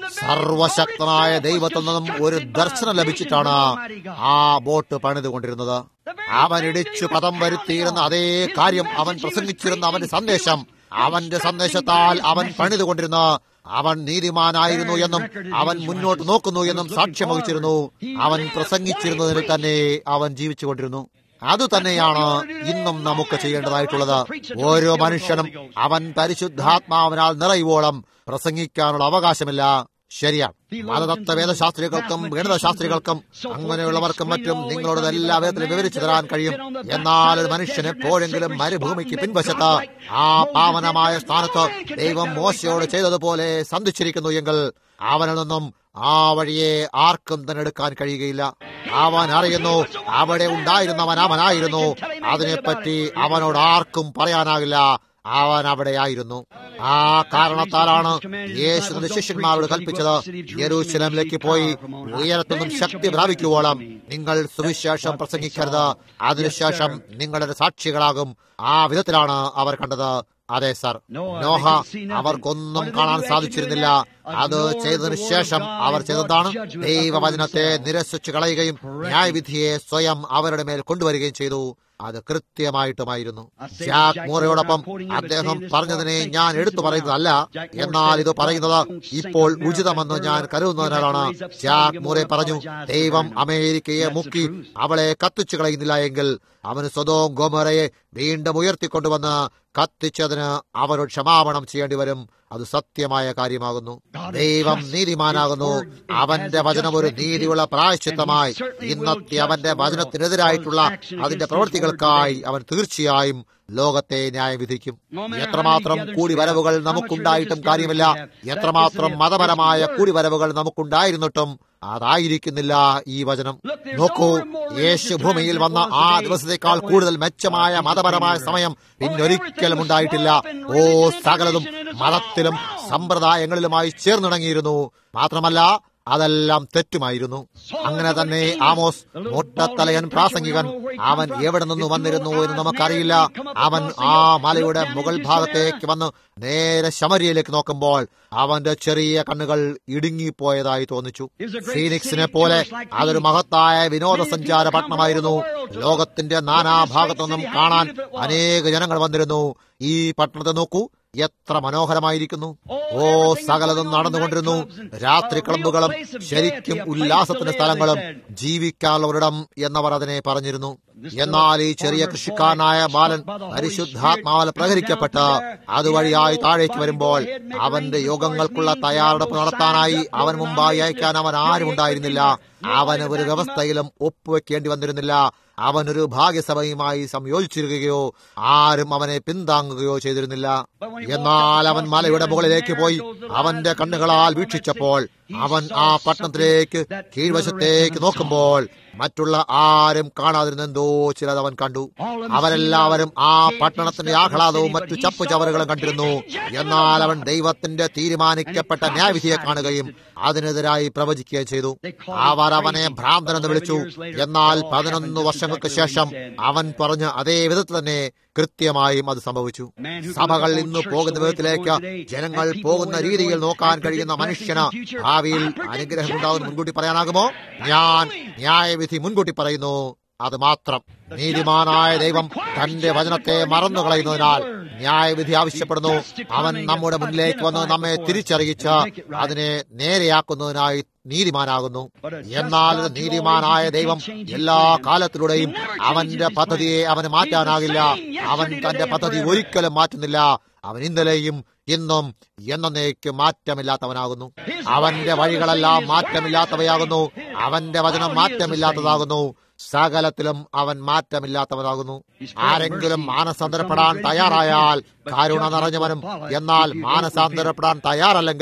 സർവശക്തനായ ദൈവത്തിൽ നിന്നും ഒരു ദർശനം ലഭിച്ചിട്ടാണ് ആ ബോട്ട് പണിതുകൊണ്ടിരുന്നത്. അവൻ ഇടിച്ചു പദം വരുത്തിയിരുന്ന അതേ കാര്യം അവൻ പ്രസംഗിച്ചിരുന്ന അവന്റെ സന്ദേശം, അവന്റെ സന്ദേശത്താൽ അവൻ പണിതുകൊണ്ടിരുന്ന അവൻ നീതിമാനായിരുന്നു എന്നും അവൻ മുന്നോട്ട് നോക്കുന്നു എന്നും സാക്ഷ്യം വഹിച്ചിരുന്നു. അവൻ പ്രസംഗിച്ചിരുന്നതിൽ തന്നെ അവൻ ജീവിച്ചുകൊണ്ടിരുന്നു. അതുതന്നെയാണ് ഇന്നും നമുക്ക് ചെയ്യേണ്ടതായിട്ടുള്ളത്. ഓരോ മനുഷ്യനും അവൻ പരിശുദ്ധാത്മാവിനാൽ നിറയുവോളം പ്രസംഗിക്കാനുള്ള അവകാശമില്ല. ശരിയാണ്. മതതത്വ വേദശാസ്ത്രികൾക്കും ഗണിതശാസ്ത്രികൾക്കും അങ്ങനെയുള്ളവർക്കും മറ്റും നിങ്ങളോട് എല്ലാ വിധത്തിലും വിവരിച്ചു തരാൻ കഴിയും. എന്നാൽ ഒരു മനുഷ്യൻ എപ്പോഴെങ്കിലും മരുഭൂമിക്ക് പിൻവശത്ത് ആ പാവനമായ സ്ഥാനത്ത് ദൈവം മോശയോട് ചെയ്തതുപോലെ സന്ധിച്ചിരിക്കുന്നു എങ്കിൽ അവനിൽ നിന്നും ആ വഴിയെ ആർക്കും തന്നെ എടുക്കാൻ കഴിയുകയില്ല. അവൻ അറിയുന്നു അവിടെ ഉണ്ടായിരുന്നവൻ അവനായിരുന്നു. അതിനെപ്പറ്റി അവനോട് ആർക്കും പറയാനാകില്ല. അവൻ അവിടെയായിരുന്നു. ആ കാരണത്താലാണ് യേശു ശിഷ്യന്മാരോട് കൽപ്പിച്ചത്, യെരൂശലേമിലേക്ക് പോയി ഉയരത്തുനിന്നും ശക്തി പ്രാപിക്കുവോളം നിങ്ങൾ സുവിശേഷം പ്രസംഗിക്കരുത്, അതിനുശേഷം നിങ്ങളുടെ സാക്ഷികളാകും. ആ വിധത്തിലാണ് അവർ കണ്ടത്. അതെ സർ, നോഹ അവർക്കൊന്നും കാണാൻ സാധിച്ചിരുന്നില്ല. അത് ചെയ്തതിനു ശേഷം അവർ ചെയ്തതാണ് ദൈവവചനത്തെ നിരസിച്ചു കളയുകയും ന്യായവിധിയെ സ്വയം അവരുടെ മേൽ കൊണ്ടുവരികയും ചെയ്തു. അത് കൃത്യമായിട്ടുമായിരുന്നു. ജാക്ക് മൂറയോടൊപ്പം അദ്ദേഹം പറഞ്ഞതിനെ ഞാൻ എടുത്തു പറയുന്നതല്ല, എന്നാൽ ഇത് പറയുന്നത് ഇപ്പോൾ ഉചിതമെന്ന് ഞാൻ കരുതുന്നതിനാലാണ്. ജാക്ക് മൂറെ പറഞ്ഞു, ദൈവം അമേരിക്കയെ മുക്കി അവളെ കത്തിച്ചു കളയുന്നില്ല എങ്കിൽ അവന് സ്വതോം ഗൊമോറയെ വീണ്ടും ഉയർത്തിക്കൊണ്ടുവന്ന് കത്തിച്ചതിന് അവരോട് ക്ഷമാപണം ചെയ്യേണ്ടി വരും. അത് സത്യമായ കാര്യമാകുന്നു. ദൈവം നീതിമാനാകുന്നു. അവന്റെ വചനം ഒരു നീതിയുള്ള പ്രായശ്ചിത്തമായി ഇന്നത്തെ അവന്റെ വചനത്തിനെതിരായിട്ടുള്ള അതിന്റെ പ്രവൃത്തികൾക്കായി അവൻ തീർച്ചയായും ലോകത്തെ ന്യായം വിധിക്കും. എത്രമാത്രം കൂടിവരവുകൾ നമുക്കുണ്ടായിട്ടും കാര്യമില്ല, എത്രമാത്രം മതപരമായ കൂടിവരവുകൾ നമുക്കുണ്ടായിരുന്നിട്ടും അതായിരിക്കുന്നില്ല ഈ വചനം. നോക്കൂ, യേശു ഭൂമിയിൽ വന്ന ആ ദിവസത്തേക്കാൾ കൂടുതൽ മെച്ചമായ മതപരമായ സമയം പിന്നൊരിക്കലും ഉണ്ടായിട്ടില്ല. ഓ, സകലതും മതത്തിലും സമ്പ്രദായങ്ങളിലുമായി ചേർന്നിണങ്ങിയിരുന്നു. മാത്രമല്ല അതെല്ലാം തെറ്റുമായിരുന്നു. അങ്ങനെ തന്നെ ആമോസ് മൊട്ടത്തലയൻ പ്രാസംഗികൻ, അവൻ എവിടെ നിന്ന് വന്നിരുന്നു എന്ന് നമുക്കറിയില്ല. അവൻ ആ മലയുടെ മുകൾ ഭാഗത്തേക്ക് വന്ന് നേരെ ശമരിയയിലേക്ക് നോക്കുമ്പോൾ അവന്റെ ചെറിയ കണ്ണുകൾ ഇടുങ്ങിപ്പോയതായി തോന്നിച്ചു. ഫീനിക്സിനെ പോലെ അതൊരു മഹത്തായ വിനോദസഞ്ചാര പട്ടണമായിരുന്നു. ലോകത്തിന്റെ നാനാഭാഗത്തുനിന്നും കാണാൻ അനേക ജനങ്ങൾ വന്നിരുന്നു. ഈ പട്ടണത്തെ നോക്കൂ, എത്ര മനോഹരമായിരിക്കുന്നു. ഓ, സകലതും നടന്നുകൊണ്ടിരുന്നു. രാത്രി ക്ലബ്ബുകളും ശരിക്കും ഉല്ലാസത്തിന്റെ സ്ഥലങ്ങളും ജീവിക്കാനുള്ളവരിടം എന്നവർ അതിനെ പറഞ്ഞിരുന്നു. എന്നാൽ ഈ ചെറിയ കൃഷിക്കാരനായ ബാലൻ പരിശുദ്ധാത്മാവിൽ പ്രഹരിക്കപ്പെട്ട് അതുവഴിയായി താഴേക്ക് വരുമ്പോൾ അവന്റെ യോഗങ്ങൾക്കുള്ള തയ്യാറെടുപ്പ് നടത്താനായി അവൻ മുമ്പായി അയക്കാൻ അവൻ ആരും ഉണ്ടായിരുന്നില്ല. അവന് ഒരു വ്യവസ്ഥയിലും ഒപ്പുവെക്കേണ്ടി വന്നിരുന്നില്ല. അവനൊരു ഭാഗ്യസഭയുമായി സംയോജിച്ചിരിക്കുകയോ ആരും അവനെ പിന്താങ്ങുകയോ ചെയ്തിരുന്നില്ല. എന്നാൽ അവൻ മലയുടെ മുകളിലേക്ക് പോയി അവന്റെ കണ്ണുകളാൽ വീക്ഷിച്ചപ്പോൾ അവൻ ആ പട്ടണത്തിലേക്ക് കീഴ്വശത്തേക്ക് നോക്കുമ്പോൾ മറ്റുള്ള ആരും കാണാതിരുന്നെന്തോ ചിലത് അവൻ കണ്ടു. അവരെല്ലാവരും ആ പട്ടണത്തിന്റെ ആഹ്ലാദവും മറ്റു ചപ്പു ചവറുകളും കണ്ടിരുന്നു. എന്നാൽ അവൻ ദൈവത്തിന്റെ തീരുമാനിക്കപ്പെട്ട ന്യായവിധിയെ കാണുകയും അതിനെതിരായി പ്രവചിക്കുകയും ചെയ്തു. അവർ അവനെ ഭ്രാന്തനെന്ന് വിളിച്ചു. എന്നാൽ പതിനൊന്ന് വർഷങ്ങൾക്ക് ശേഷം അവൻ പറഞ്ഞ അതേ വിധത്തിൽ തന്നെ കൃത്യമായും അത് സംഭവിച്ചു. സഭകൾ ഇന്ന് പോകുന്ന വിധത്തിലേക്ക് ജനങ്ങൾ പോകുന്ന രീതിയിൽ നോക്കാൻ കഴിയുന്ന മനുഷ്യന് ഭാവിയിൽ അനുഗ്രഹം ഉണ്ടാകുന്ന മുൻകൂട്ടി പറയാനാകുമോ? ഞാൻ ന്യായവിധി മുൻകൂട്ടി പറയുന്നു. അത് മാത്രം. നീതിമാനായ ദൈവം തന്റെ വചനത്തെ മറന്നു കളയുന്നതിനാൽ ന്യായവിധി ആവശ്യപ്പെടുന്നു. അവൻ നമ്മുടെ മുന്നിലേക്ക് വന്ന് നമ്മെ തിരിച്ചറിയിച്ച് അതിനെ നേരെയാക്കുന്നതിനായി നീതിമാനാകുന്നു. എന്നാൽ നീതിമാനായ ദൈവം എല്ലാ കാലത്തിലൂടെയും അവന്റെ പദ്ധതിയെ അവന് മാറ്റാനാകില്ല. അവൻ തന്റെ പദ്ധതി ഒരിക്കലും മാറ്റുന്നില്ല. അവൻ ഇന്നലെയും ഇന്നും എന്നേക്കും മാറ്റമില്ലാത്തവനാകുന്നു. അവന്റെ വഴികളെല്ലാം മാറ്റമില്ലാത്തവയാകുന്നു. അവന്റെ വചനം മാറ്റമില്ലാത്തതാകുന്നു. സകലത്തിലും അവൻ മാറ്റമില്ലാത്തവനാകുന്നു. ആരെങ്കിലും മാനസാന്തരപ്പെടാൻ തയ്യാറായാൽ കരുണ നിറഞ്ഞവനും, എന്നാൽ മാനസാന്തരപ്പെടാൻ തയ്യാറല്ലെങ്കിൽ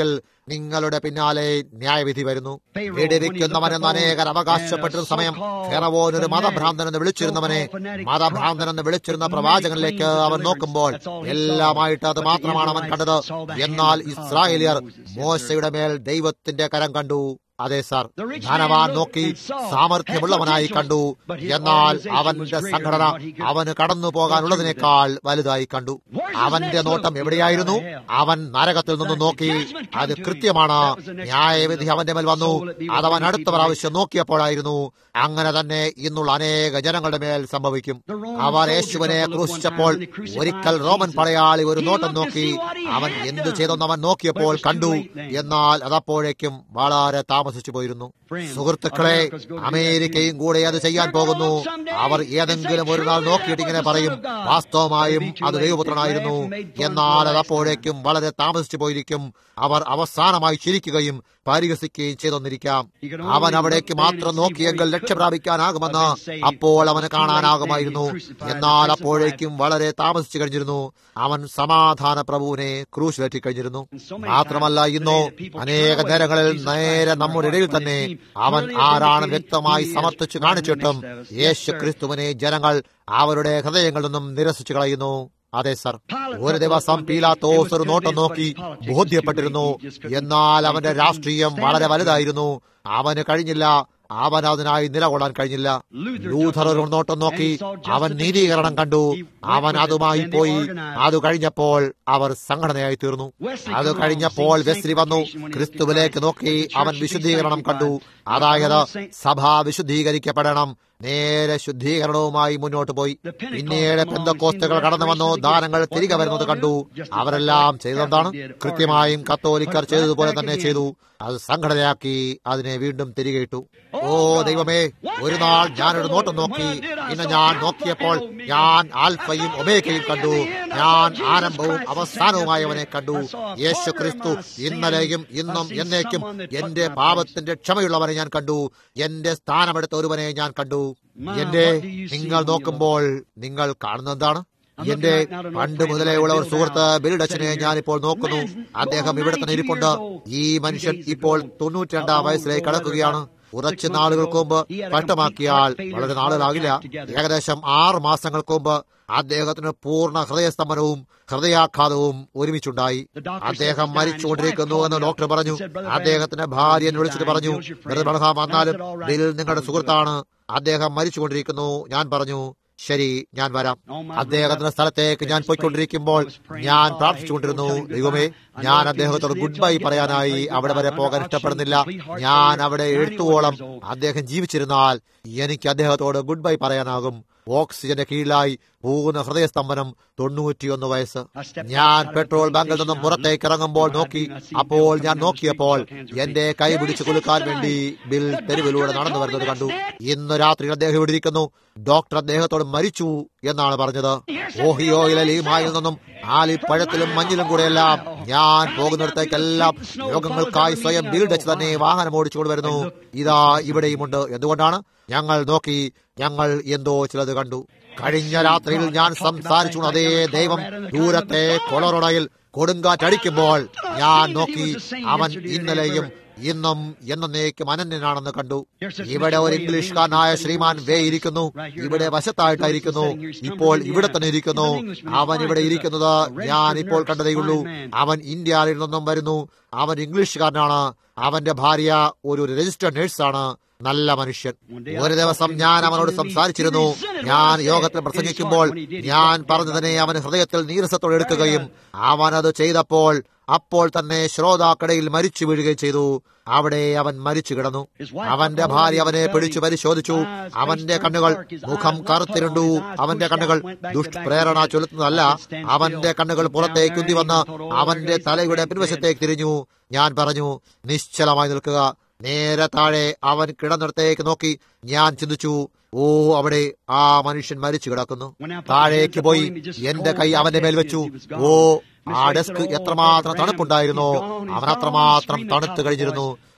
നിങ്ങളുടെ പിന്നാലെ ന്യായവിധി വരുന്നു. ഇടിവിക്കുന്നവനെന്ന് അനേകർ അവകാശപ്പെട്ടിരുന്ന സമയം ഫെറവോൻ ഒരു മതഭ്രാന്തനെന്ന് വിളിച്ചിരുന്നവനെ മതഭ്രാന്തനെന്ന് വിളിച്ചിരുന്ന പ്രവാചകനിലേക്ക് അവൻ നോക്കുമ്പോൾ എല്ലാമായിട്ട് അത് മാത്രമാണ് അവൻ കണ്ടത്. എന്നാൽ ഇസ്രായേലിയർ മോശയുടെ മേൽ ദൈവത്തിന്റെ കരം കണ്ടു. അതെ സാർ, ധനവാൻ നോക്കി സാമർഥ്യമുള്ളവനായി കണ്ടു. എന്നാൽ അവന്റെ സംഘടന അവന് കടന്നു പോകാനുള്ളതിനേക്കാൾ വലുതായി കണ്ടു. അവന്റെ നോട്ടം എവിടെയായിരുന്നു? അവൻ നരകത്തിൽ നിന്ന് നോക്കി. അത് കൃത്യമാണ്. ന്യായവിധി അവന്റെ മേൽ വന്നു. അതവൻ അടുത്ത പ്രാവശ്യം നോക്കിയപ്പോഴായിരുന്നു. അങ്ങനെ തന്നെ ഇന്നുള്ള അനേക ജനങ്ങളുടെ മേൽ സംഭവിക്കും. അവർ യേശുവിനെ ക്രൂശിച്ചപ്പോൾ ഒരിക്കൽ റോമൻ പടയാളി ഒരു നോട്ടം നോക്കി. അവൻ എന്തു ചെയ്തെന്ന് അവൻ നോക്കിയപ്പോൾ കണ്ടു. എന്നാൽ അതപ്പോഴേക്കും വളരെ താമസിച്ചു പോയിരുന്നു. സുഹൃത്തുക്കളെ, അമേരിക്കയും കൂടെ അത് ചെയ്യാൻ പോകുന്നു. അവർ ഏതെങ്കിലും ഒരു നാൾ നോക്കിയിട്ട് ഇങ്ങനെ പറയും, വാസ്തവമായും അത് ദൈവപുത്രനായിരുന്നു. എന്നാൽ അതപ്പോഴേക്കും വളരെ താമസിച്ചു പോയിരിക്കും. അവർ അവസാനമായി ചിരിക്കുകയും പരിഹസിക്കുകയും ചെയ്തൊന്നിരിക്കാം. അവൻ അവിടേക്ക് മാത്രം നോക്കിയെങ്കിൽ രക്ഷപ്രാപിക്കാനാകുമെന്ന് അപ്പോൾ അവന് കാണാനാകുമായിരുന്നു. എന്നാൽ അപ്പോഴേക്കും വളരെ താമസിച്ചു കഴിഞ്ഞിരുന്നു. അവൻ സമാധാന പ്രഭുവിനെ ക്രൂശിലേറ്റി കഴിഞ്ഞിരുന്നു. മാത്രമല്ല, ഇന്നോ അനേക നേരങ്ങളിൽ നേരെ നമ്മുടെ ഇടയിൽ തന്നെ അവൻ ആരാണ് വ്യക്തമായി സമർത്ഥിച്ചു കാണിച്ചിട്ടും യേശു ക്രിസ്തുവിനെ ജനങ്ങൾ അവരുടെ ഹൃദയങ്ങളിൽ നിന്നും നിരസിച്ചു കളയുന്നു. അതെ സർ, ഒരു ദിവസം പീലാത്തോസ് ഒരു നോട്ടം നോക്കി ബോധ്യപ്പെട്ടിരുന്നു. എന്നാൽ അവന്റെ രാഷ്ട്രീയം വളരെ വലുതായിരുന്നു. അവന് കഴിഞ്ഞില്ല. അവൻ അതിനായി നിലകൊള്ളാൻ കഴിഞ്ഞില്ല. ലൂഥർ ഒരു നോട്ടം നോക്കി അവൻ നീതീകരണം കണ്ടു. അവൻ അതുമായി പോയി. അത് കഴിഞ്ഞപ്പോൾ അവർ സംഘടനയായി തീർന്നു. അത് കഴിഞ്ഞപ്പോൾ വെസ്ലി വന്നു. ക്രിസ്തുവിലേക്ക് നോക്കി അവൻ വിശുദ്ധീകരണം കണ്ടു. അതായത് സഭ വിശുദ്ധീകരിക്കപ്പെടണം. നേരെ ശുദ്ധീകരണവുമായി മുന്നോട്ട് പോയി. പിന്നീട് പെന്തക്കോസ്തുകൾ കടന്നു വന്നു. ദാനങ്ങൾ തിരികെ വരുന്നത് കണ്ടു. അവരെല്ലാം ചെയ്തെന്താണ്? കൃത്യമായും കത്തോലിക്കർ ചെയ്തതുപോലെ തന്നെ ചെയ്തു. അത് സംഘടനയാക്കി അതിനെ വീണ്ടും തിരികെ ഇട്ടു. ഓ ദൈവമേ, ഒരു നാൾ ഞാനൊരു നോട്ടം നോക്കി. ഇന്ന് ഞാൻ നോക്കിയപ്പോൾ ഞാൻ ആൽഫയും ഒമേഗയും കണ്ടു. ഞാൻ ആരംഭവും അവസാനവുമായവനെ കണ്ടു. യേശു ക്രിസ്തു ഇന്നലെയും ഇന്നും എന്നേക്കും എന്റെ പാപത്തിന്റെ ക്ഷമയുള്ളവനെ ഞാൻ കണ്ടു. എന്റെ സ്ഥാനമെടുത്ത ഒരുവനെ ഞാൻ കണ്ടു. എന്റെ നിങ്ങൾ നോക്കുമ്പോൾ നിങ്ങൾ കാണുന്നതെന്താണ്? എന്റെ പണ്ട് മുതലേ ഉള്ള ഒരു സുഹൃത്ത് ബിൽഡച്ചനെ ഞാനിപ്പോൾ നോക്കുന്നു. അദ്ദേഹം ഇവിടെ തന്നെ ഇരിപ്പുണ്ട്. ഈ മനുഷ്യൻ ഇപ്പോൾ തൊണ്ണൂറ്റി രണ്ടാം വയസ്സിലേക്ക് കടക്കുകയാണ്. കുറച്ച് നാളുകൾക്ക് മുമ്പ് പട്ടമാക്കിയാൽ വളരെ നാളുകളാകില്ല, ഏകദേശം ആറ് മാസങ്ങൾക്ക് മുമ്പ് അദ്ദേഹത്തിന് പൂർണ്ണ ഹൃദയസ്തംഭനവും ഹൃദയാഘാതവും ഒരുമിച്ചുണ്ടായി. അദ്ദേഹം മരിച്ചുകൊണ്ടിരിക്കുന്നു എന്ന് ഡോക്ടർ പറഞ്ഞു. അദ്ദേഹത്തിന്റെ ഭാര്യ വിളിച്ചിട്ട് പറഞ്ഞു, ബ്രദർ വന്നാലും ബിൽ നിങ്ങളുടെ സുഹൃത്താണ്, അദ്ദേഹം മരിച്ചുകൊണ്ടിരിക്കുന്നു. ഞാൻ പറഞ്ഞു, ശരി, ഞാൻ വരാം. അദ്ദേഹത്തിന്റെ സ്ഥലത്തേക്ക് ഞാൻ പോയിക്കൊണ്ടിരിക്കുമ്പോൾ ഞാൻ പ്രാർത്ഥിച്ചുകൊണ്ടിരുന്നു, ദൈവമേ, ഞാൻ അദ്ദേഹത്തോട് ഗുഡ് ബൈ പറയാനായി അവിടെ വരെ പോകാൻ ഇഷ്ടപ്പെടുന്നില്ല. ഞാൻ അവിടെ എഴുത്തുവോളം അദ്ദേഹം ജീവിച്ചിരുന്നാൽ എനിക്ക് അദ്ദേഹത്തോട് ഗുഡ് ബൈ പറയാനാകും. ഓക്സിജന്റെ കീഴിലായി പൂർണ്ണ ഹൃദയസ്തംഭനം, തൊണ്ണൂറ്റിയൊന്ന് വയസ്സ്. ഞാൻ പെട്രോൾ ബാങ്കിൽ നിന്നും പുറത്തേക്ക് ഇറങ്ങുമ്പോൾ നോക്കി. അപ്പോൾ ഞാൻ നോക്കിയപ്പോൾ എന്റെ കൈ പിടിച്ചു കൊടുക്കാൻ വേണ്ടി ബിൽ തെരുവിലൂടെ നടന്നു വരുന്നത് കണ്ടു. ഇന്ന് രാത്രി അദ്ദേഹം ഇവിടെ ഇരിക്കുന്നു. ഡോക്ടർ അദ്ദേഹത്തോട് മരിച്ചു എന്നാണ് പറഞ്ഞത്. ഓഹിയോയിലെ ലീമായിൽ നിന്നും ആലിപ്പഴത്തിലും മഞ്ഞിലും കൂടെയെല്ലാം ഞാൻ പോകുന്നിടത്തേക്കെല്ലാം രോഗങ്ങൾക്കായി സ്വയം ബിൽഡച്ച് തന്നെ വാഹനം ഓടിച്ചുകൊണ്ട് വരുന്നു. ഇതാ ഇവിടെയുമുണ്ട്. എന്തുകൊണ്ടാണ്? ഞങ്ങൾ നോക്കി, ഞങ്ങൾ എന്തോ ചിലത് കണ്ടു. കഴിഞ്ഞ രാത്രിയിൽ ഞാൻ സംസാരിച്ചു. അതേ ദൈവം ദൂരത്തെ കൊളറോഡയിൽ കൊടുങ്കാറ്റടിക്കുമ്പോൾ ഞാൻ നോക്കി. അവൻ ഇന്നലെയും ഇന്നും എന്നേക്കും അനന്യനാണെന്ന് കണ്ടു. ഇവിടെ ഒരു ഇംഗ്ലീഷുകാരനായ ശ്രീമാൻ വേ ഇരിക്കുന്നു. ഇവിടെ വശത്തായിട്ടായിരിക്കുന്നു. ഇപ്പോൾ ഇവിടെ തന്നെ ഇരിക്കുന്നു. അവൻ ഇവിടെ ഇരിക്കുന്നത് ഞാൻ ഇപ്പോൾ കണ്ടതേയുള്ളൂ. അവൻ ഇന്ത്യയിൽ നിന്നും വരുന്നു. അവൻ ഇംഗ്ലീഷുകാരനാണ്. അവന്റെ ഭാര്യ ഒരു രജിസ്റ്റേർഡ് നഴ്സാണ്. നല്ല മനുഷ്യൻ. ഒരു ദിവസം ഞാൻ അവനോട് സംസാരിച്ചിരുന്നു. ഞാൻ യോഗത്തിൽ പ്രസംഗിക്കുമ്പോൾ ഞാൻ പറഞ്ഞതിനെ അവൻ ഹൃദയത്തിൽ നീരസത്തോടെ എടുക്കുകയും അവനത് ചെയ്തപ്പോൾ അപ്പോൾ തന്നെ ശ്രോതാക്കടയിൽ മരിച്ചു വീഴുകയും ചെയ്തു. അവിടെ അവൻ മരിച്ചു കിടന്നു. അവന്റെ ഭാര്യ അവനെ പിടിച്ചു പരിശോധിച്ചു. അവന്റെ കണ്ണുകൾ മുഖം കറുത്തിരുണ്ടു. അവന്റെ കണ്ണുകൾ ദുഷ്പ്രേരണ ചൊലുത്തുന്നതല്ല. അവന്റെ കണ്ണുകൾ പുറത്തേക്ക് ഉന്തി വന്ന് അവന്റെ തലയുടെ പിൻവശത്തേക്ക് തിരിഞ്ഞു. ഞാൻ പറഞ്ഞു, നിശ്ചലമായി നിൽക്കുക. നേരെ താഴെ അവൻ കിടന്നിടത്തേക്ക് നോക്കി. ഞാൻ ചിന്തിച്ചു, ഓ, അവിടെ ആ മനുഷ്യൻ മരിച്ചു കിടക്കുന്നു. താഴേക്ക് പോയി എന്റെ കൈ അവന്റെ മേൽ വെച്ചു. ഓ, ആ ഡെസ്ക് എത്രമാത്രം തണുപ്പുണ്ടായിരുന്നോ! അവൻ അത്രമാത്രം തണുത്തു കഴിഞ്ഞിരുന്നു.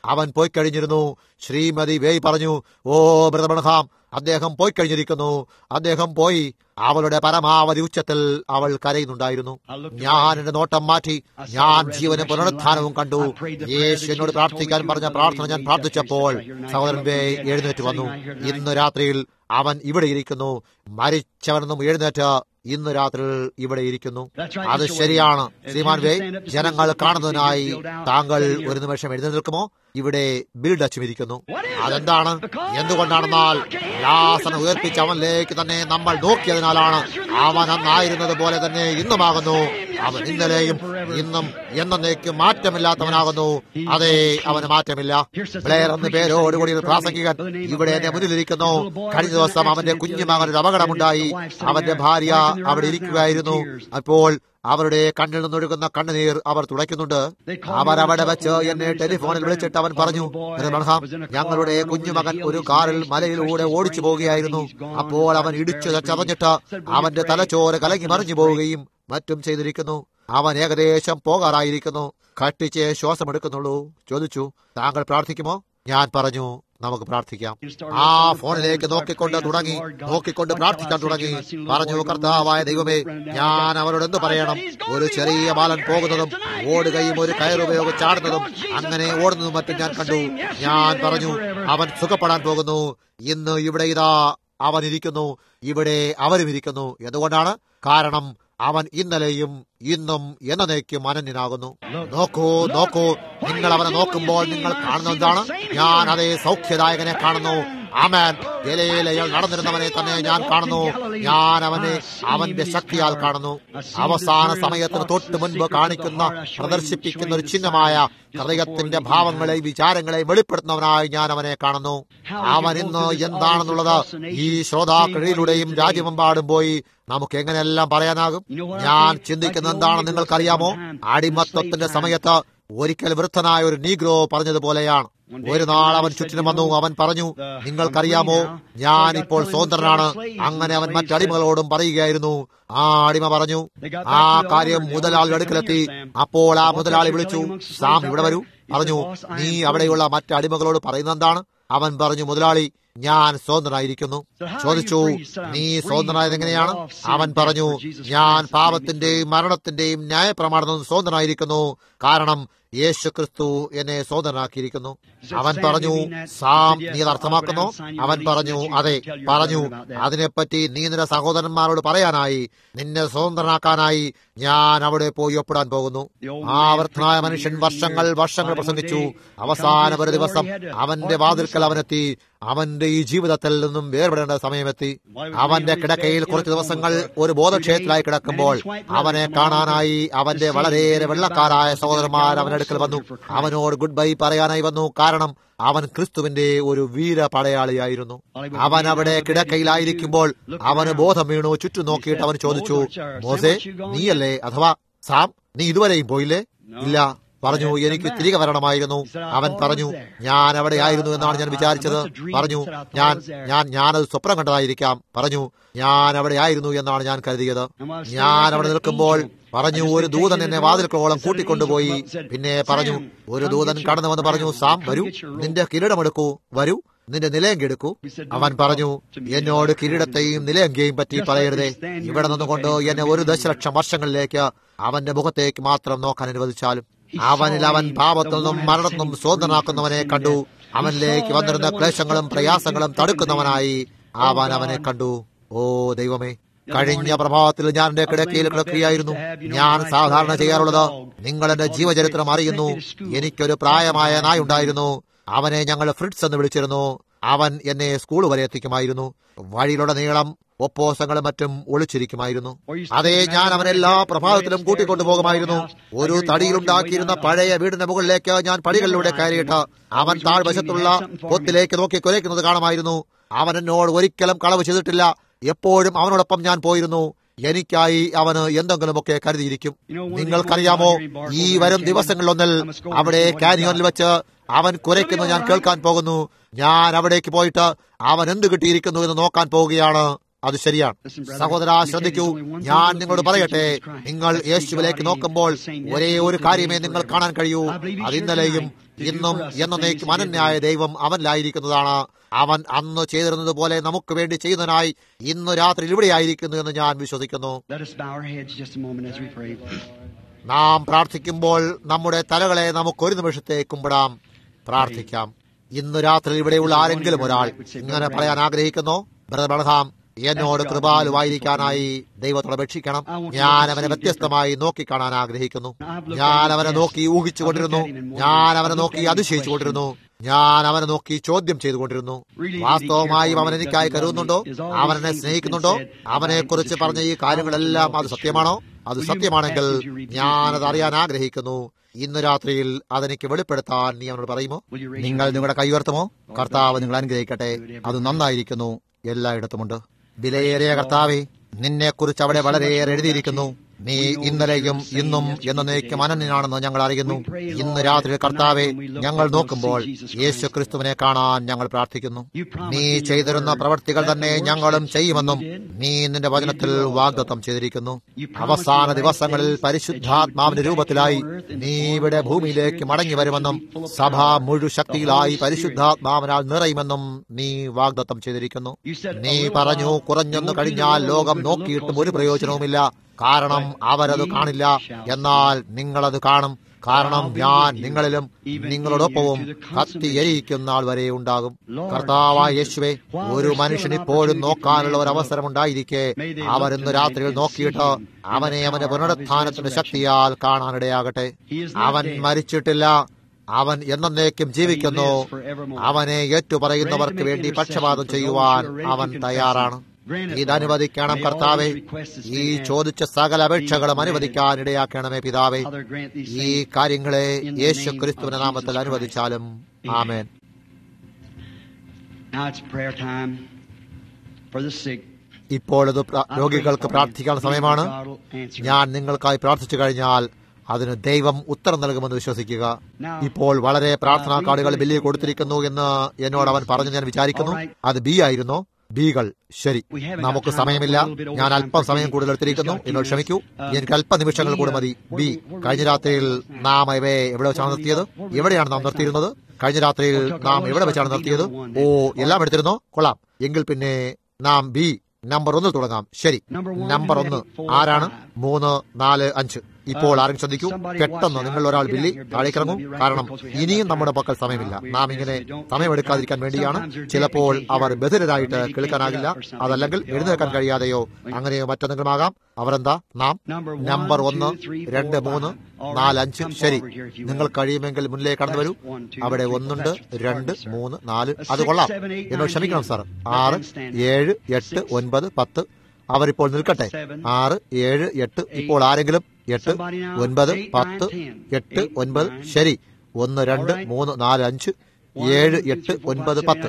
അവൻ പോയി കഴിഞ്ഞിരുന്നു. ശ്രീമതി വേയ് പറഞ്ഞു, ഓ ബ്രദർ ബ്രൺഹാം, അദ്ദേഹം പോയി കഴിഞ്ഞിരിക്കുന്നു, അദ്ദേഹം പോയി. അവളുടെ പരമാവധി ഉച്ചത്തിൽ അവൾ കരയുന്നുണ്ടായിരുന്നു. ഞാൻ എന്റെ നോട്ടം മാറ്റി. ഞാൻ ജീവനും പുനരുത്ഥാനവും കണ്ടു. യേശു എന്നോട് പ്രാർത്ഥിക്കാൻ പറഞ്ഞ പ്രാർത്ഥന ഞാൻ പ്രാർത്ഥിച്ചപ്പോൾ സഹോദരൻ വേയ് എഴുന്നേറ്റ് വന്നു. ഇന്ന് രാത്രിയിൽ അവൻ ഇവിടെ ഇരിക്കുന്നു. മരിച്ചവനെന്നും എഴുന്നേറ്റ് ഇന്ന് രാത്രി ഇവിടെ ഇരിക്കുന്നു. അത് ശരിയാണ് ശ്രീമാൻ വേയ്. ജനങ്ങൾ കാണുന്നതിനായി താങ്കൾ ഒരു നിമിഷം എഴുന്നേറ്റ് നിൽക്കുമോ? ഇവിടെ ബിൽഡച്ചും ഇരിക്കുന്നു. അതെന്താണ്? എന്തുകൊണ്ടാണെന്നാൽ ലാസറിനെ ഉയർപ്പിച്ച അവനിലേക്ക് തന്നെ നമ്മൾ നോക്കിയതിനാലാണ്. അവൻ അന്നായിരുന്നത് പോലെ തന്നെ ഇന്നുമാകുന്നു. അവൻ ഇന്നലെയും ഇന്നും എന്നേക്കും മാറ്റമില്ലാത്തവനാകുന്നു. അതേ, അവന് മാറ്റമില്ല. ബ്ലെയർ എന്ന പേരോടുകൂടി ഒരു പ്രാസംഗികൻ ഇവിടെ എന്റെ മുന്നിലിരിക്കുന്നു. കഴിഞ്ഞ ദിവസം അവന്റെ കുഞ്ഞുമകൻ ഒരു അപകടമുണ്ടായി. അവന്റെ ഭാര്യ അവിടെ ഇരിക്കുകയായിരുന്നു. അപ്പോൾ അവരുടെ കണ്ണിൽ നിന്നൊഴുകുന്ന കണ്ണുനീർ അവർ തുടയ്ക്കുന്നുണ്ട്. അവർ അവിടെ വെച്ച് എന്നെ ടെലിഫോണിൽ വിളിച്ചിട്ട് അവൻ പറഞ്ഞു, ബ്രൺഹാം, ഞങ്ങളുടെ കുഞ്ഞുമകൻ ഒരു കാറിൽ മലയിലൂടെ ഓടിച്ചു പോവുകയായിരുന്നു. അപ്പോൾ അവൻ ഇടിച്ചു ചതഞ്ഞിട്ട് അവന്റെ തലച്ചോറ് കലങ്ങി മറിഞ്ഞു പോവുകയും മറ്റും ചെയ്തിരിക്കുന്നു. അവൻ ഏകദേശം പോകാറായിരിക്കുന്നു. കട്ടിച്ച് ശ്വാസമെടുക്കുന്നുള്ളൂ. ചോദിച്ചു, താങ്കൾ പ്രാർത്ഥിക്കുമോ? ഞാൻ പറഞ്ഞു, നമുക്ക് പ്രാർത്ഥിക്കാം. ആ ഫോണിലേക്ക് നോക്കിക്കൊണ്ട് തുടങ്ങി നോക്കിക്കൊണ്ട് പ്രാർത്ഥിക്കാൻ തുടങ്ങി. പറഞ്ഞു, കർത്താവായ ദൈവമേ, ഞാൻ അവരോട് എന്ത് പറയണം? ഒരു ചെറിയ ബാലൻ പോകുന്നതും ഓടുകയും ഒരു കയറുപയോഗം ചാടുന്നതും അങ്ങനെ ഓടുന്നതും മറ്റും ഞാൻ കണ്ടു. ഞാൻ പറഞ്ഞു, അവൻ സുഖപ്പെടാൻ പോകുന്നു. ഇന്ന് ഇവിടെ ഇതാ അവൻ ഇരിക്കുന്നു, ഇവിടെ അവരും ഇരിക്കുന്നു. എന്തുകൊണ്ടാണ്? കാരണം അവൻ ഇന്നലെയും ഇന്നും എന്നേക്കും അനന്യനാകുന്നു. നോക്കൂ നോക്കൂ, നിങ്ങൾ അവനെ നോക്കുമ്പോൾ നിങ്ങൾ കാണുന്ന എന്താണ്? ഞാൻ അതേ സൗഖ്യദായകനെ കാണുന്നു. ആമേൻ. ഗലീലയിൽ നടന്നിരുന്നവനെ തന്നെ ഞാൻ കാണുന്നു. ഞാൻ അവനെ അവന്റെ ശക്തിയാൽ കാണുന്നു. അവസാന സമയത്തിന് തൊട്ട് മുൻപ് കാണിക്കുന്ന പ്രദർശിപ്പിക്കുന്ന ഒരു ചിഹ്നമായ ഹൃദയത്തിന്റെ ഭാവങ്ങളെ വിചാരങ്ങളെ വെളിപ്പെടുത്തുന്നവനായി ഞാൻ അവനെ കാണുന്നു. അവൻ ഇന്ന് എന്താണെന്നുള്ളത് ഈ ശ്രോതാക്കളിലൂടെയും രാജ്യമെമ്പാടും പോയി നമുക്ക് എങ്ങനെയെല്ലാം പറയാനാകും? ഞാൻ ചിന്തിക്കുന്നത് എന്താണെന്ന് നിങ്ങൾക്കറിയാമോ? അടിമത്വത്തിന്റെ സമയത്ത് ഒരിക്കൽ വൃദ്ധനായ ഒരു നീഗ്രോ പറഞ്ഞതുപോലെയാണ്. ഒരു നാൾ അവൻ ചുറ്റിനും വന്നു. അവൻ പറഞ്ഞു, നിങ്ങൾക്കറിയാമോ, ഞാൻ ഇപ്പോൾ സ്വതന്ത്രനാണ്. അങ്ങനെ അവൻ മറ്റടിമകളോടും പറയുകയായിരുന്നു. ആ അടിമ പറഞ്ഞു, ആ കാര്യം മുതലാളിയുടെ അടുക്കലെത്തി. അപ്പോൾ ആ മുതലാളി വിളിച്ചു, സാം, ഇവിടെ വരൂ. പറഞ്ഞു, നീ അവിടെയുള്ള മറ്റടിമകളോട് പറയുന്നത് എന്താണ്? അവൻ പറഞ്ഞു, മുതലാളി, ഞാൻ സ്വതന്ത്രനായിരിക്കുന്നു. ചോദിച്ചു, നീ സ്വതന്ത്രനായത് എങ്ങനെയാണ്? അവൻ പറഞ്ഞു, ഞാൻ പാപത്തിന്റെയും മരണത്തിന്റെയും ന്യായപ്രമാണത്തിൽ സ്വതന്ത്രനായിരിക്കുന്നു. കാരണം യേശു ക്രിസ്തു എന്നെ സ്വതന്ത്രനാക്കിയിരിക്കുന്നു. അവൻ പറഞ്ഞു, സാം, നീ അത് അർത്ഥമാക്കുന്നു? അവൻ പറഞ്ഞു, അതെ. പറഞ്ഞു, അതിനെപ്പറ്റി നീ നിന്റെ സഹോദരന്മാരോട് പറയാനായി, നിന്നെ സ്വതന്ത്രനാക്കാനായി ഞാൻ അവിടെ പോയി ഒപ്പിടാൻ പോകുന്നു. ആ വൃദ്ധനായ മനുഷ്യൻ വർഷങ്ങൾ വർഷങ്ങൾ പ്രസംഗിച്ചു. അവസാനം ഒരു ദിവസം അവന്റെ വാതിൽക്കൽ അവനെത്തി. അവന്റെ ഈ ജീവിതത്തിൽ നിന്നും വേർപെടേണ്ട സമയമെത്തി. അവന്റെ കിടക്കയിൽ കുറച്ച് ദിവസങ്ങൾ ഒരു ബോധക്ഷയത്തിലായി കിടക്കുമ്പോൾ അവനെ കാണാനായി അവന്റെ വളരെയേറെ വെള്ളക്കാരായ സഹോദരന്മാർ അവന്റെ അടുക്കൽ വന്നു. അവനോട് ഗുഡ് ബൈ പറയാനായി വന്നു. കാരണം അവൻ ക്രിസ്തുവിന്റെ ഒരു വീര പടയാളിയായിരുന്നു. അവൻ അവിടെ കിടക്കയിലായിരിക്കുമ്പോൾ അവന് ബോധം വീണു. ചുറ്റും നോക്കിയിട്ട് അവൻ ചോദിച്ചു, മോസേ, നീയല്ലേ? അഥവാ സാം, നീ ഇതുവരെയും പോയില്ലേ? ഇല്ല. പറഞ്ഞു, എനിക്ക് തിരികെ വരണമായിരുന്നു. അവൻ പറഞ്ഞു, ഞാൻ അവിടെ ആയിരുന്നു എന്നാണ് ഞാൻ വിചാരിച്ചത്. പറഞ്ഞു, ഞാൻ ഞാൻ ഞാനത് സ്വപ്നം കണ്ടതായിരിക്കാം. പറഞ്ഞു, ഞാൻ അവിടെ ആയിരുന്നു എന്നാണ് ഞാൻ കരുതിയത്. ഞാൻ അവിടെ നിൽക്കുമ്പോൾ പറഞ്ഞു, ഒരു ദൂതൻ എന്നെ വാതിൽക്കോളം കൂട്ടിക്കൊണ്ടുപോയി. പിന്നെ പറഞ്ഞു, ഒരു ദൂതൻ കടന്നു വന്ന് പറഞ്ഞു, സാം, വരൂ, നിന്റെ കിരീടമെടുക്കൂ, വരൂ, നിന്റെ നിലയങ്കെടുക്കൂ. അവൻ പറഞ്ഞു, എന്നോട് കിരീടത്തെയും നിലയങ്കയെയും പറ്റി പറയരുതേ. ഇവിടെ നിന്നുകൊണ്ട് എന്നെ ഒരു ദശലക്ഷം വർഷങ്ങളിലേക്ക് അവന്റെ മുഖത്തേക്ക് മാത്രം നോക്കാൻ അനുവദിച്ചാലും. അവനിൽ അവൻ പാപത്തിൽ നിന്നും മരണത്തിൽ നിന്നും സ്വതന്ത്രനാക്കുന്നവനെ കണ്ടു. അവനിലേക്ക് വന്നിരുന്ന ക്ലേശങ്ങളും പ്രയാസങ്ങളും തടുക്കുന്നവനായി അവൻ അവനെ കണ്ടു. ഓ ദൈവമേ, കഴിഞ്ഞ പ്രഭാതത്തിൽ ഞാൻ എന്റെ കിടക്കയിൽ കിടക്കുകയായിരുന്നു. ഞാൻ സാധാരണ ചെയ്യാറുള്ളത്, നിങ്ങൾ എന്റെ ജീവചരിത്രം അറിയുന്നു. എനിക്കൊരു പ്രായമായ നായുണ്ടായിരുന്നു. അവനെ ഞങ്ങൾ ഫ്രിഡ്സ് എന്ന് വിളിച്ചിരുന്നു. അവൻ എന്നെ സ്കൂൾ വരെ എത്തിക്കുമായിരുന്നു. വഴിയിലുള്ള നീളം ഒപ്പോസങ്ങളും മറ്റും ഒളിച്ചിരിക്കുമായിരുന്നു. അതേ, ഞാൻ അവൻ എല്ലാ പ്രഭാതത്തിലും കൂട്ടിക്കൊണ്ടുപോകുമായിരുന്നു. ഒരു തടിയിലുണ്ടാക്കിയിരുന്ന പഴയ വീടിന്റെ മുകളിലേക്ക് ഞാൻ പടികളിലൂടെ കയറിയിട്ട് അവൻ താഴ്വശത്തുള്ള പൊത്തിലേക്ക് നോക്കി കുരയ്ക്കുന്നത് കാണുമായിരുന്നു. അവൻ എന്നോട് ഒരിക്കലും കളവ് ചെയ്തിട്ടില്ല. എപ്പോഴും അവനോടൊപ്പം ഞാൻ പോയിരുന്നു. എനിക്കായി അവന് എന്തെങ്കിലുമൊക്കെ കരുതിയിരിക്കും. നിങ്ങൾക്കറിയാമോ, ഈ വരും ദിവസങ്ങളിലൊന്നിൽ അവിടെ കാനിയോനിൽ വെച്ച് അവൻ കുരയ്ക്കുന്നത് ഞാൻ കേൾക്കാൻ പോകുന്നു. ഞാൻ അവിടേക്ക് പോയിട്ട് അവൻ എന്ത് കിട്ടിയിരിക്കുന്നു എന്ന് നോക്കാൻ പോവുകയാണ്. അത് ശരിയാണ്. സഹോദര, ശ്രദ്ധിക്കൂ, ഞാൻ നിങ്ങളോട് പറയട്ടെ, നിങ്ങൾ യേശുവിലേക്ക് നോക്കുമ്പോൾ ഒരേ ഒരു കാര്യമേ നിങ്ങൾ കാണാൻ കഴിയൂ. അത് ഇന്നലെയും ഇന്നും എന്നേക്കും അനന്യായ ദൈവം അവനിലായിരിക്കുന്നതാണ്. അവൻ അന്ന് ചെയ്തിരുന്നത് പോലെ നമുക്ക് വേണ്ടി ചെയ്യുന്നതിനായി ഇന്ന് രാത്രി ഇവിടെയായിരിക്കുന്നു എന്ന് ഞാൻ വിശ്വസിക്കുന്നു. നാം പ്രാർത്ഥിക്കുമ്പോൾ നമ്മുടെ തലകളെ നമുക്ക് ഒരു നിമിഷത്തെ കുമ്പിടാം, പ്രാർത്ഥിക്കാം. ഇന്ന് രാത്രി ഇവിടെയുള്ള ആരെങ്കിലും ഒരാൾ ഇങ്ങനെ പറയാൻ ആഗ്രഹിക്കുന്നു, ബ്രദർ ബ്രഹാം, എന്നോട് കൃപാലുവായിരിക്കാനായി ദൈവത്തോട് അപേക്ഷിക്കണം. ഞാൻ അവനെ വ്യത്യസ്തമായി നോക്കിക്കാണാൻ ആഗ്രഹിക്കുന്നു. ഞാൻ അവനെ നോക്കി ഊഹിച്ചുകൊണ്ടിരുന്നു, ഞാൻ അവനെ നോക്കി അതിശയിച്ചുകൊണ്ടിരുന്നു, ഞാൻ അവനെ നോക്കി ചോദ്യം ചെയ്തുകൊണ്ടിരുന്നു. വാസ്തവമായും അവൻ എനിക്കായി കരുതുന്നുണ്ടോ? അവനെ സ്നേഹിക്കുന്നുണ്ടോ? അവനെ കുറിച്ച് പറഞ്ഞ ഈ കാര്യങ്ങളെല്ലാം അത് സത്യമാണോ? അത് സത്യമാണെങ്കിൽ ഞാനത് അറിയാൻ ആഗ്രഹിക്കുന്നു. ഇന്ന് രാത്രിയിൽ അതെനിക്ക് വെളിപ്പെടുത്താൻ നീ അവനോട് പറയുമോ? നിങ്ങൾ നിങ്ങളുടെ കൈ ഉയർത്തുമോ? കർത്താവ് നിങ്ങൾ അനുഗ്രഹിക്കട്ടെ. അത് നന്നായിരിക്കുന്നു, എല്ലായിടത്തുമുണ്ട്. വിലയേറിയ കർത്താവേ, നിന്നെക്കുറിച്ച് അവിടെ വളരെയേറെ എഴുതിയിരിക്കുന്നു. നീ ഇന്നലെയും ഇന്നും എന്നേക്കും അനന്യനാണെന്ന് ഞങ്ങൾ അറിയുന്നു. ഇന്ന് രാത്രി കർത്താവെ, ഞങ്ങൾ നോക്കുമ്പോൾ യേശു ക്രിസ്തുവിനെ കാണാൻ ഞങ്ങൾ പ്രാർത്ഥിക്കുന്നു. നീ ചെയ്തിരുന്ന പ്രവൃത്തികൾ തന്നെ ഞങ്ങളും ചെയ്യുമെന്നും നീ നിന്റെ വചനത്തിൽ വാഗ്ദത്തം ചെയ്തിരിക്കുന്നു. അവസാന ദിവസങ്ങളിൽ പരിശുദ്ധാത്മാവിന്റെ രൂപത്തിലായി നീ ഇവിടെ ഭൂമിയിലേക്ക് മടങ്ങി വരുമെന്നും സഭ മുഴു ശക്തിയിലായി പരിശുദ്ധാത്മാവിനാൽ നിറയുമെന്നും നീ വാഗ്ദത്തം ചെയ്തിരിക്കുന്നു. നീ പറഞ്ഞു, കുറഞ്ഞൊന്നു കഴിഞ്ഞാൽ ലോകം നോക്കിയിട്ടും ഒരു പ്രയോജനവുമില്ല, കാരണം അവരത് കാണില്ല, എന്നാൽ നിങ്ങളത് കാണും. കാരണം ഞാൻ നിങ്ങളിലും നിങ്ങളോടൊപ്പവും കത്തി എരിയിക്കുന്ന ആൾ വരെ ഉണ്ടാകും. കർത്താവായ യേശുവേ, ഒരു മനുഷ്യന് ഇപ്പോഴും നോക്കാനുള്ള ഒരു അവസരമുണ്ടായിരിക്കെ അവരിന്ന് രാത്രിയിൽ നോക്കിയിട്ട് അവനെ അവന്റെ പുനരുത്ഥാനത്തിന്റെ ശക്തിയാൽ കാണാനിടയാകട്ടെ. അവൻ മരിച്ചിട്ടില്ല, അവൻ എന്നേക്കും ജീവിക്കുന്നു. അവനെ ഏറ്റുപറയുന്നവർക്ക് വേണ്ടി പക്ഷപാതം ചെയ്യുവാൻ അവൻ തയ്യാറാണ്. ഇതനുവദിക്കണം കർത്താവെ. ഈ ചോദിച്ച സകല അപേക്ഷകളും അനുവദിക്കാൻ ഇടയാക്കണമേ പിതാവേ. ഈ കാര്യങ്ങളെ യേശു ക്രിസ്തുവിന്റെ നാമത്തിൽ അനുവദിച്ചാലും ആമേൻ. ഇപ്പോൾ ഇത് രോഗികൾക്ക് പ്രാർത്ഥിക്കാൻ സമയമാണ്. ഞാൻ നിങ്ങൾക്കായി പ്രാർത്ഥിച്ചു കഴിഞ്ഞാൽ അതിന് ദൈവം ഉത്തരം നൽകുമെന്ന് വിശ്വസിക്കുക. ഇപ്പോൾ വളരെ പ്രാർത്ഥനാ കാർഡുകൾ ബില്ലിൽ കൊടുത്തിരിക്കുന്നു എന്ന് എന്നോട് അവൻ പറഞ്ഞു. ഞാൻ വിചാരിക്കുന്നു അത് ബി ആയിരുന്നു. ബികൾ ശരി. നമുക്ക് സമയമില്ല. ഞാൻ അല്പം സമയം കൂടുതൽ എടുത്തിരിക്കുന്നു. എന്നോട് ക്ഷമിക്കൂ. എനിക്ക് അല്പ നിമിഷങ്ങൾ കൂടെ മതി. ബി, കഴിഞ്ഞ രാത്രിയിൽ നാം ഇവയെ എവിടെ വെച്ചാണ് നിർത്തിയത്? എവിടെയാണ് നാം നിർത്തിയിരുന്നത്? കഴിഞ്ഞ രാത്രിയിൽ നാം എവിടെ വെച്ചാണ് നിർത്തിയത്? ഓ, എല്ലാം എടുത്തിരുന്നോ? കൊള്ളാം. എങ്കിൽ പിന്നെ നാം ബി നമ്പർ ഒന്നിൽ തുടങ്ങാം. ശരി, നമ്പർ ഒന്ന് ആരാണ്? മൂന്ന്, നാല്, അഞ്ച്. ഇപ്പോൾ ആരും ശ്രദ്ധിക്കൂ. പെട്ടെന്ന് നിങ്ങൾ ഒരാൾ ബില്ലി താഴേക്കിറങ്ങും. കാരണം ഇനിയും നമ്മുടെ പക്കൽ സമയമില്ല. നാം ഇങ്ങനെ സമയമെടുക്കാതിരിക്കാൻ വേണ്ടിയാണ്. ചിലപ്പോൾ അവർ ബധിരരായിട്ട് കേൾക്കാനാകില്ല, അതല്ലെങ്കിൽ എഴുന്നേൽക്കാൻ കഴിയാതെയോ അങ്ങനെയോ മറ്റെന്തെങ്കിലും ആകാം. അവരെന്താ? നാം നമ്പർ ഒന്ന്, രണ്ട്, മൂന്ന്, നാല്, അഞ്ച്. ശരി, നിങ്ങൾ കഴിയുമെങ്കിൽ മുന്നിലേക്ക് കടന്നു വരൂ. അവിടെ ഒന്നുണ്ട്, രണ്ട്, മൂന്ന്, നാല്. അത് കൊള്ളാം. എന്നോട് ക്ഷമിക്കണം സാർ. ആറ്, ഏഴ്, എട്ട്, ഒൻപത്, പത്ത്. അവരിപ്പോൾ നിൽക്കട്ടെ. ആറ്, ഏഴ്, എട്ട്. ഇപ്പോൾ ആരെങ്കിലും? എട്ട്, ഒൻപത്, പത്ത്, എട്ട്, ഒൻപത്. ശരി, ഒന്ന്, രണ്ട്, മൂന്ന്, നാല്, അഞ്ച്, ഏഴ്, എട്ട്, ഒൻപത്, പത്ത്.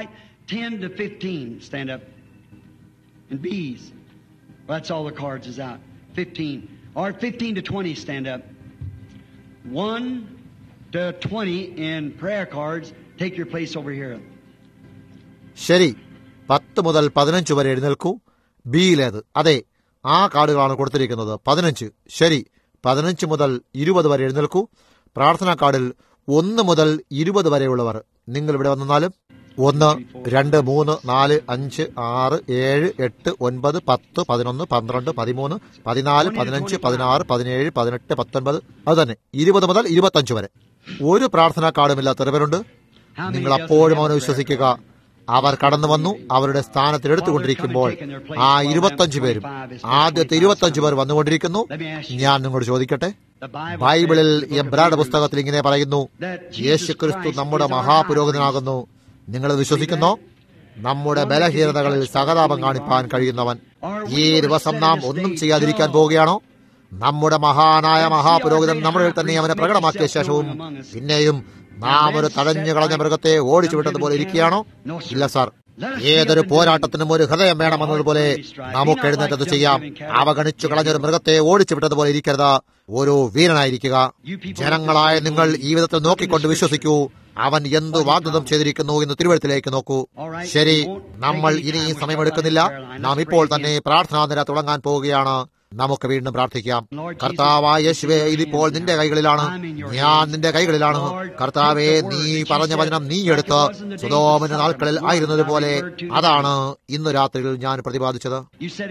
That's all the cards is out. fifteen. Or fifteen to twenty stand up. one to twenty in prayer cards. Take your place over here. ശരി, പത്ത് മുതൽ പതിനഞ്ച് വരെ എഴുന്നേൽക്കൂ. ബിയിലേത്? അതെ, ആ കാർഡുകളാണ് കൊടുത്തിരിക്കുന്നത്. പതിനഞ്ച്. ശരി, പതിനഞ്ച് മുതൽ ഇരുപത് വരെ എഴുന്നേൽക്കൂ. പ്രാർത്ഥനാ കാർഡിൽ ഒന്ന് മുതൽ ഇരുപത് വരെയുള്ളവർ നിങ്ങൾ ഇവിടെ വന്നാലും. ഒന്ന്, രണ്ട്, മൂന്ന്, നാല്, അഞ്ച്, ആറ്, ഏഴ്, എട്ട്, ഒൻപത്, പത്ത്, പതിനൊന്ന്, പന്ത്രണ്ട്, പതിമൂന്ന്, പതിനാല്, പതിനഞ്ച്, പതിനാറ്, പതിനേഴ്, പതിനെട്ട്, പത്തൊൻപത്. അത് തന്നെ, ഇരുപത് മുതൽ ഇരുപത്തഞ്ച് വരെ. ഒരു പ്രാർത്ഥനാ കാർഡുമില്ലാത്ത എത്രപേരുണ്ട്? നിങ്ങൾ അപ്പോഴും അവനെ വിശ്വസിക്കുക. അവർ കടന്നു വന്നു അവരുടെ സ്ഥാനത്തിൽ എടുത്തുകൊണ്ടിരിക്കുമ്പോൾ ആ ഇരുപത്തഞ്ചു പേരും ആദ്യത്തെ ഇരുപത്തഞ്ചു പേർ വന്നുകൊണ്ടിരിക്കുന്നു. ഞാൻ നിങ്ങളോട് ചോദിക്കട്ടെ, ബൈബിളിൽ എബ്രായുടെ പുസ്തകത്തിൽ ഇങ്ങനെ പറയുന്നു, യേശു ക്രിസ്തു നമ്മുടെ മഹാപുരോഹിതനാകുന്നു. നിങ്ങൾ വിശ്വസിക്കുന്നോ? നമ്മുടെ ബലഹീനതകളിൽ സഹതാപം കാണിപ്പാൻ കഴിയുന്നവൻ. ഈ ദിവസം നാം ഒന്നും ചെയ്യാതിരിക്കാൻ പോവുകയാണോ? നമ്മുടെ മഹാനായ മഹാപുരോഹിതൻ നമ്മളിൽ തന്നെ അവനെ പ്രകടമാക്കിയ ശേഷവും പിന്നെയും നാം ഒരു തടഞ്ഞു കളഞ്ഞ മൃഗത്തെ ഓടിച്ചു വിട്ടതുപോലെ ഇരിക്കുകയാണോ? ഇല്ല സാർ. ഏതൊരു പോരാട്ടത്തിനും ഒരു ഹൃദയം വേണമെന്നതുപോലെ നമുക്ക് എഴുന്നേറ്റത് ചെയ്യാം. അവഗണിച്ചു കളഞ്ഞൊരു മൃഗത്തെ ഓടിച്ചു വിട്ടതുപോലെ ഇരിക്കരുത്. ഓരോ വീരനായിരിക്കുക. ജനങ്ങളായ നിങ്ങൾ ഈ വിധത്തിൽ നോക്കിക്കൊണ്ട് വിശ്വസിക്കൂ. അവൻ എന്തു വാഗ്ദത്തം ചെയ്തിരിക്കുന്നു എന്ന് തിരുവഴുത്തിലേക്ക് നോക്കൂ. ശരി, നമ്മൾ ഇനി സമയമെടുക്കുന്നില്ല. നാം ഇപ്പോൾ തന്നെ പ്രാർത്ഥനാ നിര തുടങ്ങാൻ പോവുകയാണ്. നമുക്ക് വീണ്ടും പ്രാർത്ഥിക്കാം. കർത്താവായ യേശുവേ, ഇതിപ്പോൾ നിന്റെ കൈകളിലാണ്, ഞാൻ നിന്റെ കൈകളിലാണ്. കർത്താവേ, നീ പറഞ്ഞ വചനം നീ എടുത്ത് സൊദോമിന്റെ നാൾക്കളിൽ ആയിരുന്നത് പോലെ അതാണ് ഇന്ന് രാത്രിയിൽ ഞാൻ പ്രതിപാദിച്ചത്.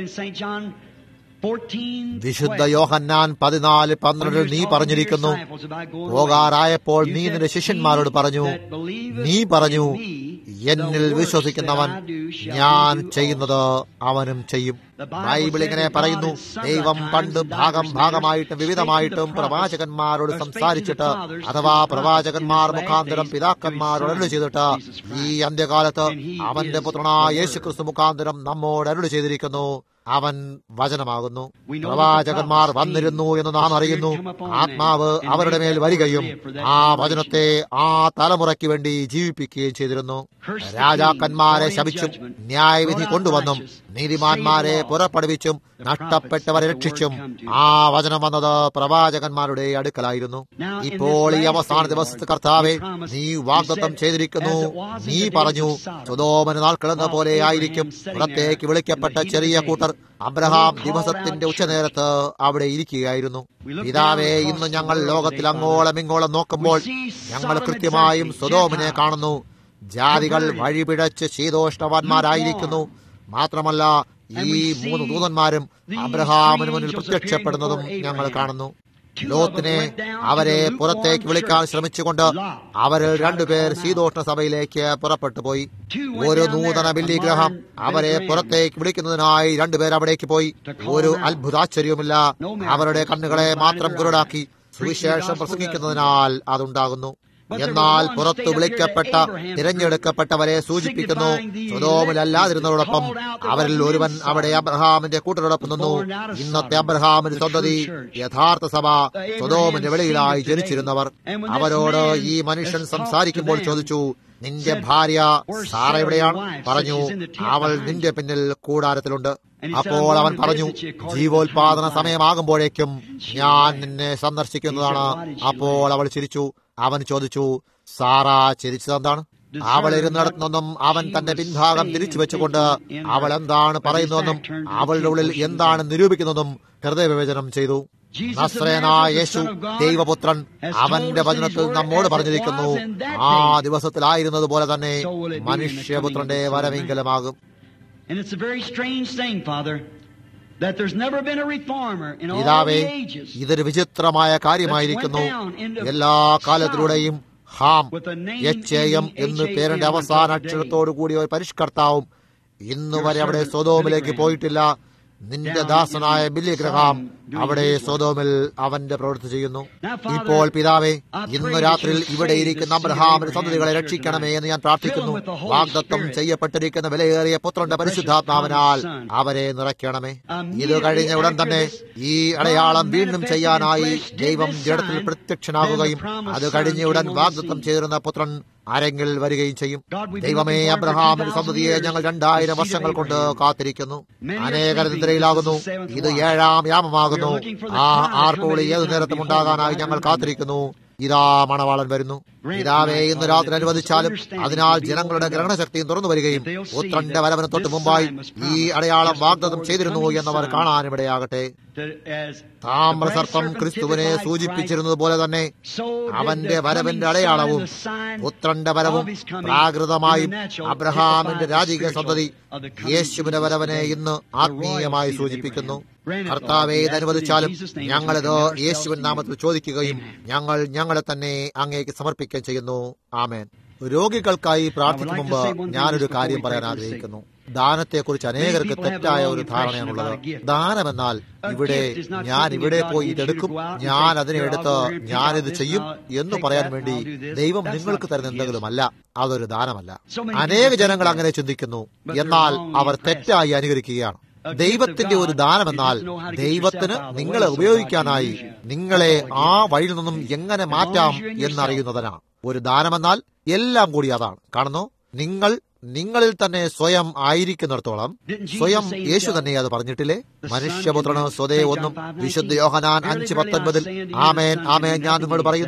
വിശുദ്ധ യോഹന്നാൻ പതിനാല് പന്ത്രണ്ടിൽ നീ പറഞ്ഞിരിക്കുന്നു, പോകാറായപ്പോൾ നീ നിന്റെ ശിഷ്യന്മാരോട് പറഞ്ഞു, നീ പറഞ്ഞു, എന്നിൽ വിശ്വസിക്കുന്നവൻ ഞാൻ ചെയ്യുന്നത് അവനും ചെയ്യും. ബൈബിൾ ഇങ്ങനെ പറയുന്നു, ദൈവം പണ്ട് ഭാഗം ഭാഗമായിട്ടും വിവിധമായിട്ടും പ്രവാചകന്മാരോട് സംസാരിച്ചിട്ട്, അഥവാ പ്രവാചകന്മാർ മുഖാന്തരം പിതാക്കന്മാരോട് അരുളി ചെയ്തിട്ട് ഈ അന്ത്യകാലത്ത് അവന്റെ പുത്രനായ യേശുക്രിസ്തു മുഖാന്തരം നമ്മോട് അരുളി ചെയ്തിരിക്കുന്നു. അവൻ വചനമാകുന്നു. പ്രവാചകന്മാർ വന്നിരുന്നു എന്ന് നാം അറിയുന്നു. ആത്മാവ് അവരുടെ മേൽ വരികയും ആ വചനത്തെ ആ തലമുറയ്ക്ക് വേണ്ടി ജീവിപ്പിക്കുകയും ചെയ്തിരുന്നു. രാജാക്കന്മാരെ ശപിച്ചും ന്യായവിധി കൊണ്ടുവന്നും നീതിമാന്മാരെ പുറപ്പെടുവിച്ചും നഷ്ടപ്പെട്ടവരെ രക്ഷിച്ചും ആ വചനം വന്നത് പ്രവാചകന്മാരുടെ അടുക്കലായിരുന്നു. ഇപ്പോൾ ഈ അവസാന ദിവസത്തെ കർത്താവെ, നീ വാഗ്ദത്തം ചെയ്തിരിക്കുന്നു. നീ പറഞ്ഞു, സൊദോമിന്റെ നാൾക്കളെന്ന പോലെ ആയിരിക്കും. പുറത്തേക്ക് വിളിക്കപ്പെട്ട ചെറിയ കൂട്ടർ അബ്രഹാം ദിവസത്തിന്റെ ഉച്ചനേരത്ത് അവിടെ ഇരിക്കുകയായിരുന്നു. പിതാവേ, ഇന്ന് ഞങ്ങൾ ലോകത്തിൽ അങ്ങോളം ഇങ്ങോളം നോക്കുമ്പോൾ ഞങ്ങൾ കൃത്യമായും സൊദോമിനെ കാണുന്നു. ജാതികൾ വഴിപിഴച്ച് ശീതോഷ്ണവാന്മാരായിരിക്കുന്നു. മാത്രമല്ല, ഈ മൂന്ന് ദൂതന്മാരും അബ്രഹാമിന് മുന്നിൽ പ്രത്യക്ഷപ്പെടുന്നതും ഞങ്ങൾ കാണുന്നു. ലോത്തിനെ അവരെ പുറത്തേക്ക് വിളിക്കാൻ ശ്രമിച്ചുകൊണ്ട് അവരിൽ രണ്ടുപേർ ശീതോഷ്ണ സഭയിലേക്ക് പുറപ്പെട്ടു പോയി. ഒരു നൂതന ബലിഗ്രഹം അവരെ പുറത്തേക്ക് വിളിക്കുന്നതിനായി രണ്ടുപേർ അവിടേക്ക് പോയി. ഒരു അത്ഭുതാശ്ചര്യവുമില്ല. അവരുടെ കണ്ണുകളെ മാത്രം കുരുടാക്കി സുവിശേഷം പ്രസംഗിക്കുന്നതിനാൽ അതുണ്ടാകുന്നു. എന്നാൽ പുറത്തു വിളിക്കപ്പെട്ട തിരഞ്ഞെടുക്കപ്പെട്ടവരെ സൂചിപ്പിക്കുന്നു. സൊദോമിലല്ലാതിരുന്നതോടൊപ്പം അവരിൽ ഒരുവൻ അവിടെ അബ്രഹാമിന്റെ കൂട്ടരോടൊപ്പം നിന്നു. ഇന്നത്തെ അബ്രഹാമിന്റെ സന്തതി യഥാർത്ഥ സഭ സൊദോമിന്റെ വെളിയിലായി ജനിച്ചിരുന്നവർ. അവരോട് ഈ മനുഷ്യൻ സംസാരിക്കുമ്പോൾ ചോദിച്ചു, നിന്റെ ഭാര്യ സാറ എവിടെയാണ്? പറഞ്ഞു, അവൾ നിന്റെ പിന്നിൽ കൂടാരത്തിലുണ്ട്. അപ്പോൾ അവൻ പറഞ്ഞു, ജീവോത്പാദന സമയമാകുമ്പോഴേക്കും ഞാൻ നിന്നെ സന്ദർശിക്കുന്നതാണ്. അപ്പോൾ അവൾ ചിരിച്ചു. അവൻ ചോദിച്ചു, സാറ ചിരിച്ചതെന്താണ്? അവൾ ഇരുന്നിടത്തുനിന്നും അവൻ തന്റെ പിൻഭാഗം തിരിച്ചു വെച്ചുകൊണ്ട് അവൾ എന്താണ് പറയുന്നതെന്നും അവളുടെ ഉള്ളിൽ എന്താണ് നിരൂപിക്കുന്നതെന്നും ഹൃദയവിവേചനം ചെയ്തു. നസ്രേനായ യേശു ദൈവപുത്രൻ അവന്റെ വചനത്തിൽ നമ്മോട് പറഞ്ഞിരിക്കുന്നു, ആ ദിവസത്തിലായിരുന്നത് പോലെ തന്നെ മനുഷ്യപുത്രന്റെ വരവെങ്കിലുമാകും. പിതാവേ, ഇതൊരു വിചിത്രമായ കാര്യമായിരിക്കുന്നു. എല്ലാ കാലത്തിലൂടെയും ഹാം എച്ച് എം എന്ന് പേരിന്റെ അവസാന അക്ഷരത്തോടു കൂടിയ ഒരു പരിഷ്കർത്താവും ഇന്നുവരെ അവിടെ സൊദോമിലേക്ക് പോയിട്ടില്ല. നിന്റെ ദാസനായ ബില്ലിഗ്രഹാം അവിടെ സൊദോമിൽ അവന്റെ പ്രവൃത്തി ചെയ്യുന്നു. ഇപ്പോൾ പിതാവേ, ഇന്ന് രാത്രിയിൽ ഇവിടെ ഇരിക്കുന്ന അബ്രഹാമിന്റെ സന്തതികളെ രക്ഷിക്കണമേ എന്ന് ഞാൻ പ്രാർത്ഥിക്കുന്നു. വാഗ്ദത്തം ചെയ്യപ്പെട്ടിരിക്കുന്ന വിലയേറിയ പുത്രന്റെ പരിശുദ്ധാത്മാവിനാൽ അവരെ നിറയ്ക്കണമേ. ഇത് കഴിഞ്ഞ ഉടൻ തന്നെ ഈ അടയാളം വീണ്ടും ചെയ്യാനായി ദൈവം ജഡത്തിൽ പ്രത്യക്ഷനാകുകയും അത് കഴിഞ്ഞ ഉടൻ വാഗ്ദത്തം ചെയ്തിരുന്ന പുത്രൻ അരങ്ങിൽ വരികയും ചെയ്യും. ദൈവമേ, അബ്രഹാമിന്റെ സന്തതിയെ ഞങ്ങൾ രണ്ടായിരം വർഷങ്ങൾ കൊണ്ട് കാത്തിരിക്കുന്നു. അനേകർ നിദ്രയിലാകുന്നു. ഇത് ഏഴാം യാമമാകുന്നു. ആ ആർപ്പുവിളി ഏതു നേരത്തും ഉണ്ടാകാനായി ഞങ്ങൾ കാത്തിരിക്കുന്നു. ഇതാ മണവാളൻ വരുന്നു. പിതാവേ, ഇന്ന് രാത്രി അനുവദിച്ചാലും അതിനാൽ ജനങ്ങളുടെ ഗ്രഹണശക്തിയും തുറന്നു വരികയും പുത്രന്റെ വരവിന് തൊട്ട് മുമ്പായി ഈ അടയാളം വാഗ്ദത്തം ചെയ്തിരുന്നു എന്നവർ കാണാനിടയാകട്ടെ. താമ്രസർപ്പം ക്രിസ്തുവിനെ സൂചിപ്പിച്ചിരുന്നത് പോലെ തന്നെ അവന്റെ വരവിന്റെ അടയാളവും പുത്രന്റെ വരവും പ്രാകൃതമായും അബ്രഹാമിന്റെ രാജകീയ സന്തതി യേശുവിന്റെ വരവിനെ ഇന്ന് ആത്മീയമായി സൂചിപ്പിക്കുന്നു. കർത്താവേ, ഇത് അനുവദിച്ചാലും ഞങ്ങളിത് യേശുവിൻ നാമത്തിൽ ചോദിക്കുകയും ഞങ്ങൾ ഞങ്ങളെ തന്നെ അങ്ങേക്ക് സമർപ്പിക്കുകയും ചെയ്യുന്നു. ആമേൻ. രോഗികൾക്കായി പ്രാർത്ഥിക്കും മുമ്പ് ഞാനൊരു കാര്യം പറയാൻ ആഗ്രഹിക്കുന്നു. ദാനത്തെക്കുറിച്ച് അനേകർക്ക് തെറ്റായ ഒരു ധാരണയാണുള്ളത്. ദാനമെന്നാൽ ഇവിടെ ഞാൻ ഇവിടെ പോയി ഇതെടുക്കും, ഞാൻ അതിനെ എടുത്ത് ഞാനിത് ചെയ്യും എന്ന് പറയാൻ വേണ്ടി ദൈവം നിങ്ങൾക്ക് തരുന്ന എന്തെങ്കിലുമല്ല. അതൊരു ദാനമല്ല. അനേക ജനങ്ങൾ അങ്ങനെ ചിന്തിക്കുന്നു. എന്നാൽ അവർ തെറ്റായി അനുകരിക്കുകയാണ്. ദൈവത്തിന്റെ ഒരു ദാനമെന്നാൽ ദൈവത്തിന് നിങ്ങളെ ഉപയോഗിക്കാനായി നിങ്ങളെ ആ വഴിയിൽ നിന്നും എങ്ങനെ മാറ്റാം എന്നറിയുന്നതിനാണ്. ഒരു ദാനമെന്നാൽ എല്ലാം കൂടി അതാണ്. കാണുന്നു, നിങ്ങൾ നിങ്ങളിൽ തന്നെ സ്വയം ആയിരിക്കുന്നിടത്തോളം സ്വയം യേശു തന്നെ അത് പറഞ്ഞിട്ടില്ലേ? മനുഷ്യപുത്രന് സ്വതേ ഒന്നും. വിശുദ്ധ യോഹന്നാൻ അഞ്ച് പത്തൊൻപതിൽ ആമേൻ ആമേൻ ഞാൻ നിങ്ങളോട് പറയുന്നു,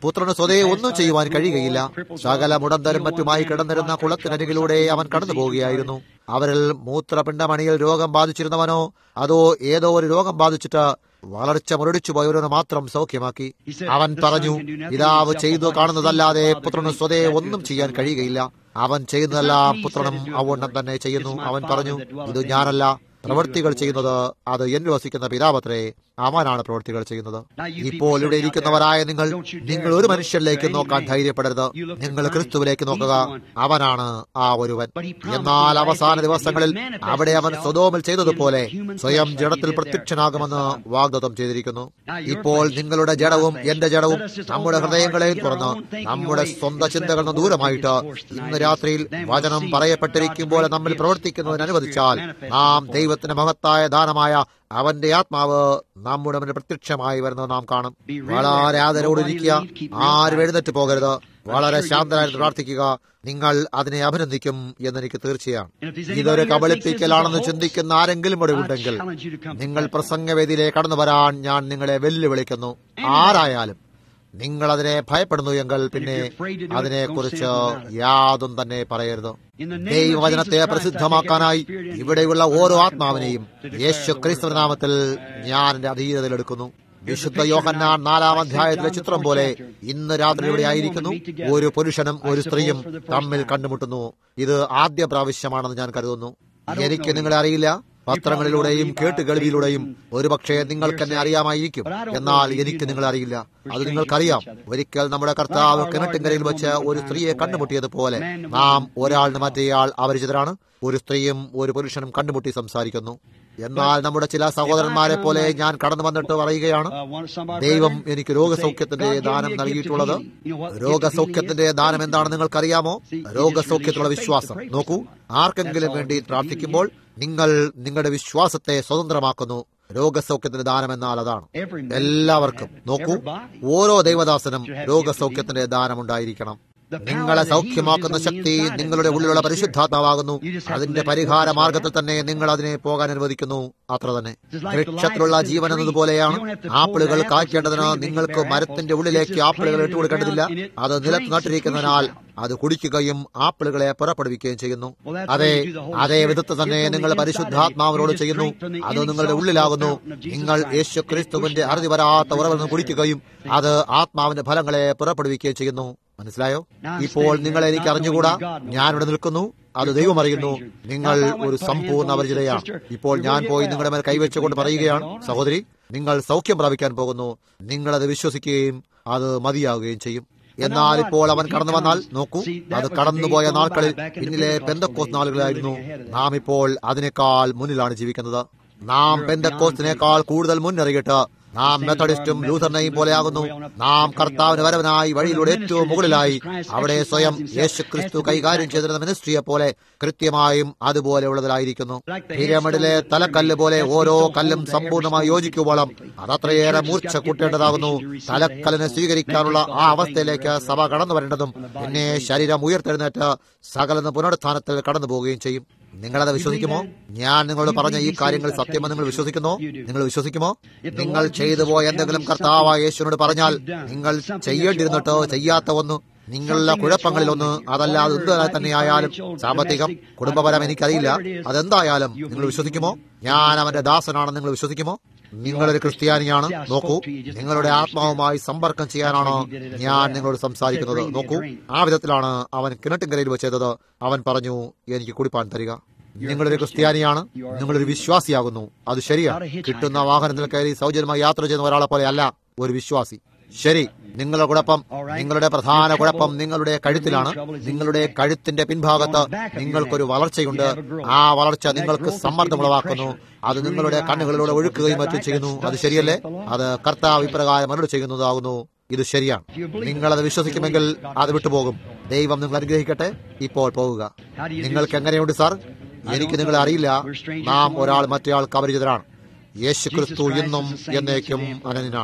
പുത്രന് സ്വതേ ഒന്നും ചെയ്യുവാൻ കഴിയുകയില്ല. സകല മുടന്തരും മറ്റുമായി കിടന്നിരുന്ന കുളത്തിനരികിലൂടെ അവൻ കടന്നു പോവുകയായിരുന്നു. അവരിൽ മൂത്രപിണ്ഡമണിയിൽ രോഗം ബാധിച്ചിരുന്നവനോ അതോ ഏതോ ഒരു രോഗം ബാധിച്ചിട്ട് വളർച്ച മുരടിച്ചു പോയവരോ മാത്രം സൗഖ്യമാക്കി. അവൻ പറഞ്ഞു, പിതാവ് ചെയ്തു കാണുന്നതല്ലാതെ പുത്രന് സ്വതേ ഒന്നും ചെയ്യാൻ കഴിയുകയില്ല. അവൻ ചെയ്യുന്നതെല്ലാം പുത്രനും അവണ്ണം തന്നെ ചെയ്യുന്നു. അവൻ പറഞ്ഞു, ഇത് ഞാനല്ല, പ്രവൃത്തികൾ ചെയ്യുന്നത് അത് എന്നിൽ വസിക്കുന്ന പിതാവത്രേ, അവനാണ് പ്രവൃത്തികൾ ചെയ്യുന്നത്. ഇപ്പോൾ ഇവിടെ ഇരിക്കുന്നവരായ നിങ്ങൾ നിങ്ങൾ ഒരു മനുഷ്യരിലേക്ക് നോക്കാൻ ധൈര്യപ്പെടരുത്. നിങ്ങൾ ക്രിസ്തുവിലേക്ക് നോക്കുക, അവനാണ് ആ ഒരുവൻ. എന്നാൽ അവസാന ദിവസങ്ങളിൽ അവിടെ അവൻ സൊദോമിൽ ചെയ്തതുപോലെ സ്വയം ജഡത്തിൽ പ്രത്യക്ഷനാകുമെന്ന് വാഗ്ദത്തം ചെയ്തിരിക്കുന്നു. ഇപ്പോൾ നിങ്ങളുടെ ജഡവും എന്റെ ജഡവും നമ്മുടെ ഹൃദയങ്ങളെയും തുറന്ന് നമ്മുടെ സ്വന്തം ചിന്തകളിൽ നിന്ന് ദൂരമായിട്ട് ഇന്ന് രാത്രിയിൽ വചനം പറയപ്പെട്ടിരിക്കുമ്പോൾ നമ്മിൽ പ്രവർത്തിക്കുന്നതിന് അനുവദിച്ചാൽ നാം ദൈവത്തിന്റെ മഹത്തായ ദാനമായ അവന്റെ ആത്മാവ് നമ്മുടെ മുന്നിൽ പ്രത്യക്ഷമായി വരുന്നത് നാം കാണും. വളരെ ആദരവോടിരിക്കുക, ആരും എഴുന്നേറ്റ് പോകരുത്. വളരെ ശാന്തരായിട്ട് പ്രാർത്ഥിക്കുക. നിങ്ങൾ അതിനെ അഭിനന്ദിക്കും എന്നെനിക്ക് തീർച്ചയാണ്. ഇതൊരു കബളിപ്പിക്കലാണെന്ന് ചിന്തിക്കുന്ന ആരെങ്കിലും ഇവിടെ ഉണ്ടെങ്കിൽ നിങ്ങൾ പ്രസംഗവേദിയിലേക്ക് കടന്നു വരാൻ ഞാൻ നിങ്ങളെ വെല്ലുവിളിക്കുന്നു. ആരായാലും നിങ്ങൾ അതിനെ ഭയപ്പെടുന്നു എങ്കിൽ പിന്നെ അതിനെക്കുറിച്ച് യാതൊന്നും തന്നെ പറയരുത്. ദൈവവചനത്തെ പ്രസിദ്ധമാക്കാനായി ഇവിടെയുള്ള ഓരോ ആത്മാവിനെയും യേശു ക്രിസ്തു നാമത്തിൽ ഞാൻ എന്റെ അധീനതയിലെടുക്കുന്നു. വിശുദ്ധ യോഹന്നാൻ നാലാം അധ്യായത്തിലെ ചിത്രം പോലെ ഇന്ന് രാത്രി ഇവിടെ ആയിരിക്കുന്നു. ഒരു പുരുഷനും ഒരു സ്ത്രീയും തമ്മിൽ കണ്ടുമുട്ടുന്നു. ഇത് ആദ്യ പ്രാവശ്യമാണെന്ന് ഞാൻ കരുതുന്നു. എനിക്ക് നിങ്ങളെ അറിയില്ല. പത്രങ്ങളിലൂടെയും കേട്ടുകേൾവിയിലൂടെയും ഒരുപക്ഷെ നിങ്ങൾക്ക് എന്നെ അറിയാമായിരിക്കും. എന്നാൽ എനിക്ക് നിങ്ങളെ അറിയില്ല. അത് നിങ്ങൾക്കറിയാം. ഒരിക്കൽ നമ്മുടെ കർത്താവ് കിണറ്റിൻകരയിൽ വെച്ച് ഒരു സ്ത്രീയെ കണ്ടുമുട്ടിയതുപോലെ നാം ഒരാളിന് മറ്റേയാൾ അപരിചിതരാണ്. ഒരു സ്ത്രീയും ഒരു പുരുഷനും കണ്ടുമുട്ടി സംസാരിക്കുന്നു. എന്നാൽ നമ്മുടെ ചില സഹോദരന്മാരെ പോലെ ഞാൻ കടന്നു വന്നിട്ട് പറയുകയാണ്, ദൈവം എനിക്ക് രോഗസൗഖ്യത്തിന്റെ ദാനം നൽകിയിട്ടുള്ളത്. രോഗസൗഖ്യത്തിന്റെ ദാനം എന്താണെന്ന് നിങ്ങൾക്കറിയാമോ? രോഗസൗഖ്യത്തിലുള്ള വിശ്വാസം. നോക്കൂ, ആർക്കെങ്കിലും വേണ്ടി പ്രാർത്ഥിക്കുമ്പോൾ നിങ്ങൾ നിങ്ങളുടെ വിശ്വാസത്തെ സ്വതന്ത്രമാക്കുന്നു. രോഗസൗഖ്യത്തിന്റെ ദാനം എന്നാൽ അതാണ്. എല്ലാവർക്കും നോക്കൂ, ഓരോ ദൈവദാസനും രോഗസൗഖ്യത്തിന്റെ ദാനം ഉണ്ടായിരിക്കണം. നിങ്ങളെ സൗഖ്യമാക്കുന്ന ശക്തി നിങ്ങളുടെ ഉള്ളിലുള്ള പരിശുദ്ധാത്മാവാകുന്നു. അതിന്റെ പരിഹാര മാർഗത്തിൽ തന്നെ നിങ്ങൾ അതിനെ പോകാൻ അനുവദിക്കുന്നു. അത്ര തന്നെ വൃക്ഷത്തിലുള്ള ജീവൻ എന്നതുപോലെയാണ്. ആപ്പിളുകൾ കായ്ക്കേണ്ടതിന് നിങ്ങൾക്ക് മരത്തിന്റെ ഉള്ളിലേക്ക് ആപ്പിളുകൾ ഇട്ടുകൊടുക്കേണ്ടതില്ല. അത് നിലത്ത് നട്ടിരിക്കുന്നതിനാൽ അത് കുടിക്കുകയും ആപ്പിളുകളെ പുറപ്പെടുവിക്കുകയും ചെയ്യുന്നു. അതെ, അതേ വിധത്തിൽ തന്നെ നിങ്ങൾ പരിശുദ്ധാത്മാവിനോട് ചെയ്യുന്നു. അത് നിങ്ങളുടെ ഉള്ളിലാകുന്നു. നിങ്ങൾ യേശു ക്രിസ്തുവിന്റെ അറുതി വരാത്ത ഉറവിൽ നിന്ന് കുടിക്കുകയും അത് ആത്മാവിന്റെ ഫലങ്ങളെ പുറപ്പെടുവിക്കുകയും ചെയ്യുന്നു. മനസ്സിലായോ? ഇപ്പോൾ നിങ്ങളെ എനിക്ക് അറിഞ്ഞുകൂടാ. ഞാനിവിടെ നിൽക്കുന്നു. അത് ദൈവം അറിയുന്നു. നിങ്ങൾ ഒരു സമ്പൂർണ്ണ അപരിചിതയാണ്. ഇപ്പോൾ ഞാൻ പോയി നിങ്ങളുടെ മേൽ കൈവച്ചുകൊണ്ട് പറയുകയാണ്, സഹോദരി, നിങ്ങൾ സൗഖ്യം പ്രാപിക്കാൻ പോകുന്നു. നിങ്ങളത് വിശ്വസിക്കുകയും അത് മതിയാവുകയും ചെയ്യും. എന്നാൽ ഇപ്പോൾ അവൻ കടന്നു വന്നാൽ നോക്കൂ, അത് കടന്നുപോയ നാൾക്കളിൽ പിന്നിലെ പെന്തക്കോസ്ത് നാളുകളായിരുന്നു. നാം ഇപ്പോൾ അതിനേക്കാൾ മുന്നിലാണ് ജീവിക്കുന്നത്. നാം പെന്തക്കോസ്തിനേക്കാൾ കൂടുതൽ മുന്നറിയിട്ട് നാം മെത്തഡിസ്റ്റും ലൂഥറിനെയും പോലെയാകുന്നു. നാം കർത്താവിന് വരവനായി വഴിയിലൂടെ ഏറ്റവും മുകളിലായി അവിടെ സ്വയം യേശു ക്രിസ്തു കൈകാര്യം ചെയ്തിരുന്ന മിനിസ്ട്രിയെ പോലെ കൃത്യമായും അതുപോലെയുള്ളതിലായിരിക്കുന്നു. പിരമിഡിലെ തലക്കല്ല് പോലെ ഓരോ കല്ലും സമ്പൂർണ്ണമായി യോജിക്കുമ്പോഴും അതത്രയേറെ മൂർച്ച കൂട്ടേണ്ടതാകുന്നു. തലക്കല്ലിനെ സ്വീകരിക്കാനുള്ള ആ അവസ്ഥയിലേക്ക് സഭ കടന്നു വരേണ്ടതും പിന്നെ ശരീരം ഉയർത്തെഴുന്നേറ്റ് സകല പുനരുത്ഥാനത്തിൽ കടന്നു പോവുകയും ചെയ്യും. നിങ്ങളത് വിശ്വസിക്കുമോ? ഞാൻ നിങ്ങളോട് പറഞ്ഞ ഈ കാര്യങ്ങൾ സത്യമെന്ന് നിങ്ങൾ വിശ്വസിക്കുന്നോ? നിങ്ങൾ വിശ്വസിക്കുമോ? നിങ്ങൾ ചെയ്തു പോയ എന്തെങ്കിലും കർത്താവായ യേശുവിനോട് പറഞ്ഞാൽ നിങ്ങൾ ചെയ്യേണ്ടിരുന്നിട്ടോ ചെയ്യാത്ത ഒന്ന്, നിങ്ങളുടെ കുഴപ്പങ്ങളിലൊന്ന്, അതല്ലാതെ എന്ത് തന്നെയായാലും, സാമ്പത്തികം, കുടുംബപരം, എനിക്കറിയില്ല, അതെന്തായാലും നിങ്ങൾ വിശ്വസിക്കുമോ? ഞാൻ അവന്റെ ദാസനാണെന്ന് നിങ്ങൾ വിശ്വസിക്കുമോ? നിങ്ങളൊരു ക്രിസ്ത്യാനിയാണ്. നോക്കൂ, നിങ്ങളുടെ ആത്മാവുമായി സമ്പർക്കം ചെയ്യാനാണ് ഞാൻ നിങ്ങളോട് സംസാരിക്കുന്നത്. നോക്കൂ, ആ വിധത്തിലാണ് അവൻ കിണറ്റിൻകരയിൽ വെച്ചത്. അവൻ പറഞ്ഞു, എനിക്ക് കുടിപ്പാൻ തരിക. നിങ്ങളൊരു ക്രിസ്ത്യാനിയാണ്. നിങ്ങളൊരു വിശ്വാസിയാകുന്നു. അത് ശരിയാണ്. കിട്ടുന്ന വാഹനത്തിൽ കയറി സൗജന്യമായി യാത്ര ചെയ്യുന്ന ഒരാളെ പോലെ അല്ല ഒരു വിശ്വാസി. ശരി, നിങ്ങളുടെ കുഴപ്പം, നിങ്ങളുടെ പ്രധാന കുഴപ്പം നിങ്ങളുടെ കഴുത്തിലാണ്. നിങ്ങളുടെ കഴുത്തിന്റെ പിൻഭാഗത്ത് നിങ്ങൾക്കൊരു വളർച്ചയുണ്ട്. ആ വളർച്ച നിങ്ങൾക്ക് സമ്മർദ്ദമുളവാക്കുന്നു. അത് നിങ്ങളുടെ കണ്ണുകളിലൂടെ ഒഴുക്കുകയും മറ്റും ചെയ്യുന്നു. അത് ശരിയല്ലേ? അത് കർത്താവ് ഇപ്രകാരം അരുളി ചെയ്യുന്നതാകുന്നു. ഇത് ശരിയാണ്. നിങ്ങളത് വിശ്വസിക്കുമെങ്കിൽ അത് വിട്ടുപോകും. ദൈവം നിങ്ങൾ അനുഗ്രഹിക്കട്ടെ. ഇപ്പോൾ പോകുക. നിങ്ങൾക്ക് എങ്ങനെയുണ്ട് സാർ? എനിക്ക് നിങ്ങളെ അറിയില്ല. നാം ഒരാൾ മറ്റേയാൾക്ക് അപരിചിതരാണ്. യേശു ക്രിസ്തു ഇന്നും എന്നേക്കും അനന്യനാണ്.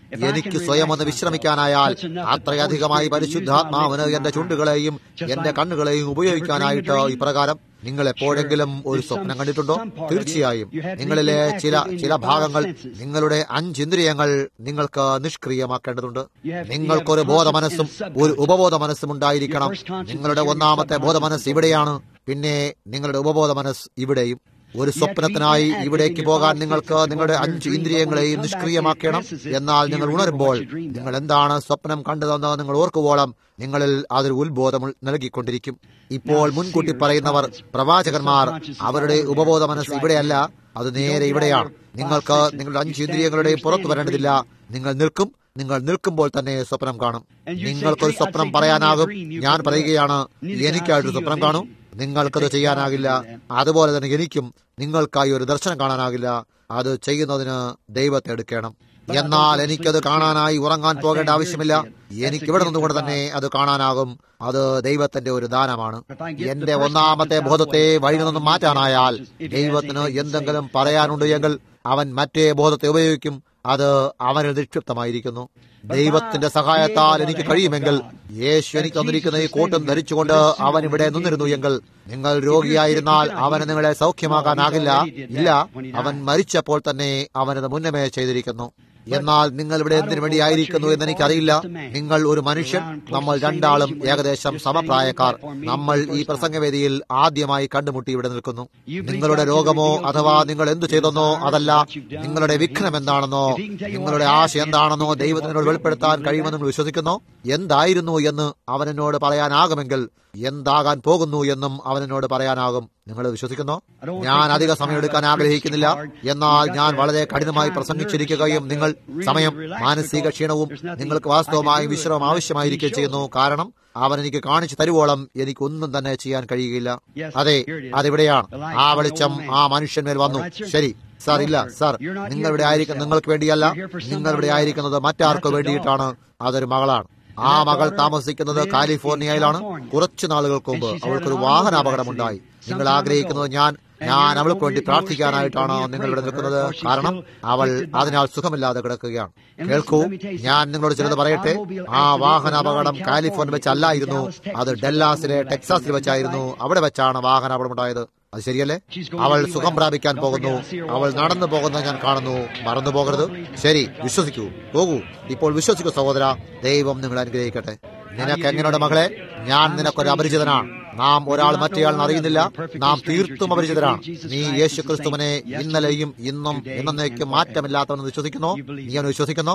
എനിക്ക് സ്വയം ഒന്ന് വിശ്രമിക്കാനായാൽ അത്രയധികമായി പരിശുദ്ധാത്മാവിന് എന്റെ ചുണ്ടുകളെയും എന്റെ കണ്ണുകളെയും ഉപയോഗിക്കാനായിട്ട് ഇപ്രകാരം നിങ്ങൾ എപ്പോഴെങ്കിലും ഒരു സ്വപ്നം കണ്ടിട്ടുണ്ടോ? തീർച്ചയായും നിങ്ങളിലെ ചില ചില ഭാഗങ്ങൾ, നിങ്ങളുടെ അഞ്ചിന്ദ്രിയങ്ങൾ നിങ്ങൾക്ക് നിഷ്ക്രിയമാക്കേണ്ടതുണ്ട്. നിങ്ങൾക്കൊരു ബോധമനസ്സും ഒരു ഉപബോധ മനസ്സും ഉണ്ടായിരിക്കണം. നിങ്ങളുടെ ഒന്നാമത്തെ ബോധമനസ് ഇവിടെയാണ്, പിന്നെ നിങ്ങളുടെ ഉപബോധ മനസ്സ് ഇവിടെയും. ഒരു സ്വപ്നത്തിനായി ഇവിടേക്ക് പോകാൻ നിങ്ങൾക്ക് നിങ്ങളുടെ അഞ്ച് ഇന്ദ്രിയങ്ങളെയും നിഷ്ക്രിയമാക്കണം. എന്നാൽ നിങ്ങൾ ഉണരുമ്പോൾ നിങ്ങൾ എന്താണ് സ്വപ്നം കണ്ടതെന്ന് നിങ്ങൾ ഓർക്കുവോളം നിങ്ങളിൽ അതൊരു ഉത്ബോധം നൽകിക്കൊണ്ടിരിക്കും. ഇപ്പോൾ മുൻകൂട്ടി പറയുന്നവർ, പ്രവാചകന്മാർ, അവരുടെ ഉപബോധ മനസ്സ് ഇവിടെയല്ല, അത് നേരെ ഇവിടെയാണ്. നിങ്ങൾക്ക് നിങ്ങളുടെ അഞ്ച് ഇന്ദ്രിയങ്ങളുടെയും പുറത്തു വരേണ്ടതില്ല. നിങ്ങൾ നിൽക്കും. നിങ്ങൾ നിൽക്കുമ്പോൾ തന്നെ സ്വപ്നം കാണും. നിങ്ങൾക്കൊരു സ്വപ്നം പറയാനാകും. ഞാൻ പറയുകയാണ്, എനിക്കായിട്ടൊരു സ്വപ്നം കാണും. നിങ്ങൾക്കത് ചെയ്യാനാകില്ല. അതുപോലെ തന്നെ എനിക്കും നിങ്ങൾക്കായി ഒരു ദർശനം കാണാനാകില്ല. അത് ചെയ്യുന്നതിന് ദൈവത്തെ എടുക്കണം. എന്നാൽ എനിക്കത് കാണാനായി ഉറങ്ങാൻ പോകേണ്ട ആവശ്യമില്ല. എനിക്ക് ഇവിടെ നിന്നുകൊണ്ട് തന്നെ അത് കാണാനാകും. അത് ദൈവത്തിന്റെ ഒരു ദാനമാണ്. എന്റെ ഒന്നാമത്തെ ബോധത്തെ വഴി നിന്നും മാറ്റാനായാൽ ദൈവത്തിന് എന്തെങ്കിലും പറയാനുണ്ട് എങ്കിൽ അവൻ മറ്റേ ബോധത്തെ ഉപയോഗിക്കും. അത് അവനിൽ നിക്ഷിപ്തമായിരിക്കുന്നു. ദൈവത്തിന്റെ സഹായത്താൽ എനിക്ക് കഴിയുമെങ്കിൽ യേശു എനിക്ക് തന്നിരിക്കുന്ന ഈ കോട്ടും ധരിച്ചുകൊണ്ട് അവൻ ഇവിടെ നിന്നിരുന്നു എങ്കിൽ, നിങ്ങൾ രോഗിയായിരുന്നാൽ അവന് നിങ്ങളെ സൗഖ്യമാക്കാനാകില്ല. ഇല്ല, അവൻ മരിച്ചപ്പോൾ തന്നെ അവനത് മുന്നമേ ചെയ്തിരിക്കുന്നു. എന്നാൽ നിങ്ങൾ ഇവിടെ എന്തിനു വേണ്ടിയായിരിക്കുന്നു എന്ന് എനിക്കറിയില്ല. നിങ്ങൾ ഒരു മനുഷ്യൻ, നമ്മൾ രണ്ടാളും ഏകദേശം സമപ്രായക്കാർ. നമ്മൾ ഈ പ്രസംഗവേദിയിൽ ആദ്യമായി കണ്ടുമുട്ടി ഇവിടെ നിൽക്കുന്നു. നിങ്ങളുടെ രോഗമോ അഥവാ നിങ്ങൾ എന്തു ചെയ്തെന്നോ അതല്ല, നിങ്ങളുടെ വിഘ്നം എന്താണെന്നോ നിങ്ങളുടെ ആശ എന്താണെന്നോ ദൈവത്തിനോട് വെളിപ്പെടുത്താൻ കഴിയുമെന്ന് നിങ്ങൾ വിശ്വസിക്കുന്നോ? എന്തായിരുന്നു എന്ന് അവനോട് പറയാനാകുമെങ്കിൽ എന്താകാൻ പോകുന്നു എന്നും അവനോട് പറയാനാകും. നിങ്ങൾ വിശ്വസിക്കുന്നോ? ഞാൻ അധിക സമയം എടുക്കാൻ ആഗ്രഹിക്കുന്നില്ല. എന്നാൽ ഞാൻ വളരെ കഠിനമായി പ്രസംഗിച്ചിരിക്കുകയും നിങ്ങൾ സമയം, മാനസിക ക്ഷീണവും നിങ്ങൾക്ക് വാസ്തവമായി വിശ്രമം ആവശ്യമായിരിക്കുകയും ചെയ്യുന്നു. കാരണം അവൻ എനിക്ക് കാണിച്ചു തരുവോളം എനിക്കൊന്നും തന്നെ ചെയ്യാൻ കഴിയുകയില്ല. അതെ, അതിവിടെയാണ്. ആ വെളിച്ചം ആ മനുഷ്യന്മേൽ വന്നു. ശരി സാർ, ഇല്ല സാർ, നിങ്ങളിവിടെ ആയിരിക്കും നിങ്ങൾക്ക് വേണ്ടിയല്ല. നിങ്ങളിവിടെ ആയിരിക്കുന്നത് മറ്റാർക്കു വേണ്ടിയിട്ടാണ്. അതൊരു മകളാണ്. ആ മകൾ താമസിക്കുന്നത് കാലിഫോർണിയയിലാണ്. കുറച്ചു നാളുകൾക്ക് മുമ്പ് അവൾക്കൊരു വാഹനാപകടമുണ്ടായി. നിങ്ങൾ ആഗ്രഹിക്കുന്നത് ഞാൻ ഞാൻ അവൾക്ക് വേണ്ടി പ്രാർത്ഥിക്കാനായിട്ടാണ് നിങ്ങളിവിടെ നിൽക്കുന്നത്. കാരണം അവൾ അതിനാൽ സുഖമില്ലാതെ കിടക്കുകയാണ്. കേൾക്കൂ, ഞാൻ നിങ്ങളോട് ചിലത് പറയട്ടെ. ആ വാഹനാപകടം കാലിഫോർണിയ വെച്ചല്ലായിരുന്നു, അത് ഡെല്ലാസിലെ ടെക്സാസിൽ വെച്ചായിരുന്നു. അവിടെ വെച്ചാണ് വാഹനാപകടം ഉണ്ടായത്. അത് ശരിയല്ലേ? അവൾ സുഖം പ്രാപിക്കാൻ പോകുന്നു. അവൾ നടന്നു പോകുന്നത് ഞാൻ കാണുന്നു. മറന്നു പോകരുത്. ശരി, വിശ്വസിക്കൂ, പോകൂ. ഇപ്പോൾ വിശ്വസിക്കൂ സഹോദര. ദൈവം നിങ്ങളെ അനുഗ്രഹിക്കട്ടെ. നിനക്ക് എങ്ങനെയുണ്ട് മകളെ? ഞാൻ നിനക്കൊരു അപരിചിതനാണ്. നാം ഒരാൾ മറ്റേയാളിനെ അറിയുന്നില്ല. നാം തീർത്തും അപരിചിതരാണ്. നീ യേശു ക്രിസ്തുവിനെ ഇന്നലെയും ഇന്നും എന്നേക്കും മാറ്റമില്ലാത്തവനെന്ന് വിശ്വസിക്കുന്നോ? നീ അവനെ വിശ്വസിക്കുന്നോ?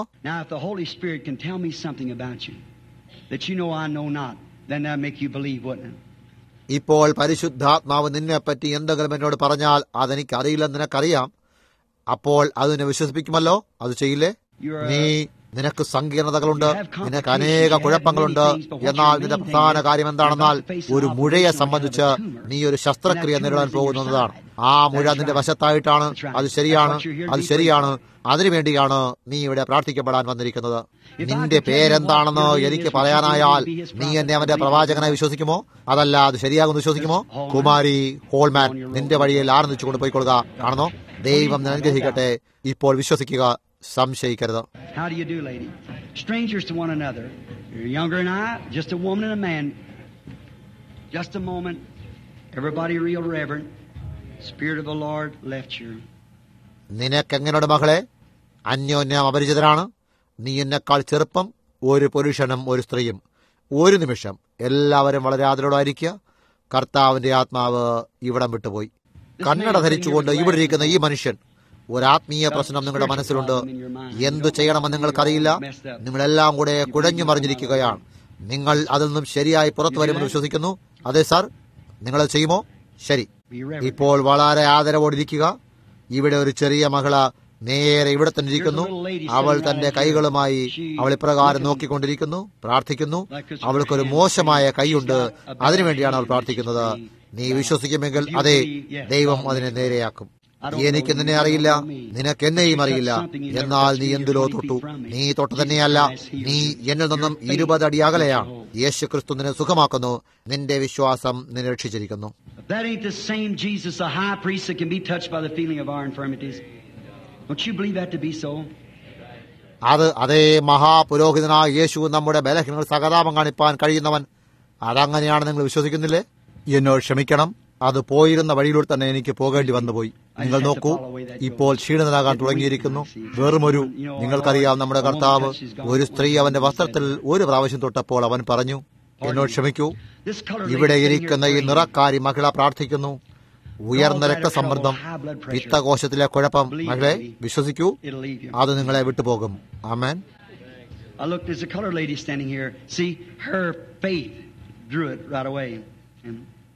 ഇപ്പോൾ പരിശുദ്ധാത്മാവ് നിന്നെപ്പറ്റി എന്തെങ്കിലും എന്നോട് പറഞ്ഞാൽ അതെനിക്ക് അറിയില്ലെന്ന് നിനക്കറിയാം. അപ്പോൾ അതിനെ വിശ്വസിപ്പിക്കുമല്ലോ. അത് ചെയ്യില്ലേ? നീ നിനക്ക് സങ്കീർണതകളുണ്ട്, നിനക്ക് അനേക കുഴപ്പങ്ങളുണ്ട്. എന്നാൽ നിന്റെ പ്രധാന കാര്യം എന്താണെന്നാൽ ഒരു മുഴയെ സംബന്ധിച്ച് നീ ഒരു ശസ്ത്രക്രിയ നേരിടാൻ പോകുന്നതാണ്. ആ മുഴ നിന്റെ വശത്തായിട്ടാണ്. അത് ശരിയാണ്, അത് ശരിയാണ്. അതിനുവേണ്ടിയാണ് നീ ഇവിടെ പ്രാർത്ഥിക്കപ്പെടാൻ വന്നിരിക്കുന്നത്. നിന്റെ പേരെന്താണെന്ന് എനിക്ക് പറയാനായാൽ നീ എന്നെ അവന്റെ പ്രവാചകനായി വിശ്വസിക്കുമോ? അതല്ല അത് ശരിയാകുമെന്ന് വിശ്വസിക്കുമോ? കുമാരി ഹോൾമാൻ, നിന്റെ വഴിയിൽ ആർന്നിച്ചു കൊണ്ടുപോയിക്കൊള്ളുക. കാണുന്നോ? ദൈവം അനുഗ്രഹിക്കട്ടെ. ഇപ്പോൾ വിശ്വസിക്കുക, സംശയിക്കരുത്. How do you do, lady? Strangers to one another. You're younger than I, just a woman and a man. Just a moment. Everybody real reverent. Spirit of the Lord left you. നിനക്കെങ്ങനെയുണ്ട് മകളെ? അന്യോന്യം അപരിചിതരാണ്. നീ എന്നെക്കാൾ ചെറുപ്പം, ഒരു പുരുഷനും ഒരു സ്ത്രീയും. ഒരു നിമിഷം എല്ലാവരും വളരെ ആദരവോടായിരിക്കുക. കർത്താവിന്റെ ആത്മാവ് ഇവിടം വിട്ടുപോയി. കണ്ണട ധരിച്ചുകൊണ്ട് ഇവിടെ ഇരിക്കുന്ന ഈ മനുഷ്യൻ, ഒരാത്മീയ പ്രശ്നം നിങ്ങളുടെ മനസ്സിലുണ്ട്. എന്തു ചെയ്യണമെന്ന് നിങ്ങൾക്കറിയില്ല. നിങ്ങളെല്ലാം കൂടെ കുഴഞ്ഞു മറിഞ്ഞിരിക്കുകയാണ്. നിങ്ങൾ അതിൽ നിന്നും ശരിയായി പുറത്തു വരുമെന്ന് വിശ്വസിക്കുന്നു. അതെ സാർ, നിങ്ങളത് ചെയ്യുമോ? ശരി. ഇപ്പോൾ വളരെ ആദരവോടിരിക്കുക. ഇവിടെ ഒരു ചെറിയ മകള നേരെ ഇവിടെ തന്നെ ഇരിക്കുന്നു. അവൾ തന്റെ കൈകളുമായി അവൾ ഇപ്രകാരം നോക്കിക്കൊണ്ടിരിക്കുന്നു, പ്രാർത്ഥിക്കുന്നു. അവൾക്കൊരു മോശമായ കൈയുണ്ട്. അതിനുവേണ്ടിയാണ് അവൾ പ്രാർത്ഥിക്കുന്നത്. നീ വിശ്വസിക്കുമെങ്കിൽ അതെ, ദൈവം അതിനെ നേരെയാക്കും. എനിക്ക് നിന്നെ അറിയില്ല, നിനക്ക് എന്നെയും അറിയില്ല. എന്നാൽ നീ എന്തിലോ തൊട്ടു. നീ തൊട്ട് തന്നെയല്ല, നീ എന്നിൽ നിന്നും ഇരുപതടി അകലെയാണ്. യേശു ക്രിസ്തു നിന്നെ സുഖമാക്കുന്നു. നിന്റെ വിശ്വാസം നിന്നെ രക്ഷിച്ചിരിക്കുന്നു. That ain't the same Jesus, a high priest that can be touched by the feeling of our infirmities. Don't you believe that to be so? അത് അതേ മഹാപുരോഹിതനായ യേശു നമ്മുടെ ബലഹീനങ്ങൾ സഹതാപം കാണിപ്പാൻ കഴിയുന്നവൻ. അതങ്ങനെയാണ് നിങ്ങൾ വിശ്വസിക്കുന്നില്ലേ? എന്നോട് ക്ഷമിക്കണം, അത് പോയിരുന്ന വഴിയിലൂടെ തന്നെ എനിക്ക് പോകേണ്ടി വന്നുപോയി. നിങ്ങൾ നോക്കൂ, ഇപ്പോൾ ക്ഷീണിതനാകാൻ തുടങ്ങിയിരിക്കുന്നു. വെറുമൊരു നിങ്ങൾക്കറിയാം, നമ്മുടെ കർത്താവ് ഒരു സ്ത്രീ അവന്റെ വസ്ത്രത്തിൽ ഒരു പ്രാവശ്യം തൊട്ടപ്പോൾ അവൻ പറഞ്ഞു, എന്നോട് ക്ഷമിക്കൂ. ഇവിടെ ഇരിക്കുന്ന ഈ നിറക്കാരി മഹിള പ്രാർത്ഥിക്കുന്നു. ഉയർന്ന രക്തസമ്മർദ്ദം, പിത്തകോശത്തിലെ കുഴപ്പം, മകളെ വിശ്വസിക്കൂ, അത് നിങ്ങളെ വിട്ടുപോകും. ആമേൻ. I looked, there's a colored lady standing here. See, her faith drew it right away. And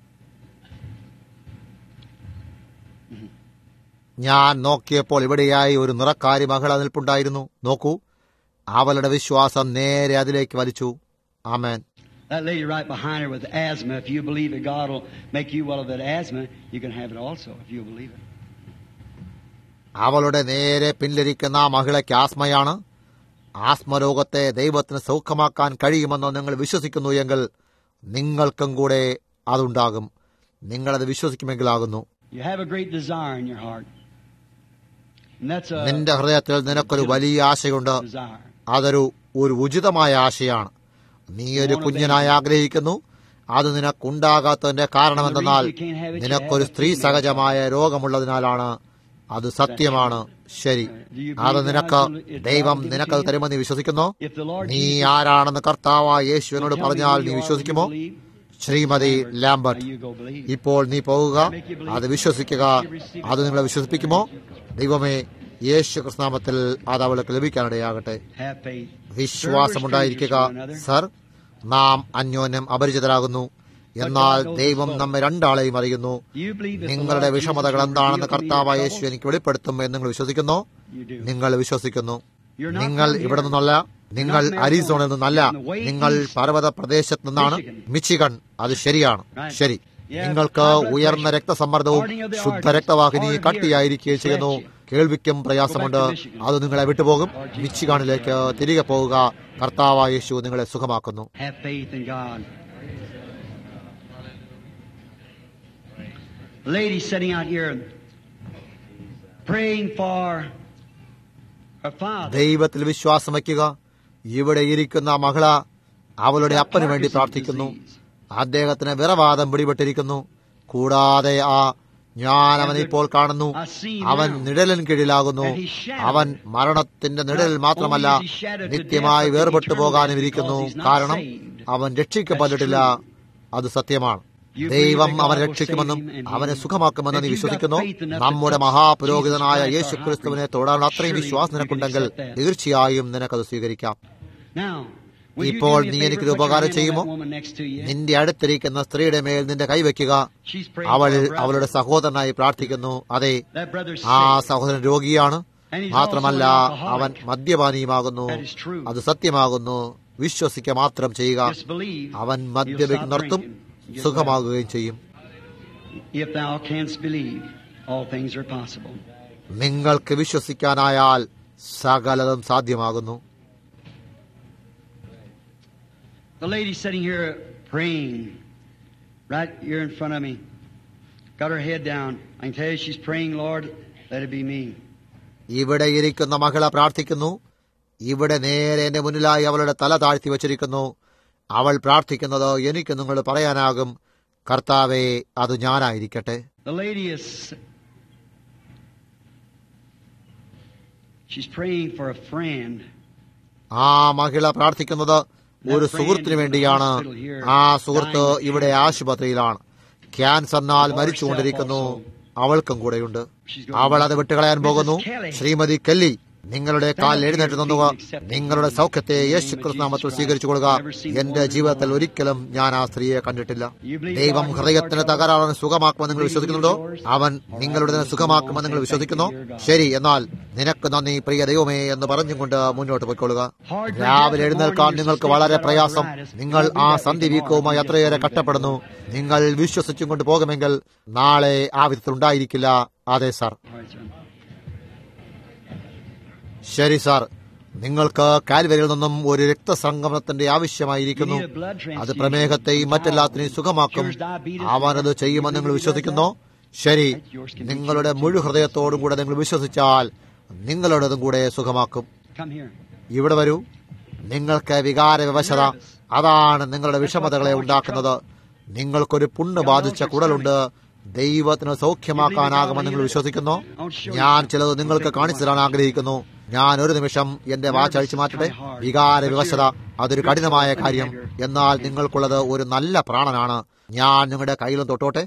ഞാൻ നോക്കിയപ്പോൾ ഇവിടെയായി ഒരു നിറക്കാരി മഹിള നിൽപ്പുണ്ടായിരുന്നു. നോക്കൂ, അവളുടെ വിശ്വാസം നേരെ അതിലേക്ക് വലിച്ചു. ആമേൻ. that lady right behind her with asthma, if you believe that God will make you well of that asthma, you can have it also, if you believe it. അവളുടെ നേരെ പിന്നിലിരിക്കുന്ന ആ മഹിളയ്ക്ക് ആസ്മയാണ്. ആസ്മരോഗത്തെ ദൈവത്തിന് സൗഖ്യമാക്കാൻ കഴിയുമെന്ന് നിങ്ങൾ വിശ്വസിക്കുന്നു എങ്കിൽ നിങ്ങൾക്കും കൂടെ അതുണ്ടാകും. നിങ്ങളത് വിശ്വസിക്കുമെങ്കിലാകുന്നു. You have a great desire in your heart. And that's a നിന്റെ ഹൃദയത്തിൽ നിനക്കൊരു വലിയ ആശയുണ്ട്. desire. അതൊരു ഒരു ഉചിതമായ ആശയാണ്. നീ ഒരു കുഞ്ഞിനായി ആഗ്രഹിക്കുന്നു. അത് നിനക്കുണ്ടാകാത്തതിന്റെ കാരണമെന്തെന്നാൽ നിനക്കൊരു സ്ത്രീ സഹജമായ രോഗമുള്ളതിനാലാണ്. അത് സത്യമാണ്. ശരി, അത് നിനക്ക് ദൈവം നിനക്കത് തരുമെന്ന് നീ വിശ്വസിക്കുന്നു? നീ ആരാണെന്ന് കർത്താവായ യേശുവിനോട് പറഞ്ഞാൽ നീ വിശ്വസിക്കുമോ? ശ്രീമതി ലാംബർട്ട്, ഇപ്പോൾ നീ പോകുക, അത് വിശ്വസിക്കുക. അത് നിങ്ങളെ വിശ്വസിപ്പിക്കുമോ? ദൈവമേ, യേശു കൃഷ്ണനാമത്തിൽ അത് അവൾക്ക് ലഭിക്കാനിടയാകട്ടെ. വിശ്വാസമുണ്ടായിരിക്കുക. സർ, നാം അന്യോന്യം അപരിചിതരാകുന്നു, എന്നാൽ ദൈവം നമ്മെ രണ്ടാളെയും അറിയുന്നു. നിങ്ങളുടെ വിഷമതകൾ എന്താണെന്ന് കർത്താവായ യേശു എനിക്ക് വെളിപ്പെടുത്തും എന്ന് നിങ്ങൾ വിശ്വസിക്കുന്നു? നിങ്ങൾ വിശ്വസിക്കുന്നു. നിങ്ങൾ ഇവിടെ നിന്നല്ല, നിങ്ങൾ അരിസോണയിൽ നിന്നല്ല, നിങ്ങൾ പർവ്വത പ്രദേശത്ത് നിന്നാണ്, മിച്ചിഗൺ. അത് ശരിയാണ്. ശരി, നിങ്ങൾക്ക് ഉയർന്ന രക്തസമ്മർദ്ദവും ശുദ്ധ രക്തവാഹിനി കട്ടിയായിരിക്കുകയും ചെയ്യുന്നു. കേൾവിക്കും പ്രയാസമുണ്ട്. അത് നിങ്ങളെ വിട്ടുപോകും. മിച്ചിഗണിലേക്ക് തിരികെ പോവുക. കർത്താവായ യേശു നിങ്ങളെ സുഖമാക്കുന്നു. Lady sitting out here praying for her father. ദൈവത്തിൽ വിശ്വാസം വയ്ക്കുക. ഇവിടെ ഇരിക്കുന്ന മകള അവളുടെ അപ്പന് വേണ്ടി പ്രാർത്ഥിക്കുന്നു. അദ്ദേഹത്തിന് വിറവാദം പിടിപെട്ടിരിക്കുന്നു. കൂടാതെ ആ ഞാൻ അവനെ ഇപ്പോൾ കാണുന്നു, അവൻ നിഴലിൻ കീഴിലാകുന്നു. അവൻ മരണത്തിന്റെ നിഴലിൽ മാത്രമല്ല, നിത്യമായി വേർപെട്ടു പോകാനും ഇരിക്കുന്നു. കാരണം അവൻ രക്ഷിക്കപ്പെട്ടിട്ടില്ല. അത് സത്യമാണ്. ദൈവം അവനെ രക്ഷിക്കുമെന്നും അവനെ സുഖമാക്കുമെന്നും നീ വിശ്വസിക്കുന്നു? നമ്മുടെ മഹാപുരോഹിതനായ യേശു ക്രിസ്തുവിനെ തൊടാനുള്ള അത്രയും വിശ്വാസം നിനക്കുണ്ടെങ്കിൽ തീർച്ചയായും നിനക്കത് സ്വീകരിക്കാം. ഇപ്പോൾ നീ എനിക്കൊരു ഉപകാരം ചെയ്യുമോ? നിന്റെ അടുത്തിരിക്കുന്ന സ്ത്രീയുടെ മേൽ നിന്റെ കൈവയ്ക്കുക. അവൾ അവളുടെ സഹോദരനായി പ്രാർത്ഥിക്കുന്നു. അതെ, ആ സഹോദരൻ രോഗിയാണ്. മാത്രമല്ല, അവൻ മദ്യപാനിയുമാകുന്നു. അത് സത്യമാകുന്നു. വിശ്വസിക്കുക മാത്രം ചെയ്യുക. അവൻ മദ്യപിക്ക് നിർത്തും, സുഖമാകുകയും ചെയ്യും. നിങ്ങൾക്ക് വിശ്വസിക്കാനായാൽ സകലതും സാധ്യമാകുന്നു. The lady sitting here praying, right here in front of me, got her head down. I can tell you she's praying, Lord, let it be me. ഇവിടെ ഇരിക്കുന്ന മകള പ്രാർത്ഥിക്കുന്നു. ഇവിടെ നേരെ എന്റെ മുന്നിലായി അവളുടെ തല താഴ്ത്തി വച്ചിരിക്കുന്നു. അവൾ പ്രാർത്ഥിക്കുന്നത് എനിക്ക് നിങ്ങൾ പറയാനാകും, കർത്താവേ, അത് ഞാനായിരിക്കട്ടെ. The lady is she's praying for a friend. ആ മഹിള പ്രാർത്ഥിക്കുന്നത് ഒരു സുഹൃത്തിനു വേണ്ടിയാണ്. ആ സുഹൃത്ത് ഇവിടെ ആശുപത്രിയിലാണ്. ക്യാൻസറിനാൽ മരിച്ചുകൊണ്ടിരിക്കുന്നു. അവൾക്കും കൂടെയുണ്ട്. അവൾ അത് വിട്ടുകളയാൻ പോകുന്നു. ശ്രീമതി കെല്ലി, നിങ്ങളുടെ കാലിൽ എഴുന്നേറ്റ് നിന്നുക. നിങ്ങളുടെ സൗഖ്യത്തെ യേശു ക്രിസ്തുനാമത്തിൽ സ്വീകരിച്ചു കൊള്ളുക. എന്റെ ജീവിതത്തിൽ ഒരിക്കലും ഞാൻ ആ സ്ത്രീയെ കണ്ടിട്ടില്ല. ദൈവം ഹൃദയത്തിന് തകരാറിന് സുഖമാക്കുമെന്ന് നിങ്ങൾ വിശ്വസിക്കുന്നുണ്ടോ? അവൻ നിങ്ങളുടെ സുഖമാക്കുമെന്ന് നിങ്ങൾ വിശ്വസിക്കുന്നു? ശരി, എന്നാൽ നിനക്ക് നന്ദി പ്രിയ ദൈവമേ എന്ന് പറഞ്ഞുകൊണ്ട് മുന്നോട്ട് പോയിക്കൊള്ളുക. രാവിലെ എഴുന്നേൽക്കാൻ നിങ്ങൾക്ക് വളരെ പ്രയാസം. നിങ്ങൾ ആ സന്ധി വീക്കവുമായി അത്രയേറെ കഷ്ടപ്പെടുന്നു. നിങ്ങൾ വിശ്വസിച്ചും കൊണ്ട് പോകുമെങ്കിൽ നാളെ ആ വിധത്തിൽ ഉണ്ടായിരിക്കില്ല. അതെ സാർ. ശരി സാർ, നിങ്ങൾക്ക് കാൽവരിയിൽ നിന്നും ഒരു രക്തസംഗമനത്തിന്റെ ആവശ്യമായിരിക്കുന്നു. അത് പ്രമേഹത്തെയും മറ്റെല്ലാത്തിനെയും സുഖമാക്കും. അവനത് ചെയ്യുമെന്ന് നിങ്ങൾ വിശ്വസിക്കുന്നു? ശരി, നിങ്ങളുടെ മുഴു ഹൃദയത്തോടും കൂടെ നിങ്ങൾ വിശ്വസിച്ചാൽ നിങ്ങളുടേതും കൂടെ സുഖമാക്കും. ഇവിടെ വരൂ. നിങ്ങൾക്ക് വികാര വിവശത, അതാണ് നിങ്ങളുടെ വിഷമതകളെ ഉണ്ടാക്കുന്നത്. നിങ്ങൾക്കൊരു പുണ്ണ് ബാധിച്ച കുടലുണ്ട്. ദൈവത്തിന് സൗഖ്യമാക്കാനാകുമെന്ന് നിങ്ങൾ വിശ്വസിക്കുന്നു? ഞാൻ ചിലത് നിങ്ങൾക്ക് കാണിച്ചു തരാൻ ആഗ്രഹിക്കുന്നു. ഞാൻ ഒരു നിമിഷം എന്റെ വാച്ച് അഴിച്ചു മാറ്റട്ടെ. വികാര വിവശത അതൊരു കഠിനമായ കാര്യം. എന്നാൽ നിങ്ങൾക്കുള്ളത് ഒരു നല്ല പ്രാണനാണ്. ഞാൻ നിങ്ങളുടെ കയ്യിലും തൊട്ടോട്ടെ.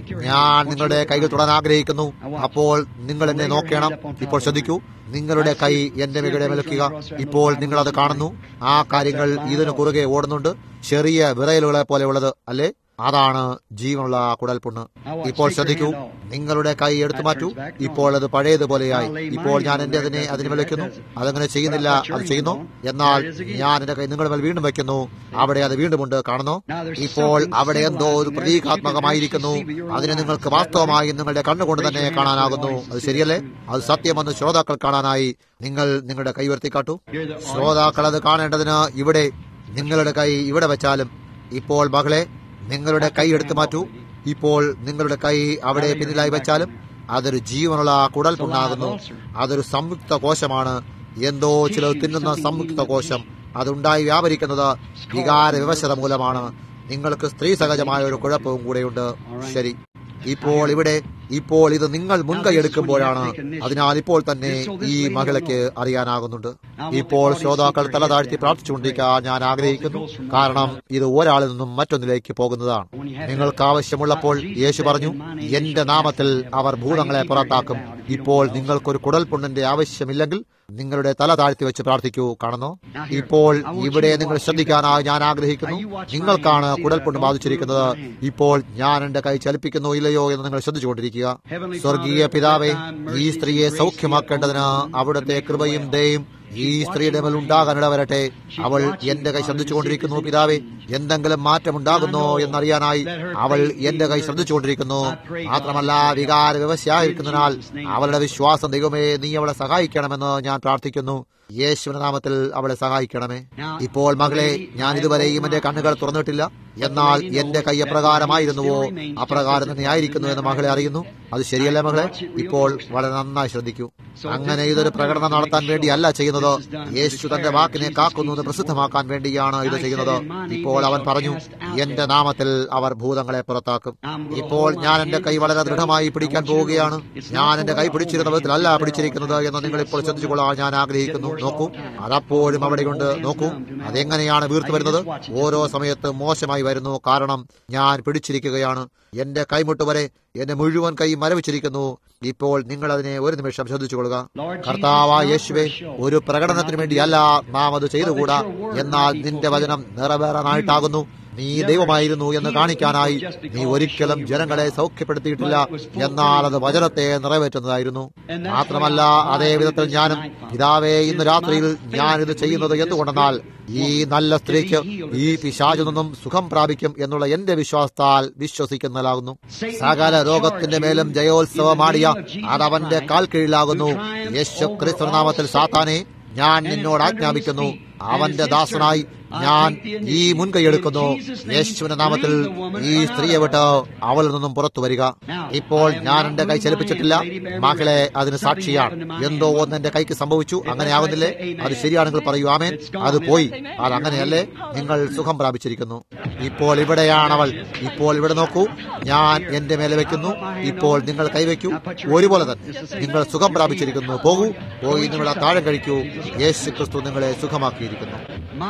ഞാൻ നിങ്ങളുടെ കയ്യിൽ തൊടാൻ ആഗ്രഹിക്കുന്നു. അപ്പോൾ നിങ്ങൾ എന്നെ നോക്കണം. ഇപ്പോൾ ശ്രദ്ധിക്കൂ. നിങ്ങളുടെ കൈ എന്റെ മികടെ മേൽക്കുക. ഇപ്പോൾ നിങ്ങളത് കാണുന്നു. ആ കാര്യങ്ങൾ ഇതിനു കുറുകെ ഓടുന്നുണ്ട്. ചെറിയ വിറയലുകളെ പോലെയുള്ളത് അല്ലേ? അതാണ് ജീവനുള്ള കുടൽപുണ്ണ്. ഇപ്പോൾ ശ്രദ്ധിക്കൂ. നിങ്ങളുടെ കൈ എടുത്തു മാറ്റൂ. ഇപ്പോൾ അത് പഴയതുപോലെയായി. ഇപ്പോൾ ഞാൻ എന്റെ അതിനെ അതിന് മേൽ വയ്ക്കുന്നു. അതങ്ങനെ ചെയ്യുന്നില്ല, അത് ചെയ്യുന്നു. എന്നാൽ ഞാൻ എന്റെ കൈ നിങ്ങളുടെ മേൽ വീണ്ടും വയ്ക്കുന്നു. അവിടെ അത് വീണ്ടുമുണ്ട്. കാണുന്നു? ഇപ്പോൾ അവിടെ എന്തോ ഒരു പ്രതീകാത്മകമായിരിക്കുന്നു. അതിനെ നിങ്ങൾക്ക് വാസ്തവമായി നിങ്ങളുടെ കണ്ണുകൊണ്ട് തന്നെ കാണാനാകുന്നു. അത് ശരിയല്ലേ? അത് സത്യമെന്ന് ശ്രോതാക്കൾ കാണാനായി നിങ്ങൾ നിങ്ങളുടെ കൈ ഉയർത്തിക്കാട്ടു. ശ്രോതാക്കൾ അത് കാണേണ്ടതിന് ഇവിടെ നിങ്ങളുടെ കൈ ഇവിടെ വെച്ചാലും. ഇപ്പോൾ മകളെ, നിങ്ങളുടെ കൈ എടുത്തു മാറ്റൂ. ഇപ്പോൾ നിങ്ങളുടെ കൈ അവിടെ പിന്നിലായി വെച്ചാലും അതൊരു ജീവനുള്ള കുടൽപുണ്ണാകുന്നു. അതൊരു സംയുക്ത കോശമാണ്. എന്തോ ചില തിന്നുന്ന സംയുക്ത കോശം. അതുണ്ടായി വ്യാപരിക്കുന്നത് വികാര വിവശത മൂലമാണ്. നിങ്ങൾക്ക് സ്ത്രീ സഹജമായ ഒരു കുഴപ്പവും കൂടെയുണ്ട്. ശരി. ഇപ്പോൾ ഇവിടെ ഇപ്പോൾ ഇത് നിങ്ങൾ മുൻകൈ എടുക്കുമ്പോഴാണ്. അതിനാൽ ഇപ്പോൾ തന്നെ ഈ മകളയ്ക്ക് അറിയാനാകുന്നുണ്ട്. ഇപ്പോൾ ശ്രോതാക്കൾ തല താഴ്ത്തി പ്രാർത്ഥിച്ചുകൊണ്ടിരിക്കാൻ ഞാൻ ആഗ്രഹിക്കുന്നു. കാരണം ഇത് ഒരാളിൽ നിന്നും മറ്റൊന്നിലേക്ക് പോകുന്നതാണ്. നിങ്ങൾക്ക് ആവശ്യമുള്ളപ്പോൾ യേശു പറഞ്ഞു, എന്റെ നാമത്തിൽ അവർ ഭൂതങ്ങളെ പുറത്താക്കും. ഇപ്പോൾ നിങ്ങൾക്കൊരു കുടൽപുണ്ണിന്റെ ആവശ്യമില്ലെങ്കിൽ നിങ്ങളുടെ തല താഴ്ത്തി വെച്ച് പ്രാർത്ഥിക്കൂ. കാണുന്നു? ഇപ്പോൾ ഇവിടെ നിങ്ങൾ ശ്രദ്ധിക്കാനായി ഞാൻ ആഗ്രഹിക്കുന്നു. നിങ്ങൾക്കാണ് കുടൽപുണ്ണ് ബാധിച്ചിരിക്കുന്നത്. ഇപ്പോൾ ഞാൻ എന്റെ കൈ ചലിപ്പിക്കുന്നോ ഇല്ലയോ എന്ന് നിങ്ങൾ ശ്രദ്ധിച്ചുകൊണ്ടിരിക്കുക. സ്വർഗീയ പിതാവേ, ഈ സ്ത്രീയെ സൗഖ്യമാക്കേണ്ടതിന് അവിടുത്തെ കൃപയും ദയയും ഈ സ്ത്രീയുടെ മേൽ ഉണ്ടാകാനിട വരട്ടെ. അവൾ എന്റെ കൈ ശ്രദ്ധിച്ചുകൊണ്ടിരിക്കുന്നു. പിതാവേ, എന്തെങ്കിലും മാറ്റമുണ്ടാകുന്നോ എന്നറിയാനായി അവൾ എന്റെ കൈ ശ്രദ്ധിച്ചുകൊണ്ടിരിക്കുന്നു. മാത്രമല്ല, വികാര വ്യവസ്ഥയായിരിക്കുന്നതിനാൽ അവളുടെ വിശ്വാസം, ദൈവമേ നീ അവളെ സഹായിക്കണമെന്ന് ഞാൻ പ്രാർത്ഥിക്കുന്നു. യേശുവിന്റെ നാമത്തിൽ അവളെ സഹായിക്കണമേ. ഇപ്പോൾ മകളെ, ഞാൻ ഇതുവരെയും എന്റെ കണ്ണുകൾ തുറന്നിട്ടില്ല. എന്നാൽ എന്റെ കൈ എപ്രകാരമായിരുന്നുവോ അപ്രകാരം തന്നെ ആയിരിക്കുന്നു എന്ന് മകളെ അറിയുന്നു. അത് ശരിയല്ലേ മകളെ? ഇപ്പോൾ വളരെ നന്നായി ശ്രദ്ധിക്കൂ. അങ്ങനെ ഇതൊരു പ്രകടനം നടത്താൻ വേണ്ടിയല്ല ചെയ്യുന്നത്. യേശു തന്റെ വാക്കിനെ കാക്കുന്നു എന്ന് പ്രസിദ്ധമാക്കാൻ വേണ്ടിയാണ് ഇത് ചെയ്യുന്നത്. ഇപ്പോൾ അവൻ പറഞ്ഞു, എന്റെ നാമത്തിൽ അവർ ഭൂതങ്ങളെ പുറത്താക്കും. ഇപ്പോൾ ഞാൻ എന്റെ കൈ വളരെ ദൃഢമായി പിടിക്കാൻ പോവുകയാണ്. ഞാൻ എന്റെ കൈ പിടിച്ചിരുന്ന വിധത്തിലല്ല പിടിച്ചിരിക്കുന്നത് എന്ന് നിങ്ങൾ ഇപ്പോൾ ശ്രദ്ധിച്ചുകൊള്ളാൻ ഞാൻ ആഗ്രഹിക്കുന്നു. നോക്കൂ, അതപ്പോഴും അവിടെയുണ്ട്. നോക്കൂ, അതെങ്ങനെയാണ് വീർത്തു വരുന്നത്. ഓരോ സമയത്ത് മോശമായി വരുന്നു. കാരണം ഞാൻ പിടിച്ചിരിക്കുകയാണ്. എന്റെ കൈമുട്ട് വരെ എന്നെ മുഴുവൻ കൈ മരവിച്ചിരിക്കുന്നു. ഇപ്പോൾ നിങ്ങൾ അതിനെ ഒരു നിമിഷം ശ്രദ്ധിച്ചുകൊള്ളുക. കർത്താവായ യേശുവേ, ഒരു പ്രകടനത്തിന് വേണ്ടിയല്ല നാം അത് ചെയ്തുകൂടാ. എന്നാൽ നിന്റെ വചനം നിറവേറാനായിട്ടാകുന്നു. നീ ദൈവമായിരുന്നു എന്ന് കാണിക്കാനായി നീ ഒരിക്കലും ജനങ്ങളെ സൗഖ്യപ്പെടുത്തിയിട്ടില്ല. എന്നാൽ അത് വചനത്തെ നിറവേറ്റുന്നതായിരുന്നു. മാത്രമല്ല, അതേ വിധത്തിൽ ഞാനും പിതാവേ, ഇന്ന് രാത്രിയിൽ ഞാൻ ഇത് ചെയ്യുന്നത് എന്തുകൊണ്ടെന്നാൽ ഈ നല്ല സ്ത്രീക്ക് ഈ പിശാചിൽ നിന്നും സുഖം പ്രാപിക്കും എന്നുള്ള എന്റെ വിശ്വാസത്താൽ വിശ്വസിക്കുന്നതാകുന്നു. സകല രോഗത്തിന്റെ മേലും ജയോത്സവമാടിയ അതവന്റെ കാൽ കീഴിലാകുന്നു. യേശു ക്രിസ്തു നാമത്തിൽ സാത്താനെ, ഞാൻ നിന്നോട് ആജ്ഞാപിക്കുന്നു, അവന്റെ ദാസനായി ഞാൻ ഈ മുൻകൈയെടുക്കുന്നു. യേശുവിന്റെ നാമത്തിൽ ഈ സ്ത്രീയെ വിട്ട് അവളിൽ നിന്നും പുറത്തു വരിക. ഇപ്പോൾ ഞാൻ എന്റെ കൈ ചലിപ്പിച്ചിട്ടില്ല. മകളെ അതിന് സാക്ഷിയാണ്. എന്തോ ഒന്ന് എന്റെ കൈക്ക് സംഭവിച്ചു. അങ്ങനെ ആകുന്നില്ലേ? അത് ശരിയാണെങ്കിൽ പറയൂ ആമേൻ. അത് പോയി. അത് അങ്ങനെയല്ലേ? നിങ്ങൾ സുഖം പ്രാപിച്ചിരിക്കുന്നു. ഇപ്പോൾ ഇവിടെയാണവൾ. ഇപ്പോൾ ഇവിടെ നോക്കൂ, ഞാൻ എന്റെ മേലെ വെക്കുന്നു. ഇപ്പോൾ നിങ്ങൾ കൈവയ്ക്കൂ. ഒരുപോലെ തന്നെ നിങ്ങൾ സുഖം പ്രാപിച്ചിരിക്കുന്നു. പോകൂ, പോയി നിങ്ങളെ താഴെ കഴിക്കൂ. യേശു ക്രിസ്തു നിങ്ങളെ സുഖമാക്കിയിരിക്കുന്നു.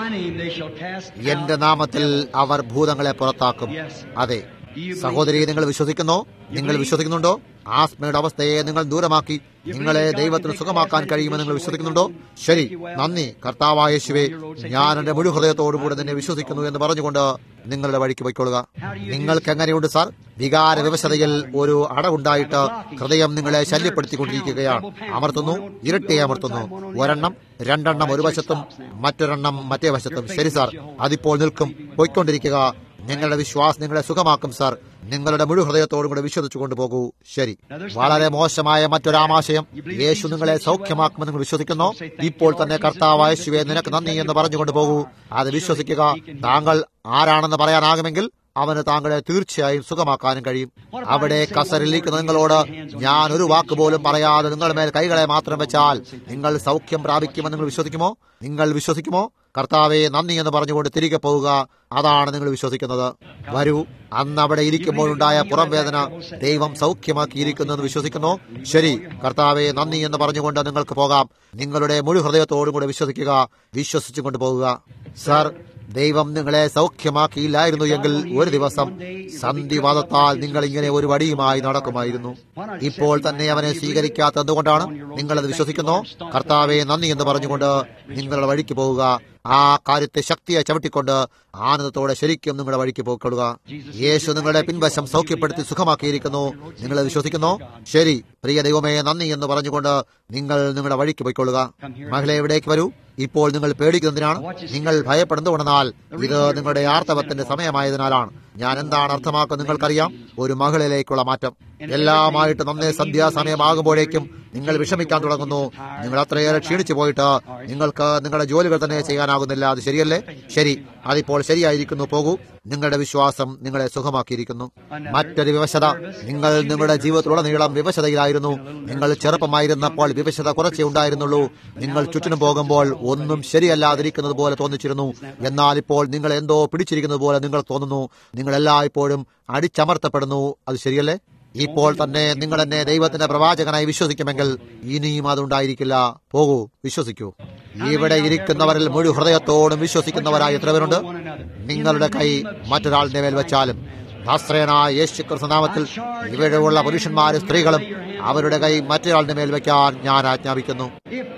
എന്റെ നാമത്തിൽ അവർ ഭൂതങ്ങളെ പുറത്താക്കും. അതെ സഹോദരി, നിങ്ങൾ വിശ്വസിക്കുന്നോ? നിങ്ങൾ വിശ്വസിക്കുന്നുണ്ടോ? ആസ്മയുടെ അവസ്ഥയെ നിങ്ങൾ ദൂരമാക്കി നിങ്ങളെ ദൈവത്തിന് സുഖമാക്കാൻ കഴിയുമെന്ന് നിങ്ങൾ വിശ്വസിക്കുന്നുണ്ടോ? ശരി, നന്ദി കർത്താവായ യേശുവേ, ഞാൻ എന്റെ മുഴു ഹൃദയത്തോടുകൂടെ നിന്നെ വിശ്വസിക്കുന്നു എന്ന് പറഞ്ഞുകൊണ്ട് നിങ്ങളുടെ വഴിക്ക് പോയിക്കൊള്ളുക. നിങ്ങൾക്ക് എങ്ങനെയുണ്ട് സാർ? വികാര വിവശതയിൽ ഒരു അടവുണ്ടായിട്ട് ഹൃദയം നിങ്ങളെ ശല്യപ്പെടുത്തിക്കൊണ്ടിരിക്കുകയാണ്. അമർത്തുന്നു, ഇരട്ടി അമർത്തുന്നു. ഒരെണ്ണം രണ്ടെണ്ണം ഒരു വശത്തും മറ്റൊരെണ്ണം മറ്റേ വശത്തും. ശരി സാർ, അതിപ്പോൾ നിൽക്കും. പോയിക്കൊണ്ടിരിക്കുക. നിങ്ങളുടെ വിശ്വാസം നിങ്ങളെ സുഖമാക്കും സാർ. നിങ്ങളുടെ മുഴു ഹൃദയത്തോടും കൂടെ വിശ്വസിച്ചു കൊണ്ടുപോകൂ. ശരി, വളരെ മോശമായ മറ്റൊരാമാശയം. യേശു നിങ്ങളെ സൗഖ്യമാക്കുമെന്ന് നിങ്ങൾ വിശ്വസിക്കുന്നു. ഇപ്പോൾ തന്നെ കർത്താവായ യേശുവേ, നിനക്ക് നന്ദി എന്ന് പറഞ്ഞുകൊണ്ട് പോകൂ. അത് വിശ്വസിക്കുക. താങ്കൾ ആരാണെന്ന് പറയാനാകുമെങ്കിൽ അവന് താങ്കളെ തീർച്ചയായും സുഖമാക്കാനും കഴിയും. അവിടെ കസറിലിരിക്കുന്ന നിങ്ങളോട് ഞാൻ ഒരു വാക്ക് പോലും പറയാതെ നിങ്ങളുടെ മേൽ കൈകളെ മാത്രം വെച്ചാൽ നിങ്ങൾ സൗഖ്യം പ്രാപിക്കുമെന്ന് നിങ്ങൾ വിശ്വസിക്കുമോ? നിങ്ങൾ വിശ്വസിക്കുമോ? കർത്താവെ നന്ദി എന്ന് പറഞ്ഞുകൊണ്ട് തിരികെ പോവുക. അതാണ് നിങ്ങൾ വിശ്വസിക്കുന്നത്. വരൂ. അന്ന് അവിടെ ഇരിക്കുമ്പോഴുണ്ടായ പുറം വേദന ദൈവം സൗഖ്യമാക്കിയിരിക്കുന്നു എന്ന് വിശ്വസിക്കുന്നു. ശരി, കർത്താവെ നന്ദി എന്ന് പറഞ്ഞുകൊണ്ട് നിങ്ങൾക്ക് പോകാം. നിങ്ങളുടെ മുഴു ഹൃദയത്തോടും കൂടെ വിശ്വസിക്കുക, വിശ്വസിച്ചുകൊണ്ട് പോകുക. സർ, ദൈവം നിങ്ങളെ സൗഖ്യമാക്കിയില്ലായിരുന്നു എങ്കിൽ ഒരു ദിവസം സന്ധിവാദത്താൽ നിങ്ങൾ ഇങ്ങനെ ഒരു വടിയുമായി നടക്കുമായിരുന്നു. ഇപ്പോൾ തന്നെ അവനെ സ്വീകരിക്കാത്ത എന്തുകൊണ്ടാണ്? നിങ്ങളത് വിശ്വസിക്കുന്നു. കർത്താവെ നന്ദി എന്ന് പറഞ്ഞുകൊണ്ട് നിങ്ങളുടെ വഴിക്ക് പോവുക. ആ കാര്യത്തെ ശക്തിയെ ചവിട്ടിക്കൊണ്ട് ആനന്ദത്തോടെ ശരിക്കും നിങ്ങളുടെ വഴിക്ക് പോയിക്കൊള്ളുക. യേശു നിങ്ങളുടെ പിൻവശം സൗഖ്യപ്പെടുത്തി സുഖമാക്കിയിരിക്കുന്നു. നിങ്ങൾ വിശ്വസിക്കുന്നു. ശരി, പ്രിയ ദൈവമേ നന്ദി എന്ന് പറഞ്ഞുകൊണ്ട് നിങ്ങൾ നിങ്ങളുടെ വഴിക്ക് പോയിക്കൊള്ളുക. മകളെ എവിടേക്ക് വരൂ. ഇപ്പോൾ നിങ്ങൾ പേടിക്കുന്നതിനാണ്, നിങ്ങൾ ഭയപ്പെടുന്നതുകൊണ്ടെന്നാൽ ഇത് നിങ്ങളുടെ ആർത്തവത്തിന്റെ സമയമായതിനാലാണ്. ഞാൻ എന്താണ് അർത്ഥമാക്കുന്നത് നിങ്ങൾക്കറിയാം. ഒരു മകളിലേക്കുള്ള മാറ്റം. എല്ലാമായിട്ട് നന്നേ സന്ധ്യാസമയമാകുമ്പോഴേക്കും നിങ്ങൾ വിഷമിക്കാൻ തുടങ്ങുന്നു. നിങ്ങൾ അത്രയേറെ ക്ഷീണിച്ചു പോയിട്ട് നിങ്ങൾക്ക് നിങ്ങളുടെ ജോലികൾ തന്നെ ചെയ്യാനാകുന്നില്ല. അത് ശരിയല്ലേ? ശരി, അതിപ്പോൾ ശരിയായിരിക്കുന്നു. പോകൂ. നിങ്ങളുടെ വിശ്വാസം നിങ്ങളെ സുഖമാക്കിയിരിക്കുന്നു. മറ്റൊരു വിവശത. നിങ്ങൾ നിങ്ങളുടെ ജീവിതത്തിലുടനീളം വിവശതയിലായിരുന്നു. നിങ്ങൾ ചെറുപ്പമായിരുന്നപ്പോൾ വിവശത കുറച്ചേ ഉണ്ടായിരുന്നുള്ളൂ. നിങ്ങൾ ചുറ്റിനും പോകുമ്പോൾ ഒന്നും ശരിയല്ലാതിരിക്കുന്നത് പോലെ തോന്നിച്ചിരുന്നു. എന്നാൽ ഇപ്പോൾ നിങ്ങൾ എന്തോ പിടിച്ചിരിക്കുന്നത് പോലെ നിങ്ങൾ തോന്നുന്നു. നിങ്ങളെല്ലായ്പ്പോഴും അടിച്ചമർത്തപ്പെടുന്നു. അത് ശരിയല്ലേ? ഇപ്പോൾ തന്നെ നിങ്ങൾ എന്നെ ദൈവത്തിന്റെ പ്രവാചകനായി വിശ്വസിക്കുമെങ്കിൽ ഇനിയും അതുണ്ടായിരിക്കില്ല. പോകൂ, വിശ്വസിക്കൂ. ഇവിടെ ഇരിക്കുന്നവരിൽ മുഴു ഹൃദയത്തോടും വിശ്വസിക്കുന്നവരായി എത്ര പേരുണ്ട്? നിങ്ങളുടെ കൈ മറ്റൊരാളിന്റെ മേൽ വെച്ചാലും നസ്രേയനായ യേശുക്രിസ്തു നാമത്തിൽ ഇവിടെയുള്ള പുരുഷന്മാരും സ്ത്രീകളും അവരുടെ കൈ മറ്റൊരാളിന്റെ മേൽ വെക്കാൻ ഞാൻ ആജ്ഞാപിക്കുന്നു.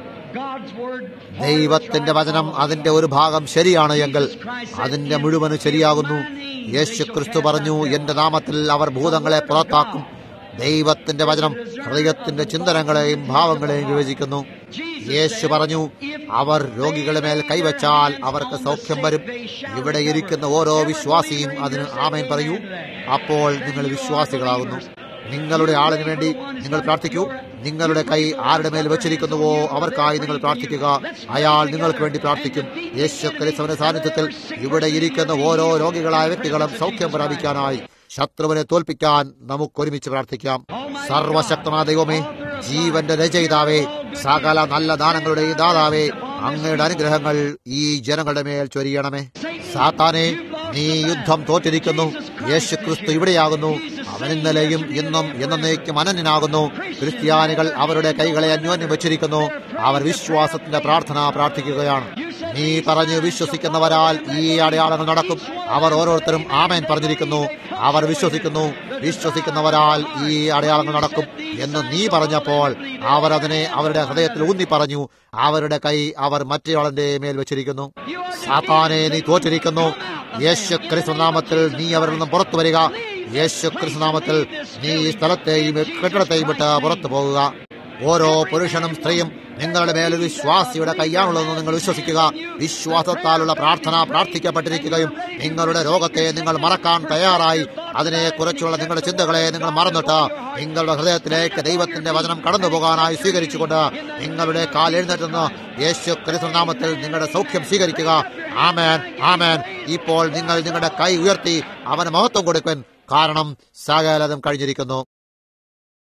ദൈവത്തിന്റെ വചനം അതിന്റെ ഒരു ഭാഗം ശരിയാണ് എങ്കിൽ അതിന്റെ മുഴുവനും ശരിയാകുന്നു. യേശു ക്രിസ്തു പറഞ്ഞു, എന്റെ നാമത്തിൽ അവർ ഭൂതങ്ങളെ പുറത്താക്കും. ദൈവത്തിന്റെ വചനം ഹൃദയത്തിന്റെ ചിന്തനങ്ങളെയും ഭാവങ്ങളെയും വിഭജിക്കുന്നു. യേശു പറഞ്ഞു, അവർ രോഗികളുടെ മേൽ കൈവച്ചാൽ അവർക്ക് സൗഖ്യം വരും. ഇവിടെ ഇരിക്കുന്ന ഓരോ വിശ്വാസിയും അതിന് ആമേൻ പറയൂ. അപ്പോൾ നിങ്ങൾ വിശ്വാസികളാകുന്നു. നിങ്ങളുടെ ആളിന് വേണ്ടി നിങ്ങൾ പ്രാർത്ഥിക്കൂ. നിങ്ങളുടെ കൈ ആരുടെ മേൽ വെച്ചിരിക്കുന്നുവോ അവർക്കായി നിങ്ങൾ പ്രാർത്ഥിക്കുക. അയാൾ നിങ്ങൾക്ക് വേണ്ടി പ്രാർത്ഥിക്കും. യേശു ക്രിസ്തുവിന്റെ സാന്നിധ്യത്തിൽ ഇവിടെ ഇരിക്കുന്ന ഓരോ രോഗികളായ വ്യക്തികളും സൗഖ്യം പ്രാപിക്കാനായി ശത്രുവിനെ തോൽപ്പിക്കാൻ നമുക്ക് ഒരുമിച്ച് പ്രാർത്ഥിക്കാം. സർവശക്തനായ ദൈവമേ, ജീവന്റെ രചയിതാവേ, സകല നല്ല ദാനങ്ങളുടെയും ദാതാവേ, അങ്ങയുടെ അനുഗ്രഹങ്ങൾ ഈ ജനങ്ങളുടെ മേൽ ചൊരിയണമേ. സാത്താനെ, നീ യുദ്ധം തോറ്റിരിക്കുന്നു. യേശു ക്രിസ്തു ഇവിടെയാകുന്നു. അവൻ ഇന്നലെയും ഇന്നും എന്നേക്കും അനന്യനാകുന്നു. ക്രിസ്ത്യാനികൾ അവരുടെ കൈകളെ അന്യോന്യം വെച്ചിരിക്കുന്നു. അവർ വിശ്വാസത്തിന്റെ പ്രാർത്ഥന പ്രാർത്ഥിക്കുകയാണ്. നീ പറഞ്ഞു വിശ്വസിക്കുന്നവരാൽ ഈ അടയാളങ്ങൾ നടക്കും. അവർ ഓരോരുത്തരും ആമേൻ പറഞ്ഞിരിക്കുന്നു. അവർ വിശ്വസിക്കുന്നു. വിശ്വസിക്കുന്നവരാൽ ഈ അടയാളങ്ങൾ നടക്കും എന്ന് നീ പറഞ്ഞപ്പോൾ അവർ അതിനെ അവരുടെ ഹൃദയത്തിൽ ഊന്നി പറഞ്ഞു. അവരുടെ കൈ അവർ മറ്റേയാളിന്റെ മേൽ വെച്ചിരിക്കുന്നു. സാത്താനെ, നീ തോറ്റിരിക്കുന്നു. യേശു ക്രിസ്തു നാമത്തിൽ നീ അവരിൽ നിന്നും പുറത്തു വരിക. യേശു ക്രിസ്തു നാമത്തിൽ നീ ഈ സ്ഥലത്തെയും കെട്ടിടത്തെയും വിട്ട് പുറത്തു പോകുക. ഓരോ പുരുഷനും സ്ത്രീയും നിങ്ങളുടെ മേലൊരു വിശ്വാസിയുടെ കൈയാണുള്ളതെന്ന് നിങ്ങൾ വിശ്വസിക്കുക. വിശ്വാസത്താലുള്ള പ്രാർത്ഥന പ്രാർത്ഥിക്കപ്പെട്ടിരിക്കുകയും നിങ്ങളുടെ രോഗത്തെ നിങ്ങൾ മറക്കാൻ തയ്യാറായി അതിനെക്കുറിച്ചുള്ള നിങ്ങളുടെ ചിന്തകളെ നിങ്ങൾ മറന്നിട്ട് നിങ്ങളുടെ ഹൃദയത്തിലേക്ക് ദൈവത്തിന്റെ വചനം കടന്നു പോകാനായി സ്വീകരിച്ചുകൊണ്ട് നിങ്ങളുടെ കാൽ എഴുന്നേറ്റുന്ന യേശു ക്രിസ്തു നാമത്തിൽ നിങ്ങളുടെ സൗഖ്യം സ്വീകരിക്കുക. ആമേൻ, ആമേൻ. ഇപ്പോൾ നിങ്ങൾ നിങ്ങളുടെ കൈ ഉയർത്തി അവന് മഹത്വം കൊടുക്കുവാൻ, കാരണം സകലതും കഴിഞ്ഞിരിക്കുന്നു.